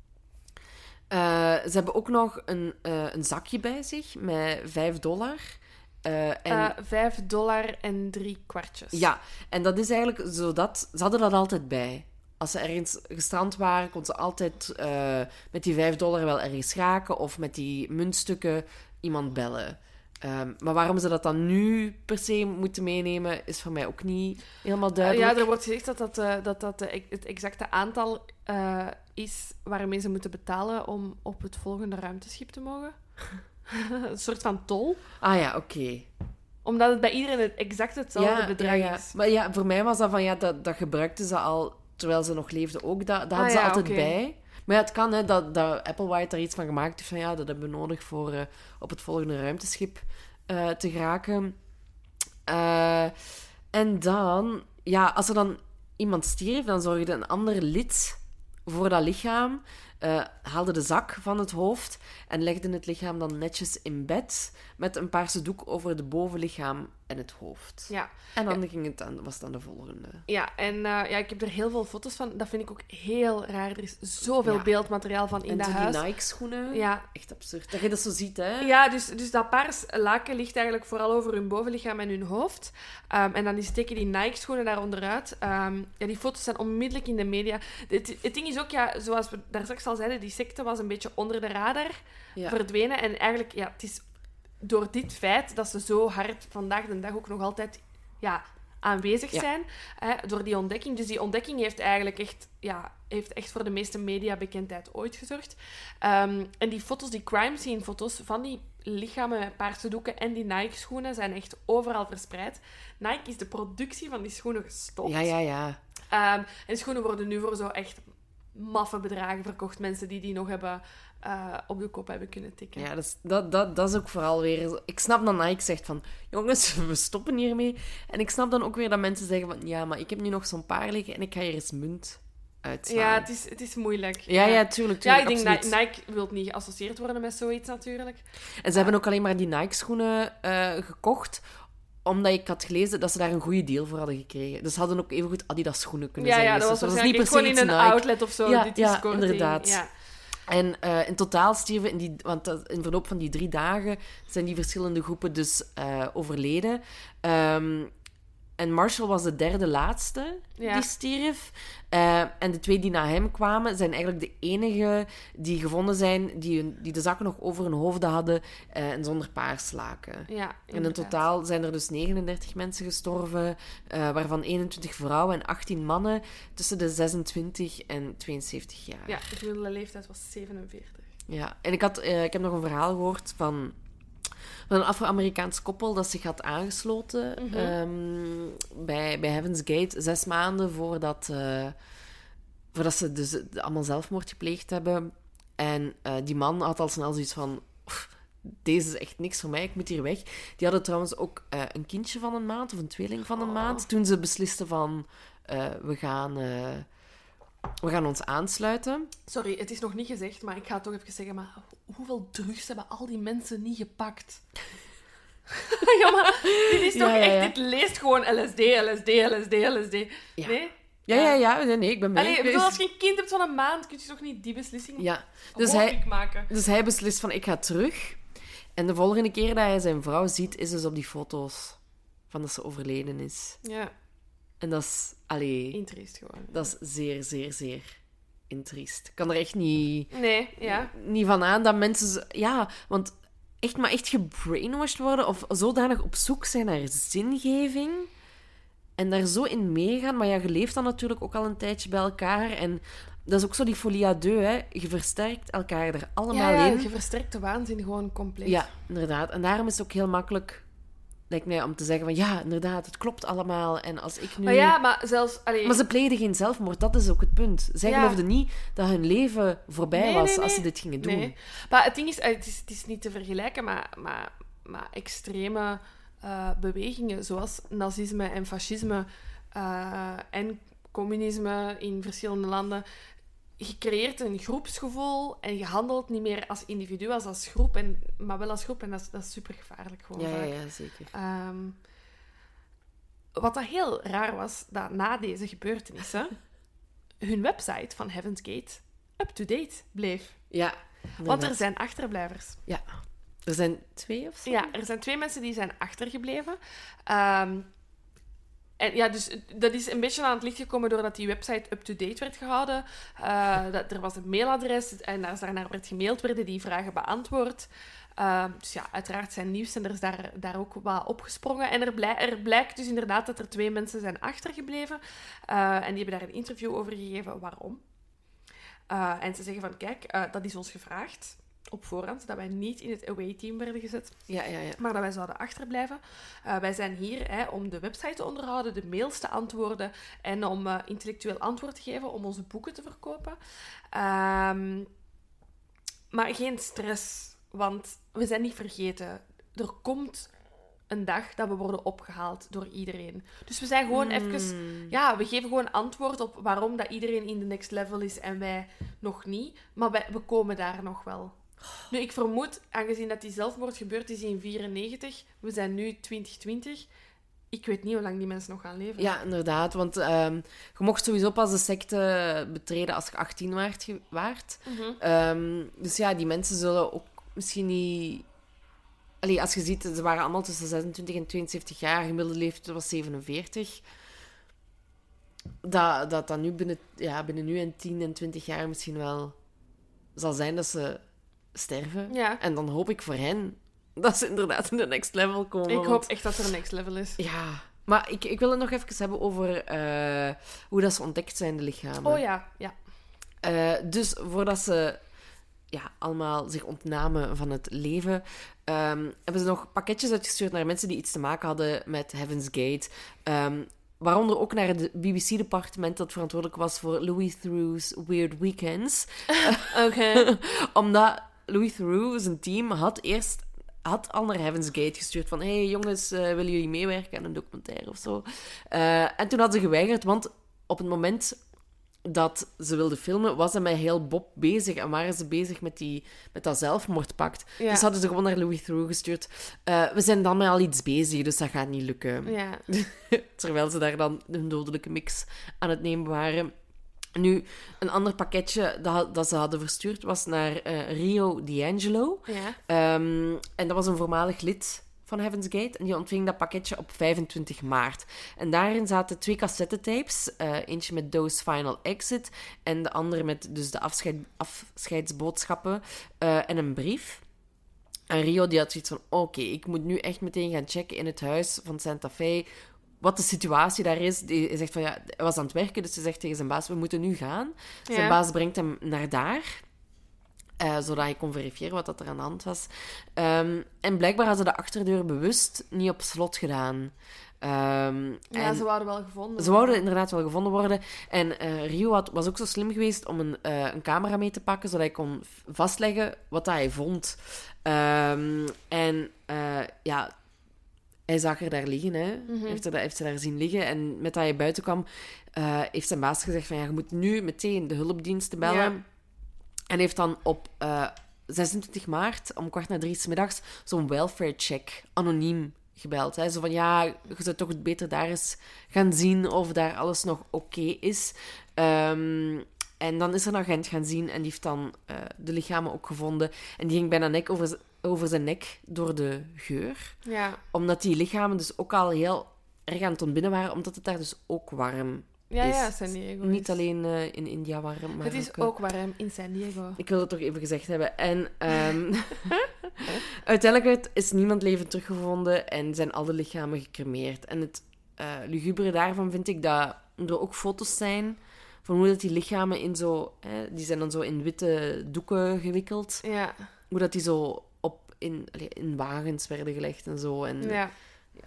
B: Uh, ze hebben ook nog een, uh, een zakje bij zich met vijf dollar.
A: Uh, en... uh, vijf dollar en drie kwartjes.
B: Ja, en dat is eigenlijk zodat... Ze hadden dat altijd bij. Als ze ergens gestrand waren, kon ze altijd uh, met die vijf dollar wel ergens raken of met die muntstukken iemand bellen. Um, maar waarom ze dat dan nu per se moeten meenemen, is voor mij ook niet helemaal duidelijk.
A: Uh, ja, er wordt gezegd dat dat, uh, dat, dat uh, het exacte aantal uh, is waarmee ze moeten betalen om op het volgende ruimteschip te mogen. Een soort van tol.
B: Ah ja, oké. Okay.
A: Omdat het bij iedereen het exact hetzelfde
B: ja,
A: bedrag
B: ja, ja.
A: is.
B: Maar ja, voor mij was dat van, ja, dat, dat gebruikten ze al terwijl ze nog leefden ook. Dat, dat hadden ah, ze ja, altijd okay. bij. Maar ja, het kan hè, dat, dat Applewhite daar iets van gemaakt heeft van, ja, dat hebben we nodig voor uh, op het volgende ruimteschip uh, te geraken. Uh, en dan, ja, als er dan iemand stierf, dan zorgde een ander lid voor dat lichaam, uh, haalde de zak van het hoofd en legde het lichaam dan netjes in bed met een paarse doek over het bovenlichaam en het hoofd.
A: Ja.
B: En dan
A: ja.
B: ging het dan, was het dan de volgende.
A: Ja, en uh, ja, ik heb er heel veel foto's van. Dat vind ik ook heel raar. Er is zoveel ja. beeldmateriaal van in
B: en
A: dat
B: die
A: huis.
B: En die Nike-schoenen.
A: Ja.
B: Echt absurd. Dat je dat zo ziet, hè?
A: Ja, dus, dus dat paars laken ligt eigenlijk vooral over hun bovenlichaam en hun hoofd. Um, en dan steken die Nike-schoenen daar onderuit. Um, ja, die foto's zijn onmiddellijk in de media. Het, het ding is ook, ja, zoals we daar straks al zeiden, die secte was een beetje onder de radar ja. verdwenen. En eigenlijk, ja, het is door dit feit dat ze zo hard vandaag de dag ook nog altijd ja, aanwezig ja. zijn, hè, door die ontdekking. Dus die ontdekking heeft eigenlijk echt, ja, heeft echt voor de meeste mediabekendheid ooit gezorgd. Um, en die foto's, die crime scene foto's van die lichamen met paarse doeken en die Nike-schoenen zijn echt overal verspreid. Nike is de productie van die schoenen gestopt.
B: Ja, ja, ja.
A: Um, en schoenen worden nu voor zo echt maffe bedragen verkocht. Mensen die die nog hebben uh, op de kop hebben kunnen tikken.
B: Ja, dat is, dat, dat, dat is ook vooral weer... Ik snap dat Nike zegt van... Jongens, we stoppen hiermee. En ik snap dan ook weer dat mensen zeggen van... Ja, maar ik heb nu nog zo'n paar liggen en ik ga hier eens munt uitslaan.
A: Ja, het is, het is moeilijk.
B: Ja, ja, tuurlijk, tuurlijk.
A: Ja, ik denk
B: absoluut.
A: dat Nike wil niet geassocieerd worden met zoiets natuurlijk.
B: En ze uh, hebben ook alleen maar die Nike-schoenen uh, gekocht... Omdat ik had gelezen dat ze daar een goede deal voor hadden gekregen. Dus ze hadden ook evengoed Adidas schoenen kunnen
A: ja,
B: zijn.
A: Ja, dat
B: dus
A: was
B: dat was niet per se
A: gewoon in een
B: Nike.
A: outlet of zo.
B: Ja,
A: dit
B: ja
A: is korting.
B: inderdaad.
A: Ja.
B: En uh, in totaal stierven, in die, want in verloop van die drie dagen zijn die verschillende groepen dus uh, overleden. Um, en Marshall was de derde laatste ja. die stierf. Uh, en de twee die na hem kwamen, zijn eigenlijk de enige die gevonden zijn die, hun, die de zakken nog over hun hoofden hadden uh, en zonder paarslaken.
A: Ja,
B: en in totaal zijn er dus negenendertig mensen gestorven, uh, waarvan eenentwintig vrouwen en achttien mannen tussen de zesentwintig en tweeënzeventig jaar.
A: Ja, de gemiddelde leeftijd was zevenenveertig.
B: Ja, en ik, had, uh, ik heb nog een verhaal gehoord van... Van een Afro-Amerikaans koppel dat zich had aangesloten mm-hmm. um, bij, bij Heaven's Gate zes maanden voordat, uh, voordat ze dus allemaal zelfmoord gepleegd hebben. En uh, die man had al snel zoiets van... Deze is echt niks voor mij, ik moet hier weg. Die hadden trouwens ook uh, een kindje van een maand, of een tweeling van een oh. maand, toen ze beslisten van... Uh, we gaan... Uh, We gaan ons aansluiten.
A: Sorry, het is nog niet gezegd, maar ik ga het toch even zeggen. Maar hoeveel drugs hebben al die mensen niet gepakt? Ja, maar dit is toch ja, ja, ja. echt... Dit leest gewoon L S D, L S D, L S D, L S D.
B: Ja.
A: Nee?
B: Ja, ja, ja. Nee, nee, ik ben mee.
A: Allee, bedoel, als je een kind hebt van een maand, kun je toch niet die beslissing
B: ja. dus hij,
A: maken?
B: Dus hij beslist van, ik ga terug. En de volgende keer dat hij zijn vrouw ziet, is dus op die foto's van dat ze overleden is.
A: Ja.
B: En dat is... Allee...
A: Intriest gewoon.
B: Dat is zeer, zeer, zeer intriest. Ik kan er echt niet...
A: Nee, ja.
B: Niet van aan dat mensen... Ja, want echt maar echt gebrainwashed worden of zodanig op zoek zijn naar zingeving en daar zo in meegaan. Maar ja, je leeft dan natuurlijk ook al een tijdje bij elkaar en... Dat is ook zo die folie à deux, hè. Je versterkt elkaar er allemaal
A: ja, ja,
B: in.
A: je versterkt de waanzin gewoon compleet.
B: Ja, inderdaad. En daarom is het ook heel makkelijk... lijkt mij om te zeggen van ja, inderdaad, het klopt allemaal. En als ik nu...
A: Maar ja, maar zelfs... Allee...
B: Maar ze pleegden geen zelfmoord, dat is ook het punt. Zij ja. geloofden niet dat hun leven voorbij
A: nee,
B: was
A: nee, nee.
B: als ze dit gingen doen.
A: Nee. Maar het ding is, het is, het is niet te vergelijken, maar, maar, maar extreme uh, bewegingen zoals nazisme en fascisme uh, en communisme in verschillende landen... Je creëert een groepsgevoel en je handelt niet meer als individu, als als groep, en, maar wel als groep. En dat is, dat is super gevaarlijk gewoon.
B: Ja, ja, ja, zeker.
A: Um, wat dat heel raar was, dat na deze gebeurtenissen hun website van Heaven's Gate up-to-date bleef.
B: Ja.
A: Inderdaad. Want er zijn achterblijvers.
B: Ja. Er zijn twee of zo?
A: Ja, er zijn twee mensen die zijn achtergebleven. Um, En ja, dus dat is een beetje aan het licht gekomen doordat die website up-to-date werd gehouden. Uh, dat, er was een mailadres en als daarnaar werd gemaild, werden die vragen beantwoord. Uh, dus ja, uiteraard zijn nieuwszenders daar, daar ook wat opgesprongen. En er, blij, er blijkt dus inderdaad dat er twee mensen zijn achtergebleven. Uh, en die hebben daar een interview over gegeven waarom. Uh, en ze zeggen van, kijk, uh, dat is ons gevraagd op voorhand, dat wij niet in het away-team werden gezet,
B: ja, ja, ja. maar
A: dat wij zouden achterblijven. Uh, wij zijn hier hè, om de website te onderhouden, de mails te antwoorden en om uh, intellectueel antwoord te geven, om onze boeken te verkopen. Um, maar geen stress, want we zijn niet vergeten. Er komt een dag dat we worden opgehaald door iedereen. Dus we zijn gewoon
B: Mm.
A: even... Ja, we geven gewoon antwoord op waarom dat iedereen in de next level is en wij nog niet. Maar wij, we komen daar nog wel. Nu, ik vermoed, aangezien dat die zelfmoord gebeurd is in vierennegentig, we zijn nu twintig twintig, ik weet niet hoe lang die mensen nog gaan leven.
B: Ja, inderdaad. Want um, je mocht sowieso pas de secte betreden als je achttien waart. waart.
A: Mhm.
B: Um, dus ja, die mensen zullen ook misschien niet... Allee, als je ziet, ze waren allemaal tussen zesentwintig en tweeënzeventig jaar. Gemiddelde leeftijd was zevenenveertig. Dat dat, dat nu binnen, ja, binnen nu en tien en twintig jaar misschien wel zal zijn dat ze sterven.
A: Ja.
B: En dan hoop ik voor hen dat ze inderdaad in de next level komen.
A: Ik
B: want...
A: hoop echt dat er een next level is.
B: Ja, maar ik, ik wil het nog even hebben over uh, hoe dat ze ontdekt zijn, de lichamen.
A: Oh ja, ja.
B: Uh, dus voordat ze ja, allemaal zich ontnamen van het leven, um, hebben ze nog pakketjes uitgestuurd naar mensen die iets te maken hadden met Heaven's Gate. Um, waaronder ook naar het B B C-departement dat verantwoordelijk was voor Louis Theroux's Weird Weekends.
A: Oké. Okay.
B: Omdat Louis Theroux, zijn team, had eerst... had al naar Heaven's Gate gestuurd van... Hé, hey, jongens, uh, willen jullie meewerken aan een documentaire of zo? Uh, en toen hadden ze geweigerd, want op het moment dat ze wilden filmen, was hij met heel Bob bezig. En waren ze bezig met, die, met dat zelfmoordpact.
A: Ja.
B: Dus hadden ze gewoon naar Louis Theroux gestuurd. Uh, we zijn dan met al iets bezig, dus dat gaat niet lukken.
A: Ja.
B: Terwijl ze daar dan een dodelijke mix aan het nemen waren. Nu, een ander pakketje dat, dat ze hadden verstuurd was naar uh, Rio D'Angelo.
A: Ja.
B: Um, en dat was een voormalig lid van Heaven's Gate. En die ontving dat pakketje op vijfentwintig maart. En daarin zaten twee cassettetapes. Uh, eentje met Doe's Final Exit. En de andere met dus de afscheid, afscheidsboodschappen. Uh, en een brief. En Rio die had zoiets van... Oké, okay, ik moet nu echt meteen gaan checken in het huis van Santa Fe... wat de situatie daar is. Hij zegt van ja, hij was aan het werken, dus hij zegt tegen zijn baas, we moeten nu gaan. Zijn
A: Ja.
B: baas brengt hem naar daar, uh, zodat hij kon verifiëren wat dat er aan de hand was. Um, en blijkbaar hadden ze de achterdeur bewust niet op slot gedaan. Um,
A: Ja,
B: en
A: ze wouden wel gevonden
B: ze wouden inderdaad wel gevonden worden. En uh, Rio had, was ook zo slim geweest om een, uh, een camera mee te pakken, zodat hij kon vastleggen wat dat hij vond. Um, en uh, ja... Hij zag er daar liggen, hè.
A: Mm-hmm.
B: Heeft, er, heeft ze daar zien liggen. En met dat hij buiten kwam, uh, heeft zijn baas gezegd van... Ja, je moet nu meteen de hulpdiensten bellen.
A: Ja.
B: En heeft dan op uh, zesentwintig maart, om kwart na drie 's middags, zo'n welfare check anoniem gebeld. Hè. Zo van, ja, je zou toch beter daar eens gaan zien of daar alles nog oké okay is. Um, en dan is er een agent gaan zien en die heeft dan uh, de lichamen ook gevonden. En die ging bijna nek over, over zijn nek door de geur.
A: Ja.
B: Omdat die lichamen dus ook al heel erg aan het ontbinnen waren, omdat het daar dus ook warm
A: ja,
B: is.
A: Ja, San Diego.
B: Niet
A: is...
B: alleen uh, in India warm, maar
A: het is ook, ook warm in San Diego.
B: Ik wil het toch even gezegd hebben. En um, uiteindelijk is niemand levend teruggevonden en zijn alle lichamen gecremeerd. En het uh, lugubere daarvan vind ik dat er ook foto's zijn van hoe dat die lichamen in zo... Hè, die zijn dan zo in witte doeken gewikkeld.
A: Ja.
B: Hoe dat die zo op in, in wagens werden gelegd en zo. En,
A: ja.
B: ja.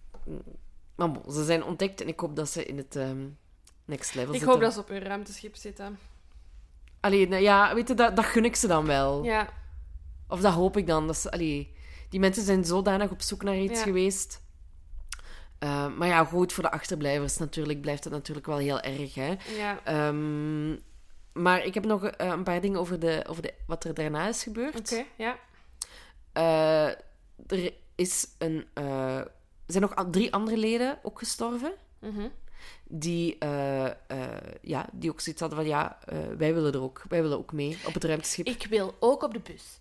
B: Maar bon, ze zijn ontdekt en ik hoop dat ze in het um, next level
A: ik
B: zitten.
A: hoop dat ze op hun ruimteschip zitten.
B: Allee, nou ja, weet je, dat, dat gun ik ze dan wel.
A: Ja.
B: Of dat hoop ik dan. Dat ze, allee, die mensen zijn zodanig op zoek naar iets
A: ja.
B: geweest. Uh, maar ja, goed, voor de achterblijvers natuurlijk blijft het natuurlijk wel heel erg. Hè?
A: Ja.
B: Um, maar ik heb nog uh, een paar dingen over, de, over de, wat er daarna is gebeurd.
A: Oké, okay, ja.
B: Uh, er is een, uh, er zijn nog drie andere leden ook gestorven.
A: Mm-hmm.
B: Die, uh, uh, ja, die ook zoiets hadden van, ja, uh, wij willen er ook, wij willen ook mee op het ruimteschip.
A: Ik wil ook op de bus.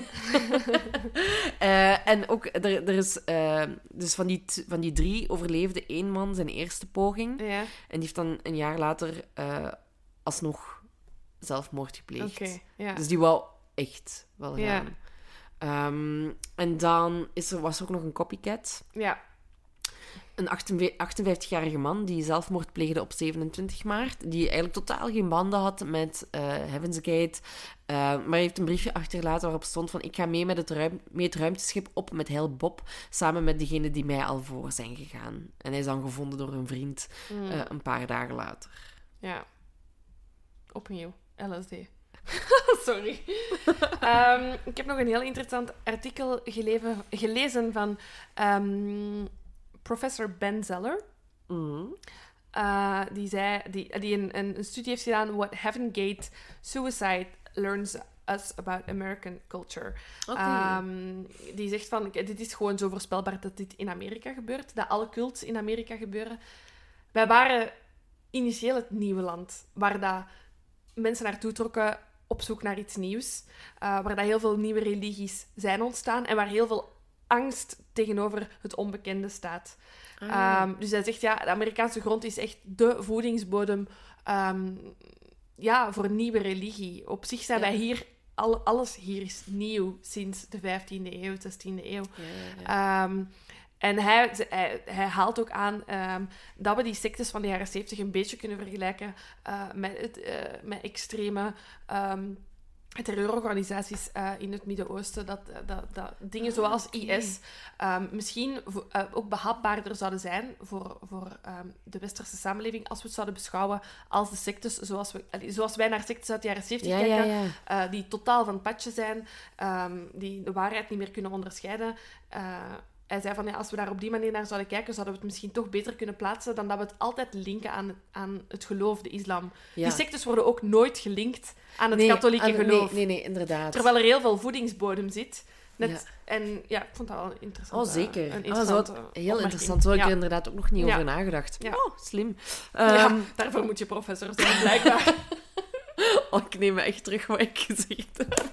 B: uh, en ook, er, er is, uh, dus van die, t- van die drie overleefde één man zijn eerste poging.
A: Ja.
B: En die heeft dan een jaar later uh, alsnog zelfmoord gepleegd.
A: Okay, ja.
B: Dus die wou echt wel gaan.
A: Ja.
B: Um, en dan is er, was er ook nog een copycat.
A: Ja.
B: Een achtenvijftigjarige man die zelfmoord pleegde op zevenentwintig maart. Die eigenlijk totaal geen banden had met uh, Heaven's Gate. Uh, maar hij heeft een briefje achtergelaten waarop stond van... Ik ga mee met het, ruim, mee het ruimteschip op met heel Bob. Samen met degenen die mij al voor zijn gegaan. En hij is dan gevonden door een vriend mm. uh, een paar dagen later.
A: Ja. Opnieuw. L S D. Sorry. um, ik heb nog een heel interessant artikel geleven, gelezen van um, professor Ben Zeller.
B: Mm.
A: Uh, die zei, die, die een, een studie heeft gedaan, What Heaven Gate Suicide Learns Us About American Culture.
B: Okay.
A: Um, die zegt van, dit is gewoon zo voorspelbaar dat dit in Amerika gebeurt, dat alle cults in Amerika gebeuren. Wij waren initieel het nieuwe land, waar dat mensen naartoe trokken op zoek naar iets nieuws, uh, waar dat heel veel nieuwe religies zijn ontstaan en waar heel veel angst tegenover het onbekende staat. Ah. Um, dus hij zegt, ja, de Amerikaanse grond is echt de voedingsbodem um, ja, voor nieuwe religie. Op zich zijn ja. wij hier, al, alles hier is nieuw sinds de vijftiende eeuw, zestiende eeuw. Ja, ja, ja. Um, en hij, hij, hij haalt ook aan um, dat we die sectes van de jaren zeventig een beetje kunnen vergelijken uh, met, het, uh, met extreme um, terreurorganisaties uh, in het Midden-Oosten. Dat, dat, dat dingen zoals I S um, misschien uh, ook behapbaarder zouden zijn voor, voor um, de westerse samenleving als we het zouden beschouwen als de sectes zoals, we, zoals wij naar sectes uit de jaren zeventig
B: ja,
A: kijken,
B: ja, ja.
A: Uh, die totaal van het padje zijn, um, die de waarheid niet meer kunnen onderscheiden. Uh, Hij zei van, ja, als we daar op die manier naar zouden kijken, zouden we het misschien toch beter kunnen plaatsen dan dat we het altijd linken aan, aan het geloof, de islam. Ja. Die sectes worden ook nooit gelinkt aan het
B: nee,
A: katholieke
B: aan,
A: geloof.
B: Nee, nee, nee, inderdaad.
A: Terwijl er heel veel voedingsbodem zit. Net,
B: ja.
A: En ja, ik vond dat wel interessant.
B: Oh, zeker.
A: Een
B: interessant
A: ah,
B: heel opmerking. Interessant. Zo heb ik
A: ja.
B: er inderdaad ook nog niet
A: ja.
B: over nagedacht. Ja. Oh, slim. Um,
A: ja, daarvoor moet je professor zijn, blijkbaar.
B: Oh, ik neem me echt terug wat ik gezegd heb.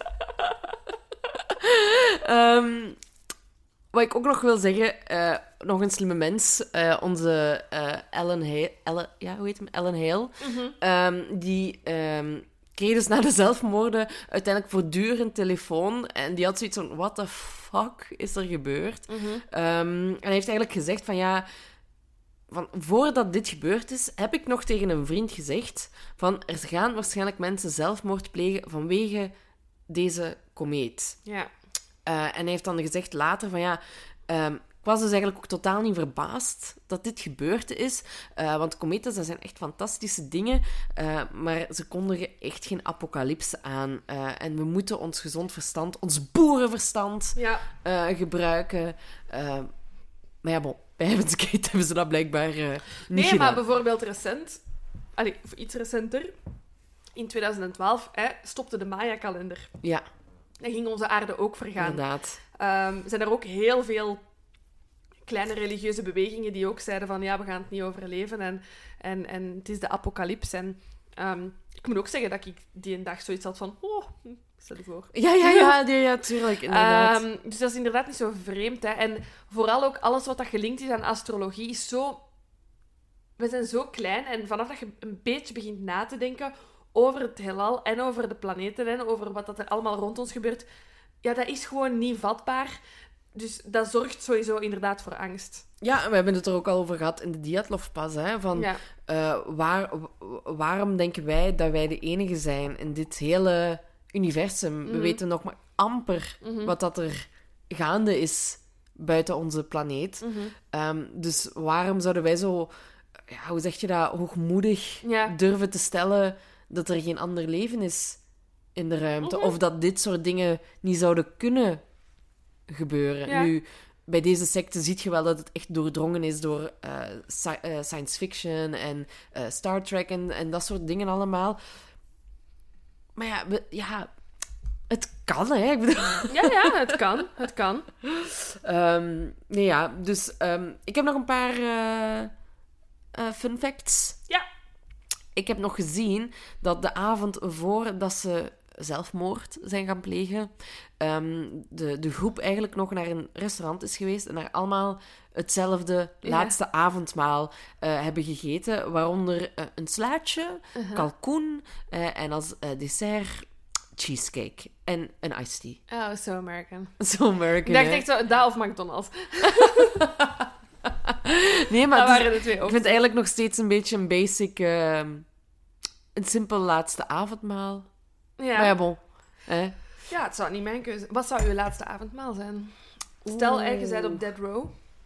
B: um, Wat ik ook nog wil zeggen, uh, nog een slimme mens, uh, onze uh, Ellen Hale, Ellen, ja, hoe heet hem? Ellen Hale, mm-hmm. um, die um, kreeg dus na de zelfmoorden uiteindelijk voortdurend telefoon en die had zoiets van, what the fuck is er gebeurd? Mm-hmm. Um, en hij heeft eigenlijk gezegd van, ja, van, voordat dit gebeurd is, heb ik nog tegen een vriend gezegd van, er gaan waarschijnlijk mensen zelfmoord plegen vanwege deze komeet.
A: Ja. Yeah.
B: Uh, en hij heeft dan gezegd later van ja, um, ik was dus eigenlijk ook totaal niet verbaasd dat dit gebeurd is. Uh, want kometen, dat zijn echt fantastische dingen. Uh, maar ze kondigen echt geen apocalypse aan. Uh, en we moeten ons gezond verstand, ons boerenverstand
A: ja.
B: uh, gebruiken. Uh, maar ja, bon, bij Heaven's Gate hebben ze dat blijkbaar uh, niet
A: nee,
B: gedaan.
A: Maar bijvoorbeeld recent, allee, of iets recenter, in twintig twaalf hè, stopte de Maya-kalender.
B: Ja.
A: Dan ging onze aarde ook vergaan.
B: Inderdaad.
A: Um, zijn er ook heel veel kleine religieuze bewegingen die ook zeiden van ja, we gaan het niet overleven en, en, en het is de apocalyps. En um, ik moet ook zeggen dat ik die een dag zoiets had van oh, stel je voor.
B: Ja, ja, ja, ja, ja tuurlijk, inderdaad.
A: Um, dus dat is inderdaad niet zo vreemd. Hè. En vooral ook alles wat dat gelinkt is aan astrologie is zo... We zijn zo klein en vanaf dat je een beetje begint na te denken over het heelal en over de planeten en over wat dat er allemaal rond ons gebeurt, ja, dat is gewoon niet vatbaar. Dus dat zorgt sowieso inderdaad voor angst.
B: Ja, we hebben het er ook al over gehad in de Dyatlov-pas, hè, van
A: ja.
B: uh, waar, waarom denken wij dat wij de enige zijn in dit hele universum? Mm-hmm. We weten nog maar amper mm-hmm. wat dat er gaande is buiten onze planeet. Mm-hmm. Um, dus waarom zouden wij zo, ja, hoe zeg je dat, hoogmoedig ja. durven te stellen dat er geen ander leven is in de ruimte. Mm-hmm. Of dat dit soort dingen niet zouden kunnen gebeuren. Ja. Nu, bij deze secte zie je wel dat het echt doordrongen is door uh, sci- uh, science fiction en uh, Star Trek en, en dat soort dingen allemaal. Maar ja, we, ja het kan, hè. Ik bedoel...
A: Ja, ja, het kan. Het kan.
B: Um, nee, ja, dus um, ik heb nog een paar uh, uh, fun facts.
A: Ja.
B: Ik heb nog gezien dat de avond voordat ze zelfmoord zijn gaan plegen, um, de, de groep eigenlijk nog naar een restaurant is geweest en daar allemaal hetzelfde ja. laatste avondmaal uh, hebben gegeten, waaronder uh, een slaatje, uh-huh. kalkoen uh, en als uh, dessert cheesecake en een iced tea.
A: Oh, so American.
B: So American,
A: Ik dacht echt zo, dat of McDonald's.
B: Nee, maar
A: dat
B: dus,
A: waren de twee
B: ik vind het eigenlijk nog steeds een beetje een basic, uh, een simpel laatste avondmaal. Ja. Maar ja, bon. Eh?
A: Ja, het zou niet mijn keuze. Wat zou uw laatste avondmaal zijn? Stel, Oeh. je bent op dead row.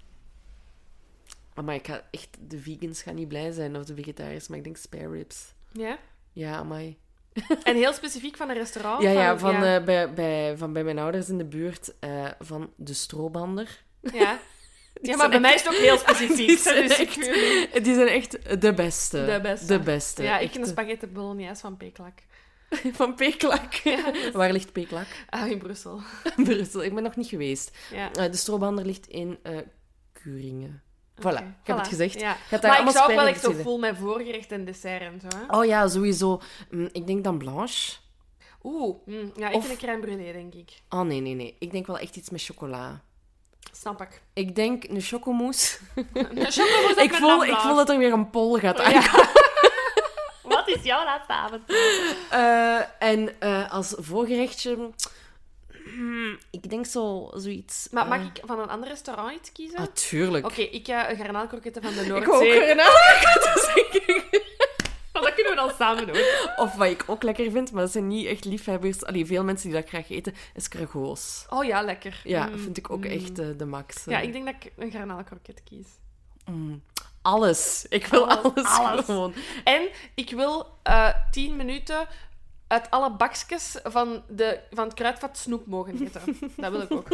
B: Maar ik ga echt... De vegans gaan niet blij zijn, of de vegetariërs, maar ik denk spare ribs.
A: Ja?
B: Ja, amai.
A: En heel specifiek van een restaurant?
B: Ja, ja,
A: van,
B: van,
A: ja.
B: eh, bij, bij, van bij mijn ouders in de buurt, eh, van de Strobander.
A: ja.
B: Die
A: ja, maar
B: zijn
A: bij mij is
B: echt-
A: het ook heel specifiek.
B: Die zijn,
A: dus ik
B: echt,
A: weet-
B: die zijn echt de beste.
A: De beste.
B: De beste.
A: Ja, ik
B: Echt
A: een spaghetti bolognese van Peklak.
B: Van Peklak.
A: Ja, dus-
B: Waar ligt Peklak?
A: Ah, in Brussel.
B: Brussel. Ik ben nog niet geweest.
A: Ja.
B: Eh, de Strobander ligt in eh Kuringen. Voilà,
A: Oké,
B: ik heb
A: voilà.
B: het gezegd.
A: Ja.
B: Gaat daar
A: Maar ik
B: allemaal
A: zou ook wel
B: sperren
A: echt zo
B: zitten.
A: vol met voorgerecht en dessert en zo. Hè?
B: Oh ja, sowieso. Mm, ik denk dan Blanche.
A: Oeh, mm, ja, ik
B: Of-
A: vind een crème brûlée, denk ik.
B: Oh nee, nee, nee. Ik denk wel echt iets met chocola.
A: Snap ik.
B: Ik denk een chocomousse.
A: Een chocomousse
B: Ik
A: met
B: voel,
A: een
B: ik voel
A: blanche.
B: dat er weer een pol gaat
A: Ja.
B: aankomen.
A: Wat is jouw laatste avond?
B: Eh, en eh, als voorgerechtje... hmm, ik denk zo, zoiets...
A: Maar
B: eh,
A: mag ik van een ander restaurant iets kiezen?
B: Ah, tuurlijk.
A: Oké, ik ga een garnaalkroketten van de
B: Ik wou ook
A: Noordzee.
B: garnalen zeggen.
A: Dat kunnen we dan samen doen.
B: Of wat ik ook lekker vind, maar dat zijn niet echt liefhebbers. Allee, veel mensen die dat graag eten, is cargo's.
A: Oh ja, lekker.
B: Ja,
A: Mm,
B: vind ik ook
A: mm.
B: echt eh, de max.
A: Ja, ik denk dat ik een garnaalkroket kies.
B: Mm. Alles. Ik wil
A: Alles,
B: alles,
A: alles.
B: gewoon.
A: En ik wil eh tien minuten uit alle bakjes van, de, van het kruidvat snoep mogen eten. Dat wil ik ook.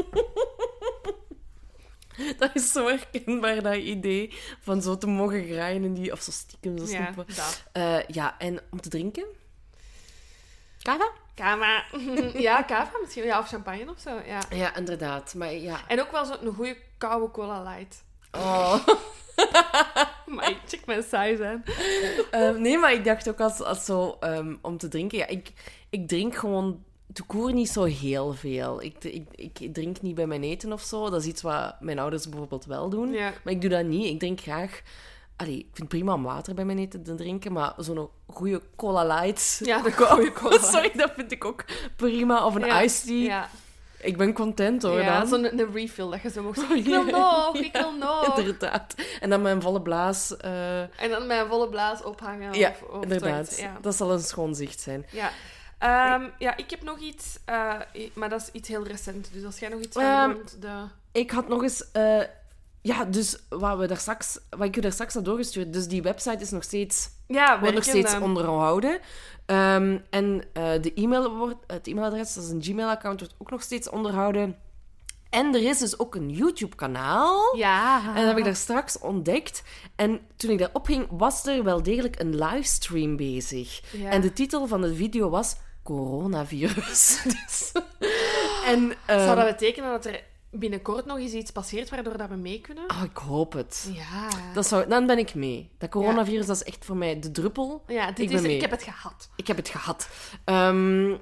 B: Dat is zo herkenbaar, dat idee van zo te mogen graaien en die, of zo stiekem zo
A: Ja,
B: snoepen.
A: dat.
B: Eh, ja, en om te drinken? Kava?
A: Kava. Ja, kava misschien. Ja, of champagne of zo. Ja.
B: Ja, inderdaad. Maar ja...
A: En ook wel zo'n goede koude cola light.
B: Oh.
A: Maar ik check mijn saai zijn.
B: Eh, nee, maar ik dacht ook als, als zo ehm, om te drinken. Ja, ik, ik drink gewoon te koer niet zo heel veel. Ik, ik, ik drink niet bij mijn eten of zo. Dat is iets wat mijn ouders bijvoorbeeld wel doen.
A: Ja.
B: Maar ik doe dat niet. Ik drink graag... Allee, ik vind het prima om water bij mijn eten te drinken, maar zo'n goede cola light...
A: Ja, de goede cola.
B: Sorry, dat vind ik ook prima. Of een
A: Ja,
B: iced tea.
A: Ja,
B: Ik ben content hoor,
A: ja
B: dan.
A: zo'n een refill dat je zo mocht zeggen. Ik wil nog, ik wil nog.
B: Inderdaad. En dan mijn volle blaas... eh,
A: En dan met een volle blaas ophangen.
B: Ja,
A: of, of
B: inderdaad.
A: zoiets. Ja.
B: Dat zal een schoon zicht zijn.
A: Ja. Ehm, ja, ik heb nog iets, eh, maar dat is iets heel recent. Dus als jij nog iets van
B: Ehm,
A: rond de...
B: Ik had nog eens... eh, ja, dus wat, we daar straks, wat ik je daar straks had doorgestuurd. Dus die website is nog steeds,
A: Ja,
B: wordt nog steeds
A: werken,
B: onderhouden. Ehm, en eh, de e-mail wordt, het e-mailadres, dat is een Gmail-account, wordt ook nog steeds onderhouden. En er is dus ook een YouTube-kanaal.
A: Ja.
B: En dat heb ik daar straks ontdekt. En toen ik daarop ging, was er wel degelijk een livestream bezig.
A: Ja.
B: En de titel van de video was Coronavirus. Dus, en, ehm,
A: Zou dat betekenen dat er binnenkort nog eens iets passeert waardoor dat we mee kunnen?
B: ah, ik hoop het.
A: Ja.
B: Dat zou, dan ben ik mee. Dat coronavirus, dat is echt voor mij de druppel.
A: Ja, dit
B: ik ben
A: is...
B: mee.
A: Ik heb het gehad.
B: Ik heb het gehad. Ehm,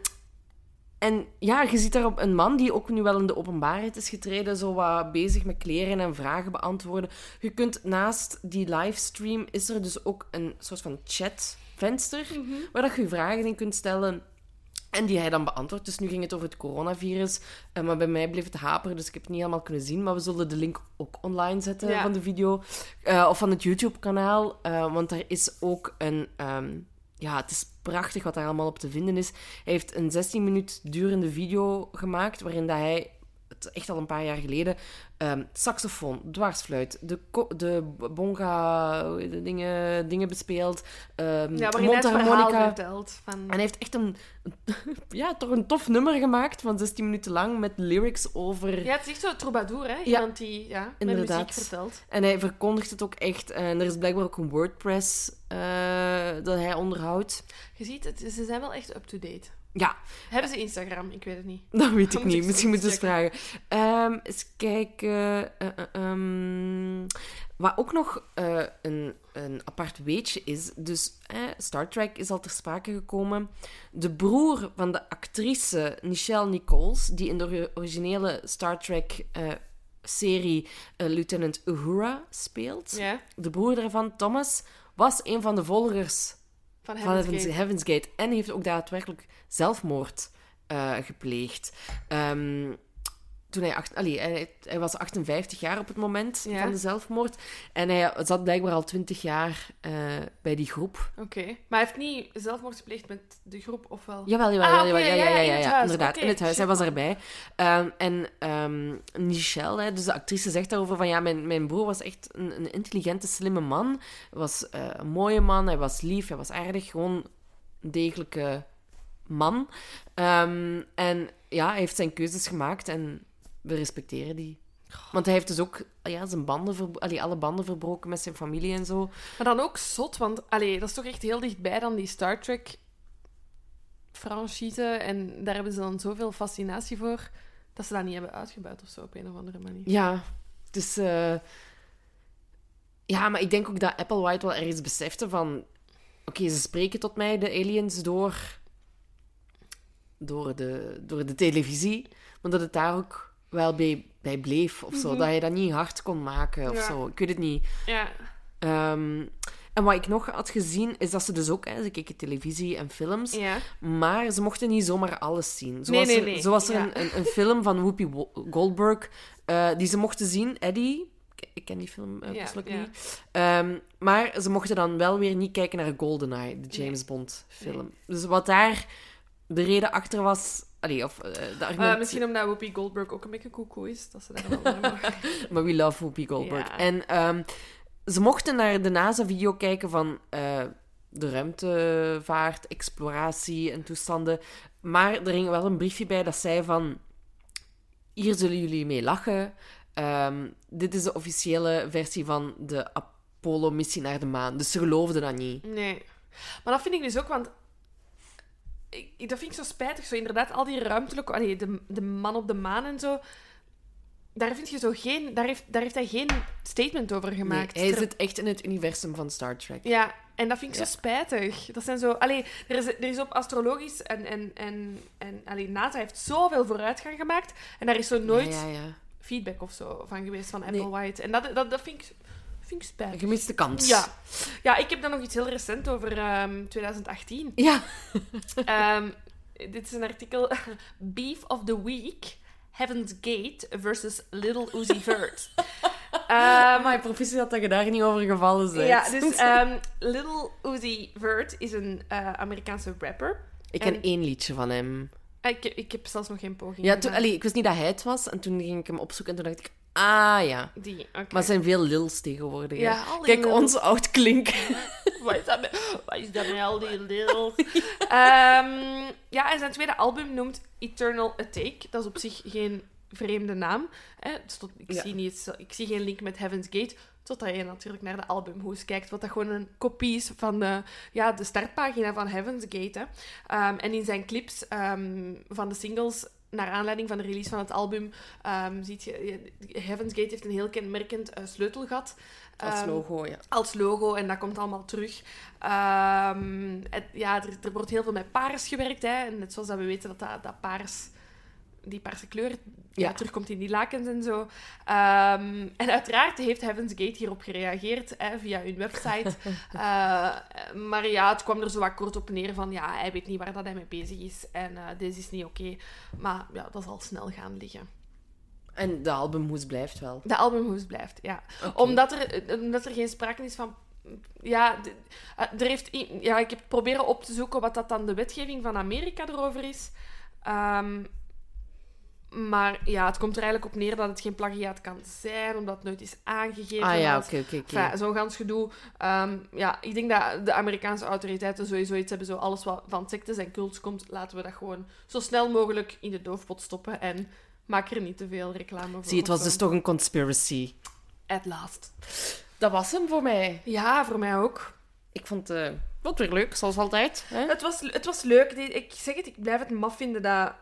B: en ja, je ziet daarop een man die ook nu wel in de openbaarheid is getreden, zo wat bezig met kleren en vragen beantwoorden. Je kunt naast die livestream, is er dus ook een soort van chatvenster, waar dat je je vragen in kunt stellen en die hij dan beantwoordt. Dus nu ging het over het coronavirus, eh, maar bij mij bleef het haperen, dus ik heb het niet helemaal kunnen zien. Maar we zullen de link ook online zetten
A: Ja.
B: van de video, eh, of van het YouTube-kanaal, eh, want daar is ook een... ehm, ja, het is prachtig wat daar allemaal op te vinden is. Hij heeft een zestien minuut durende video gemaakt, waarin dat hij, het echt al een paar jaar geleden, um, saxofoon, dwarsfluit, de, ko- de bonga, de dingen, dingen bespeelt, um,
A: Ja, waarin hij het verhaal
B: mondharmonica.
A: vertelt. Van...
B: En hij heeft echt een, ja, toch een tof nummer gemaakt van zestien minuten lang met lyrics over...
A: Ja, het is echt zo'n troubadour, hè? Iemand die ja, met
B: inderdaad.
A: muziek vertelt.
B: En hij verkondigt het ook echt. En er is blijkbaar ook een WordPress eh, dat hij onderhoudt.
A: Je ziet, het, ze zijn wel echt up-to-date.
B: Ja,
A: Hebben ze Instagram? Ik weet het niet.
B: dat weet
A: Dan
B: ik
A: moet
B: niet.
A: ik
B: Misschien
A: eens
B: moeten we eens vragen. Ehm eens kijken. eh, eh, ehm, wat ook nog eh, een, een apart weetje is. Dus eh, Star Trek is al ter sprake gekomen. De broer van de actrice Nichelle Nichols, die in de originele Star Trek eh, serie eh, Lieutenant Uhura speelt.
A: Ja,
B: De broer daarvan, Thomas, was een van de volgers
A: van
B: van
A: Heaven's
B: Heaven's,
A: Gate.
B: Heaven's Gate. En heeft ook daadwerkelijk zelfmoord eh, gepleegd. Ehm, toen hij, acht, allee, hij... Hij was achtenvijftig jaar op het moment
A: Ja.
B: van de zelfmoord. En hij zat blijkbaar al twintig jaar eh, bij die groep.
A: Oké. Maar hij heeft niet zelfmoord gepleegd met de groep, of wel?
B: Jawel, jawel,
A: Ah,
B: jawel,
A: oké,
B: ja,
A: ja,
B: ja, ja,
A: in
B: ja,
A: het
B: ja,
A: huis.
B: inderdaad.
A: Oké,
B: In het huis, hij
A: shit,
B: was erbij. Ehm, en ehm Nichelle, hè, dus de actrice, zegt daarover van ja, mijn, mijn broer was echt een, een intelligente, slimme man. Hij was eh, een mooie man, hij was lief, hij was aardig. Gewoon een degelijke man. Um, en ja, hij heeft zijn keuzes gemaakt en we respecteren die. Want hij heeft dus ook ja, zijn banden ver... allee, alle banden verbroken met zijn familie en zo.
A: Maar dan ook zot, want allee, dat is toch echt heel dichtbij dan die Star Trek-franchise. En daar hebben ze dan zoveel fascinatie voor, dat ze dat niet hebben uitgebuit of zo, op een of andere manier.
B: Ja, dus... Uh... Ja, maar ik denk ook dat Applewhite wel ergens besefte van... Oké, okay, ze spreken tot mij, de aliens, door... Door de, door de televisie. Maar dat het daar ook wel bij, bij bleef, of zo. Mm-hmm. Dat je dat niet hard kon maken, of
A: ja.
B: zo. Ik weet het niet.
A: Ja.
B: Um, en wat ik nog had gezien, is dat ze dus ook... Hè, ze keken televisie en films.
A: Ja.
B: Maar ze mochten niet zomaar alles zien. Zo
A: nee,
B: was
A: nee,
B: er,
A: nee.
B: Zo was er
A: ja.
B: een, een, een film van Whoopi Goldberg... Uh, die ze mochten zien, Eddie... Ik ken die film uh,
A: ja,
B: persoonlijk
A: ja.
B: niet. Um, maar ze mochten dan wel weer niet kijken naar GoldenEye, de James
A: nee.
B: Bond film.
A: Nee.
B: Dus wat daar de reden achter was... Allee, of, uh, de argument...
A: uh, misschien omdat Whoopi Goldberg ook een beetje koekoe is, dat ze daar wel naar mogen.
B: Maar we love Whoopi Goldberg.
A: Ja.
B: En um, ze mochten naar de NASA-video kijken van uh, de ruimtevaart, exploratie en toestanden. Maar er hing wel een briefje bij dat zei van... Hier zullen jullie mee lachen... Um, dit is de officiële versie van de Apollo-missie naar de maan. Dus ze geloofden dat niet.
A: Nee. Maar dat vind ik dus ook, want... Ik, dat vind ik zo spijtig. Zo inderdaad, al die ruimtelijke... Allee, de, de man op de maan en zo... Daar, vind je zo geen, daar, heeft, daar heeft hij geen statement over gemaakt.
B: Nee, hij zit echt in het universum van Star Trek.
A: Ja, en dat vind ik
B: ja.
A: zo spijtig. Dat zijn zo... Allee, er is, er is op astrologisch... En, en, en, en allee, NASA heeft zoveel vooruitgang gemaakt. En daar is zo nooit...
B: Ja, ja, ja.
A: feedback of zo van geweest van Applewhite. Nee. En dat, dat, dat vind ik, vind ik spijtig.
B: Een gemiste kans.
A: Ja. Ja, ik heb dan nog iets heel recent over um, twintig achttien.
B: Ja.
A: um, dit is een artikel. Beef of the Week. Heaven's Gate versus Little Uzi Vert. um,
B: Mijn professie had dat je daar niet over gevallen bent.
A: Ja, dus um, Little Uzi Vert is een uh, Amerikaanse rapper.
B: Ik ken
A: en...
B: één liedje van hem.
A: Ik, ik heb zelfs nog geen poging
B: Ja, toen, allee, ik wist niet dat hij het was. En toen ging ik hem opzoeken en toen dacht ik... Ah, ja.
A: Die, okay.
B: Maar er zijn veel lils tegenwoordig.
A: Ja,
B: Kijk,
A: lils.
B: ons oud klink.
A: Wat is dat met, wat is dat met al die lils? um, ja, en zijn tweede album noemt Eternal Atake. Dat is op zich geen vreemde naam. Hè? Tot, ik,
B: ja.
A: zie niet, ik zie geen link met Heaven's Gate. Totdat je natuurlijk naar de albumhoes kijkt, wat dat gewoon een kopie is van de, ja, de startpagina van Heaven's Gate. Hè. Um, en in zijn clips um, van de singles, naar aanleiding van de release van het album, um, ziet je, Heaven's Gate heeft een heel kenmerkend uh, sleutelgat. Um,
B: Als logo, ja.
A: Als logo, en dat komt allemaal terug. Um, het, ja, er, er wordt heel veel met paars gewerkt, hè. En net zoals dat we weten dat dat, dat paars... die paarse kleur ja. Ja, terugkomt in die lakens en zo. Um, en uiteraard heeft Heaven's Gate hierop gereageerd, hè, via hun website. uh, maar ja, het kwam er zo wat kort op neer van, ja, hij weet niet waar dat hij mee bezig is. En uh, dit is niet oké. Okay. Maar ja, dat zal snel gaan liggen.
B: En de albumhoes blijft wel?
A: De albumhoes blijft, ja.
B: Okay.
A: Omdat, er, omdat er geen sprake is van... Ja, de, er heeft, ja, ik heb proberen op te zoeken wat dat dan de wetgeving van Amerika erover is. Um, Maar ja, het komt er eigenlijk op neer dat het geen plagiaat kan zijn, omdat het nooit is aangegeven.
B: Ah ja,
A: als...
B: oké, oké, oké.
A: Enfin, zo'n gans gedoe. Um, ja, ik denk dat de Amerikaanse autoriteiten sowieso iets hebben, zo alles wat van sectes en cults komt, laten we dat gewoon zo snel mogelijk in de doofpot stoppen en maak er niet te veel reclame voor.
B: Zie, het was dus toch een conspiracy.
A: At last.
B: Dat was hem voor mij.
A: Ja, voor mij ook.
B: Ik vond het uh, wat weer leuk, zoals altijd. Hè?
A: Het, was, het was leuk. Ik zeg het, ik blijf het maf vinden dat...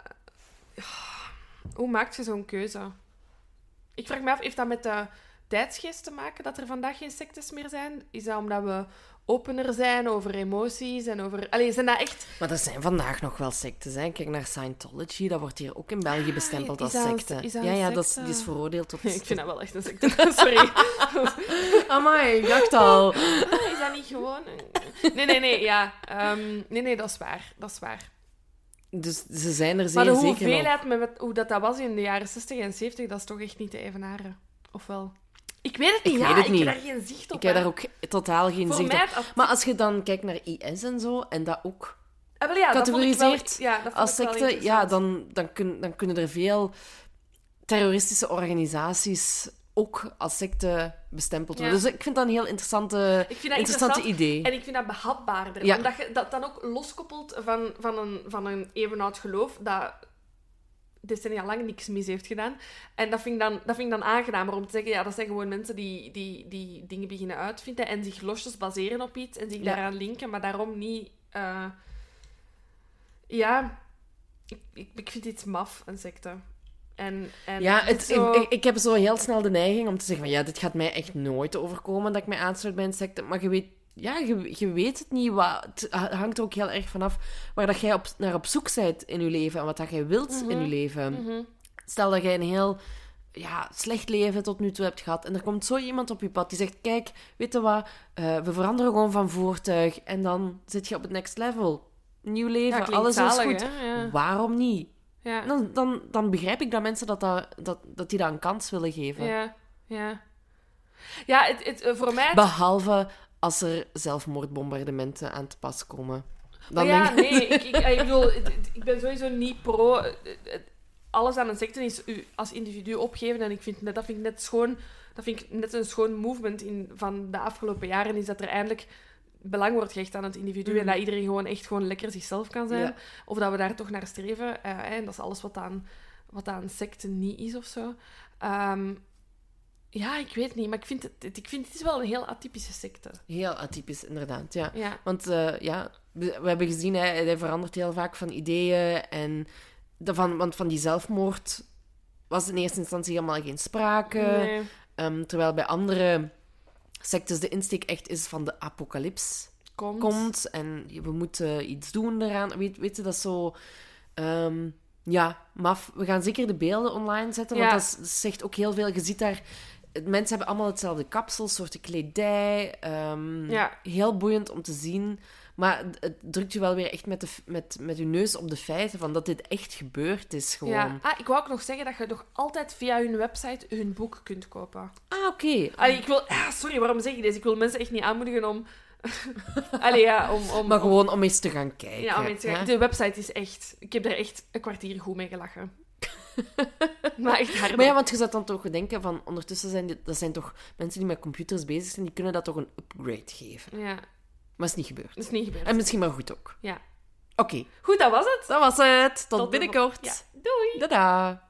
A: Hoe maak je zo'n keuze? Ik vraag me af, heeft dat met de tijdsgeest te maken, dat er vandaag geen sectes meer zijn? Is dat omdat we opener zijn over emoties en over... Allee, zijn dat echt...
B: Maar er zijn vandaag nog wel sectes, hè. Kijk naar Scientology, dat wordt hier ook in België bestempeld als
A: dat een,
B: secte.
A: is dat
B: ja,
A: een
B: ja,
A: secte?
B: dat is, die is veroordeeld tot...
A: Ik vind dat wel echt een secte. Sorry.
B: Amai, ik dacht al.
A: Is dat niet gewoon... Nee, nee, nee, ja. Um, nee, nee, dat is waar. Dat is waar.
B: Dus ze zijn er zeer
A: maar de
B: zeker
A: hoeveelheid met wat, hoe dat, dat was in de jaren zestig en zeventig, dat is toch echt niet te evenaren. Of wel? Ik weet het niet.
B: Ik
A: ja,
B: weet het
A: ik
B: niet.
A: heb daar geen zicht op.
B: Ik heb
A: hè.
B: daar ook totaal geen
A: Voor
B: zicht
A: mij
B: op.
A: het-
B: Maar als je dan kijkt naar I S en zo, en dat ook
A: Ah, wel ja, dat vond ik wel-
B: categoriseert
A: ja, dat vond
B: als
A: ik wel
B: secte, ja,
A: interessant.
B: dan, dan, kun, dan kunnen er veel terroristische organisaties ook als secte bestempeld worden.
A: Ja.
B: Dus ik vind dat een heel interessante,
A: Ik vind dat
B: interessante
A: interessant
B: idee.
A: En ik vind dat behapbaarder.
B: Ja.
A: Omdat je dat dan ook loskoppelt van, van, een, van een eeuwenoud geloof dat decennia lang niks mis heeft gedaan. En dat vind ik dan, dat vind ik dan aangenamer om te zeggen, ja, dat zijn gewoon mensen die, die, die dingen beginnen uitvinden en zich losjes baseren op iets en zich
B: Ja.
A: daaraan linken, maar daarom niet... Uh... Ja, ik, ik, ik vind iets maf, een secte. En, en
B: Ja, het,
A: zo...
B: ik, ik heb zo heel snel de neiging om te zeggen van ja, dit gaat mij echt nooit overkomen dat ik mij aansluit bij een secte. Maar je weet, ja, je, je weet het niet. Wat, het hangt er ook heel erg vanaf waar dat jij op, naar op zoek bent in je leven en wat dat jij wilt
A: Mm-hmm.
B: in je leven.
A: Mm-hmm.
B: Stel dat jij een heel ja, slecht leven tot nu toe hebt gehad en er komt zo iemand op je pad die zegt, kijk, weet je wat, uh, we veranderen gewoon van voertuig en dan zit je op het next level. Nieuw leven,
A: Ja, klinkt
B: alles
A: zalig,
B: is goed.
A: hè? Ja.
B: Waarom niet?
A: Ja.
B: Dan, dan, dan begrijp ik dat mensen dat, dat, dat, dat die dat een kans willen geven.
A: Ja, ja. Ja, het, het, voor mij...
B: Behalve als er zelfmoordbombardementen aan te pas komen. Dan
A: ja,
B: denk ik...
A: nee, ik, ik, ik bedoel, ik ben sowieso niet pro... Alles aan een secte is u als individu opgeven en ik vind net, dat vind ik net schoon... Dat vind ik net een schoon movement in, van de afgelopen jaren, is dat er eindelijk belang wordt gehecht aan het individu
B: Mm.
A: en dat iedereen gewoon echt gewoon lekker zichzelf kan zijn.
B: Ja.
A: Of dat we daar toch naar streven. Uh, en dat is alles wat aan, wat aan secte niet is of zo. Um, ja, ik weet niet, maar ik vind het, ik vind het is wel een heel atypische secte.
B: Heel atypisch, inderdaad, ja.
A: Ja.
B: Want uh, ja, we, we hebben gezien, hè, hij verandert heel vaak van ideeën en... De, van, want van die zelfmoord was in eerste instantie helemaal geen sprake.
A: Nee.
B: Um, terwijl bij andere sectes de insteek echt is van de apocalyps
A: Komt.
B: komt. En we moeten iets doen eraan. Weet, weet je, dat is zo... Um, ja, maf. We gaan zeker de beelden online zetten,
A: Ja.
B: want dat, is, zegt ook heel veel. Je ziet daar... Mensen hebben allemaal hetzelfde kapsel, soorten kledij. Um,
A: Ja.
B: Heel boeiend om te zien. Maar het drukt je wel weer echt met, de, met, met je neus op de feiten van dat dit echt gebeurd is. Gewoon.
A: Ja. Ah, ik wou ook nog zeggen dat je nog altijd via hun website hun boek kunt kopen.
B: Ah, oké. Okay.
A: Allee, ik wil... Ah, sorry, waarom zeg ik deze? Ik wil mensen echt niet aanmoedigen om... Allee, ja, om... om
B: maar gewoon om eens te gaan kijken.
A: Ja, om eens te gaan...
B: Hè?
A: De website is echt... Ik heb er echt een kwartier goed mee gelachen. Maar echt hard.
B: Maar ja, want je zou dan toch denken van... Ondertussen zijn dit, dat zijn toch mensen die met computers bezig zijn, die kunnen dat toch een upgrade geven.
A: Ja.
B: Maar het is niet gebeurd.
A: Dat is niet gebeurd.
B: En misschien maar goed ook.
A: Ja.
B: Oké. Okay.
A: Goed, dat was het.
B: Dat was het. Tot,
A: Tot
B: binnenkort.
A: Ja. Doei.
B: Tada.